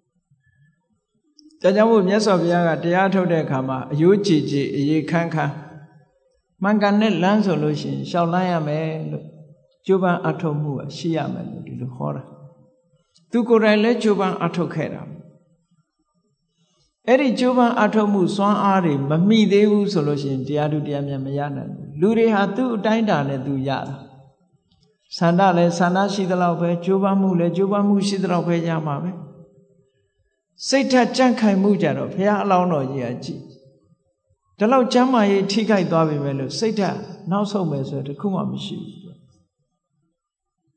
ဒါကြောင့်မို့မြတ်စွာဘုရားကတရားထုတ်တဲ့အခါမှာအယိုးကြည်ကြည်အရေးခန်းခန်းမှန်ကန်တဲ့လမ်းဆိုလို့ရှိရင်ရှောက်လန်းရမယ်လို့ကြိုးပမ်းအထောက်မှုရှိရမယ်လို့ဒီလိုခေါ်တာသူကိုယ်တိုင်လည်းကြိုးပမ်းအထောက်ခဲ့တာအဲ့ဒီကြိုးပမ်းအထောက်မှုစွမ်းအားတွေမမိသေးဘူးဆိုလို့ရှိရင်တရားသူတရားမြတ်မရနိုင်ဘူးလူတွေဟာသူ့အတိုင်းတာနဲ့သူရတာဆန္ဒလည်းဆန္ဒရှိသလောက်ပဲကြိုးပမ်းမှုလည်းကြိုးပမ်းမှုရှိသလောက်ပဲရမှာပဲစိတ်ဓာတ်ကြံ့ခိုင်မှုကြတော့ဘုရားအလောင်းတော်ကြီးကကြည်ဒီလောက်ကျမ်းမာရေးထိခိုက်သွားပြီပဲလို့စိတ်ဓာတ်နောက်ဆုံးပဲဆိုတခုမှမရှိဘူး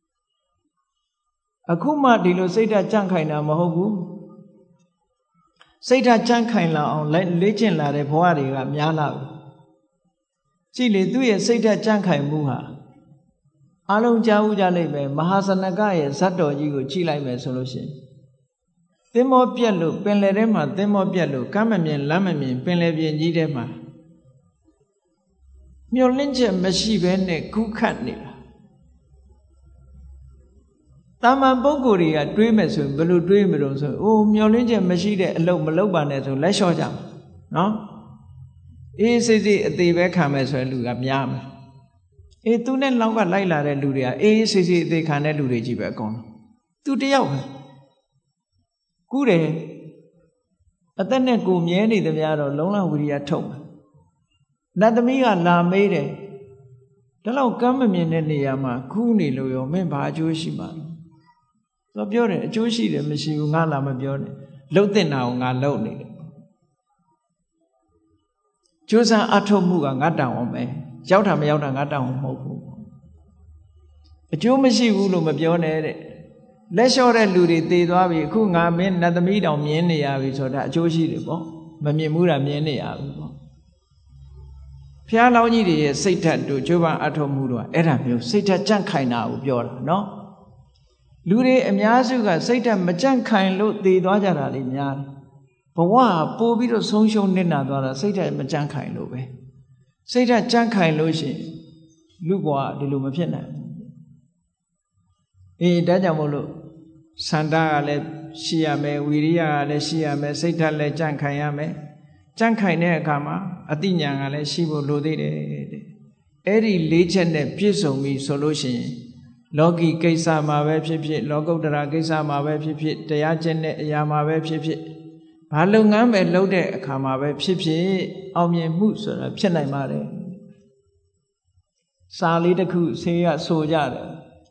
အခုမှဒီလိုစိတ်ဓာတ်ကြံ့ခိုင်တာမဟုတ်ဘူးစိတ်ဓာတ်ကြန့်ခိုင်လာအောင်လေ့ကျင့်လာတဲ့ဘဝတွေကများလာပြီကြည့်လေသူ့ရဲ့စိတ်ဓာတ်ကြန့်ခိုင်မှုဟာအလုံးကြားဥကြလိမ့်မယ်မဟာစနကရဲ့ဇတ်တော်ကြီးကိုကြည့်လိုက်မယ်ဆိုလို့ရှိရင်သင်္ဘောပြက်လို့ပင်လယ်ထဲမှာသင်္ဘောပြက်လို့ကမ်းမမြင်လမ်းမမြင်ပင်လယ်ပြင်ကြီးထဲမှာမျောလင့်ချက်မရှိဘဲနဲ့ခုခတ်နေတာတာမန်ပုဂ္ဂိုလ်တွေကတွေးမယ်ဆိုရင်ဘယ်လိုတွေးမလို့ဆိုအိုးမျောလင့်ချက်မရှိတဲ့အလုပ်မလုပ်ပါနဲ့ဆိုလက်လျှော့ကြမှာနော်အေးစိတ်စိတ်အသေးပဲခံမယ်ဆိုရင်လူကများမယ်အေးသူနဲ့လောက်ကလိုက်လာတဲ့လူတွေကအေးစိတ်စိတ်အသေးခံတဲ့လူတွေကြီးပဲအကုန်လုံးသူတယောက်ပဲကူးတယ်အသက်နဲ့ကိုမြဲနေသမျှတော့လုံးလဝိရိယထုတ်မယ်နတ်သမီးကလာမေးတယ်ဒါလောက်ကမ်းမမြင်တဲ့နေရာမှာကူးနေလို့ရောမင်းဘာအကျိုးရှိမှာလဲသူပြောတယ်အကျိုးရှိတယ်မရှိဘူးငါလာမပြောနဲ့လှုပ်တဲ့နာကိုငါလှုပ်နေတယ်ကျိုးစားအထုတ်မှုကငါတောင်းအောင်ပဲရောက်တာမရောက်တာငါတောင်းအောင်မဟုတ်ဘူးအကျိုးမရှိဘူးလို့မပြောနဲ့တဲ့လက်လျှော့တဲ့လူတွေသေသွားပြီအခုငါမင်းနတ်သမီးတောင်မြင်နေရပြီဆိုတာအကျိုးရှိတယ်ပေါ့မမြင်ဘူးတာမြင်နေရပြီပေါ့ဖျားလောင်းကြီးတွေရဲ့စိတ်ဓာတ်တို့ကျိုးပန်းအထုတ်မှုတို့ကအဲ့ဒါမျိုးစိတ်ဓာတ်ကြန့်ခိုင်တာကိုပြောတာနော်လူတွေအများစုကစိတ်ဓာတ်မကြန့်ခိုင်လို့သေသွားကြတာလေများတယ်ဘဝပို့ပြီးတော့ဆုံးရှုံးနေတာသွားတာစိတ်ဓာတ်မကြန့်ခိုင်လို့ပဲစိတ်ဓာတ်ကြန့်ခိုင်လို့ရှိရင်လူဘဝဒီလိုမဖြစ်နိုင်ဘူးအေးဒါကြောင့်မို့လို့စန္ဒကလည်းရှိရမယ်ဝီရိယကလည်းရှိရမယ်စိတ်ဓာတ်လည်းကြန့်ခိုင်ရမယ်ကြန့်ခိုင်တဲ့အခါမှာအတိညာကလည်းရှိဖို့လိုသေးတယ်တဲ့အဲ့ဒီလေးချက်နဲ့ပြည့်စုံပြီဆိုလို့ရှိရင်လောကီကိစ္စမှာပဲဖြစ်ဖြစ်လောကုတ္တရာကိစ္စမှာပဲဖြစ်ဖြစ်တရားကျင့်တဲ့အရာမှာပဲဖြစ်ဖြစ်ဘာလုပ်ငန်းပဲလုပ်တဲ့အခါမှာပဲဖြစ်ဖြစ်အောင်မြင်မှုဆိုတာဖြစ်နိုင်ပါတယ်စာလေးတစ်ခုဆေးကဆိုကြတယ်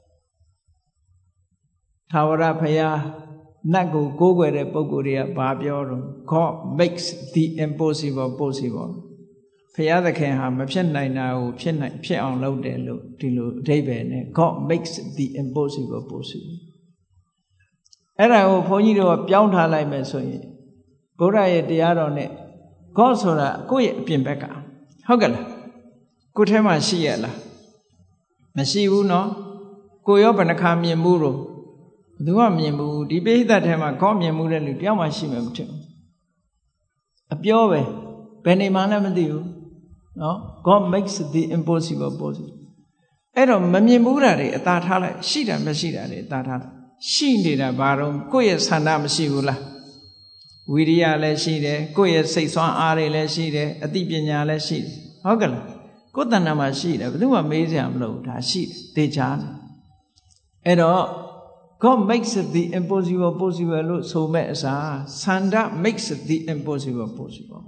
ထာဝရဘုရားနတ်ကိုကိုးကွယ်တဲ့ပုဂ္ဂိုလ်တွေကဘာပြောတော့ God makes the impossible possible ဘုရားသခင်ဟာမဖြစ်နိုင်တာကိုဖြစ်နိုင်ဖြစ်အောင်လုပ်တယ်လို့ဒီလိုအဓိပ္ပာယ်နဲ့ God makes the impossible possible အဲ့ဒါကိုဘုန်းကြီးတို့ကပြောင်းထားလိုက်မယ်ဆိုရင်ဘုရားရဲ့တရားတော်နဲ့ God ဆိုတာကိုယ့်ရဲ့အပြင်ဘက်ကဟုတ်ကဲ့လားကိုယ်ထဲမှာရှိရလားမရှိဘူးနော်ကိုရောဘယ်နှခါမြင်မှုတော့ဘယ်သူမှမြင်ဘူးဒီပိဋကတ်ထဲမှာGodမြင်မှုတဲ့လူတယောက်မှရှိမှာမထင်ဘူးအပြောပဲဘယ်နေမှလည်းမသိဘူးနော် God makes the impossible possible အဲ့တော့မမြင်ဘူးတာတွေအသာထားလိုက်ရှိတာမရှိတာတွေအသာထားလိုက်ရှိနေတာဘာတော့ကိုယ့်ရဲ့ဆန္ဒမရှိဘူးလားဝိရိယလည်းရှိတယ်ကိုယ့်ရဲ့စိတ်ဆွမ်းအားတွေလည်းရှိတယ်အသိပညာလည်းရှိတယ်ဟုတ်ကဲ့လားကိုယ်တဏ္ဍာမှာရှိတယ်ဘယ်သူမှမေးစရာမလိုဘူးဒါရှိတယ်သေချာတယ်အဲ့တော့ God makes the impossible possible လို့ဆိုမဲ့အစားဆန္ဒ makes the impossible possible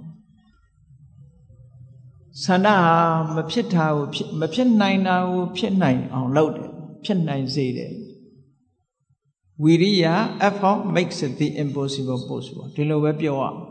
ဆန္ဒဟာမဖြစ်တာကိုဖြစ်မဖြစ်နိုင်တာကိုဖြစ်နိုင်အောင်လုပ်တယ်ဖြစ်နိုင်စေတယ်ဝိရိယ effort makes the impossible possible ဒီလိုပဲပြောရအောင်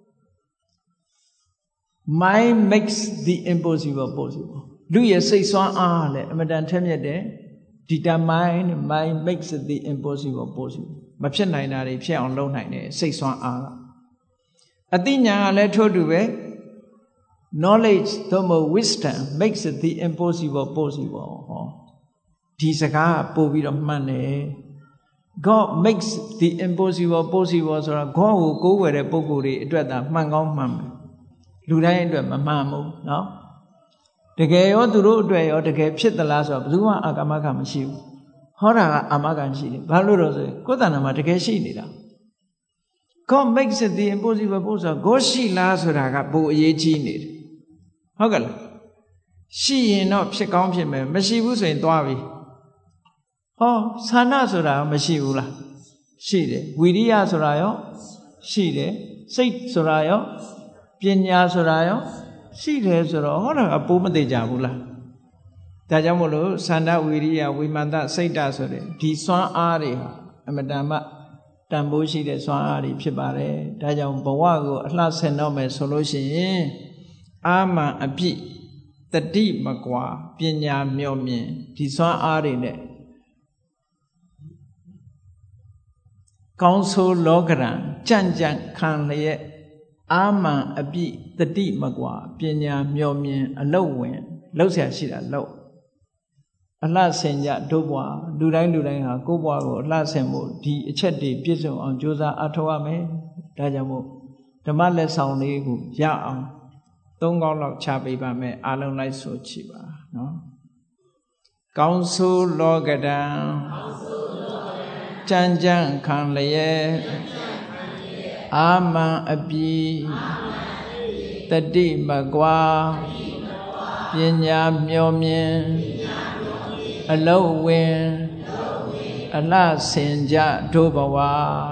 mind makes the impossible possible လူရဲ့စိတ်ဆွမ်းအားလည်းအမတန်ထက်မြက်တယ် determine mind makes the impossible possible မဖြစ်နိုင်တာတွေဖြစ်အောင်လုပ်နိုင်တယ်စိတ်ဆွမ်းအားအသိဉာဏ်ကလည်းထို့တူပဲ knowledge သို့မဟုတ် wisdom makes the impossible possible ဟောဒီစကားပို့ပြီးတော့မှန်တယ် God makes the impossible possible ဆိုတာ God ကိုကိုးကွယ်တဲ့ပုဂ္ဂိုလ်တွေအတွက်သာမှန်ကောင်းမှန်မယ်လူတိုင်းအတွက်မမှန်ဘူးเนาะတကယ်ရောသူတို့အတွက်ရောတကယ်ဖြစ်သလားဆိုတော့ဘယ်သူမှအာကမကမရှိဘူးဟောတာကအာမခံရှိတယ်ဘာလို့လို့ဆိုရင်ကိုယ်တဏ္ဍာမှာတကယ်ရှိနေတာ God makes it the impossible possible ကိုရှိလားဆိုတာကပိုအရေးကြီးနေတယ်ဟုတ်ကဲ့လားရှိရင်တော့ဖြစ်ကောင်းဖြစ်မယ်မရှိဘူးဆိုရင်သွားပြီဟောဆန္ဒဆိုတာမရှိဘူးလားရှိတယ်ဝိရိယဆိုတာရောရှိတယ်စိတ်ဆိုတာရောပညာဆိုတာရောရှိတယ်ဆိုတော့ဟောတာကပိုးမသေးကြဘူးလားဒါကြောင့်မို့လို့ဆန္ဒဝိရိယဝိမာန်တစိတ်တဆိုတဲ့ဒီစွမ်းအားတွေဟာအမတန်မှတန်ဖိုးရှိတဲ့စွမ်းအားတွေဖြစ်ပါတယ်ဒါကြောင့်ဘဝကိုအလှဆင်တော့မယ်ဆိုလို့ရှိရင်အာမန်အပြည့်တတိမကွာပညာမြော့မြင်ဒီစွမ်းအားတွေနဲ့ကောင်းဆိုးလောကရန်ကြံ့ကြံ့ခံလျက်အာမန်အပြည့်တတိမကွာပညာမျှော်မြင်အလုတ်ဝင်လှုပ်ရှားရှိတာလှုပ်အလှဆင်ကြတို့ဘွားလူတိုင်းလူတိုင်းဟာကိုယ့်ဘွားကိုအလှဆင်ဖို့ဒီအချက်တွေပြည့်စုံအောင်ကြိုးစားအထောက်ရမယ်ဒါကြောင့်မို့ဓမ္မလက်ဆောင်လေးကိုရအောင်သုံးကောင်းလောက်ချပေးပါမယ်အားလုံးလိုက်ဆိုချပါနော်ကောင်းဆိုးလောကဒံကြံ့ကြံ့ခံလျက်အာမန်အပြည့်တတိမကွာပညာမျှော်မြင်အလုတ်ဝင်အလှဆင်ကြတို့ဘဝ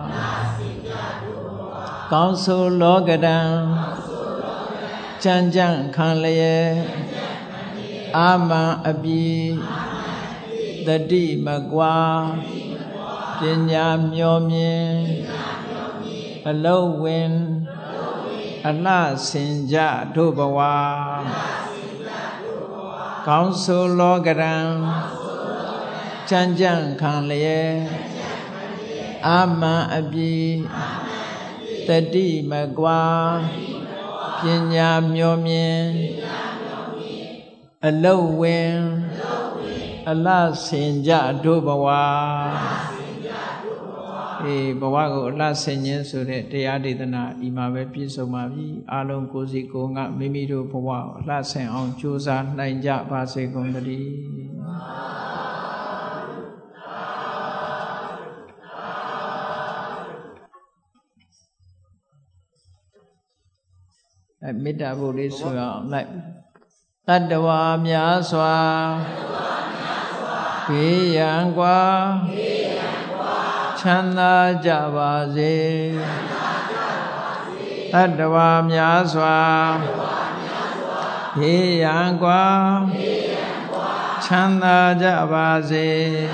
ကောင်းဆိုးလောကဒံကြံ့ကြံ့ခံလျက်အာမန်အပြည့်တတိမကွာပညာမျှော်မြင်အလုတ်ဝင်အလှဆင်ကြတို့ဘဝကောင်းဆိုးလောကရန်ကြံ့ကြံ့ခံလျက်အာမန်အပြည့်တတိမကွာပညာမျှော်မြင်အလုတ်ဝင်အလှဆင်ကြတို့ဘဝအေးဘဝကိုအလှဆင်ခြင်းဆိုတဲ့တရားဒေသနာဤမှာပဲပြည့်စုံပါပြီအားလုံးကိုယ်စီကိုယ်ငါမိမိတို့ဘဝကိုအလှဆင်အောင်ကြိုးစားနိုင်ကြပါစေကုန်သတည်းအဲမေတ္တာဘုရားလေးဆိုအောင်လိုက်တတ္တဝါများစွာဘေးရန်ကွာချမ်းသာကြပါစေတတ္တဝါများစွာဘေးရန်ကွာချမ်းသာကြပါစေ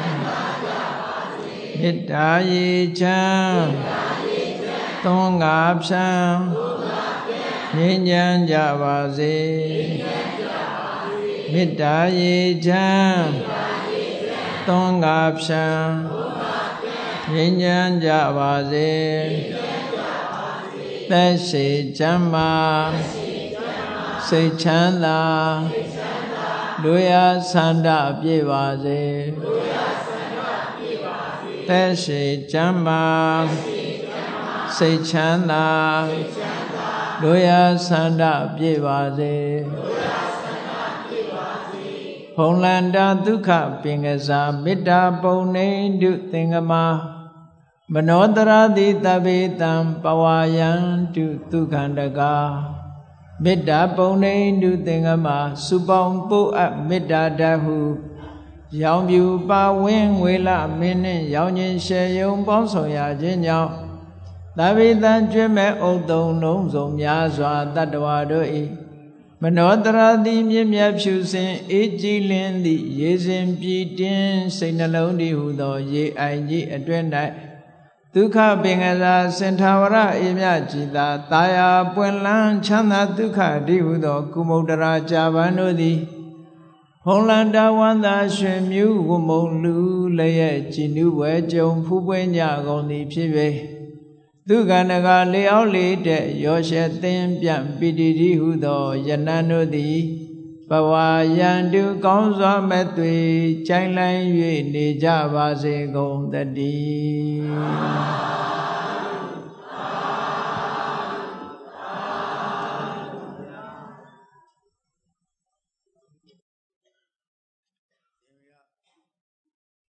မေတ္တာရေချမ်းသွန်ငါဖြံငြိမ်းချမ်းကြပါစေမေတ္တာရေချမ်းသွန်ငါဖြံငြိမ်းချမ်းကြပါစေသက်ရှိချမ်းသာစိတ်ချမ်းသာလူရဆန္ဒပြည့်ပါစေသက်ရှိချမ်းသာစိတ်ချမ်းသာလူရဆန္ဒပြည့်ပါစေဖုံလန္တာဒုက္ခပင်ကစားမေတ္တာပုံနေတုသင်္ကမမနောတရာတိတဗေတံပဝါယံတုဒုက္ခန္တကာမေတ္တာပုံနေတုသင်္ကမစုပေါင်းပို့အပ်မေတ္တာတဟုရောင်ပြူပါဝင်းဝေလမင်းနှင့်ရောင်ခြင်းရှေယုံပေါင်းဆောင်ရခြင်းကြောင့်တဗေတံကျွဲ့မဲ့ဥတုံလုံးစုံများစွာတတ္တဝါတို့၏မနောတရာတိမြင့်မြတ်ဖြူစင်အေးကြည်လင်းသည့်ရေစဉ်ပြည်တင်းစိတ်နှလုံးတည်ဟုသောရေအိုင်ကြီးအတွင်း၌ဒုက္ခပင်ကစားစင်ထာဝရအေမြကြည်သာတာယာပွင့်လန်းချမ်းသာဒုက္ခတည်ဟုသောကုမုဒ္ဒရာကြာပန်တို့သည်ဖုံလန္တာဝန္တာရွှင်မြူးဝမုံလူလည်းရဲ့ကြည်နူးဝဲကြုံဖူးပွင့်ကြကုန်သည်ဖြစ်၍ဒုက္ခနကလေအောင်လေတဲ့ရောရှက်သင်ပြန့်ပိတိတိဟုသောယနန်တို့သည်ဘဝယံတုကောင်းစွာမဲ့သွေကြိုင်လိုင်း၍နေကြပါစေကုန်သတည်း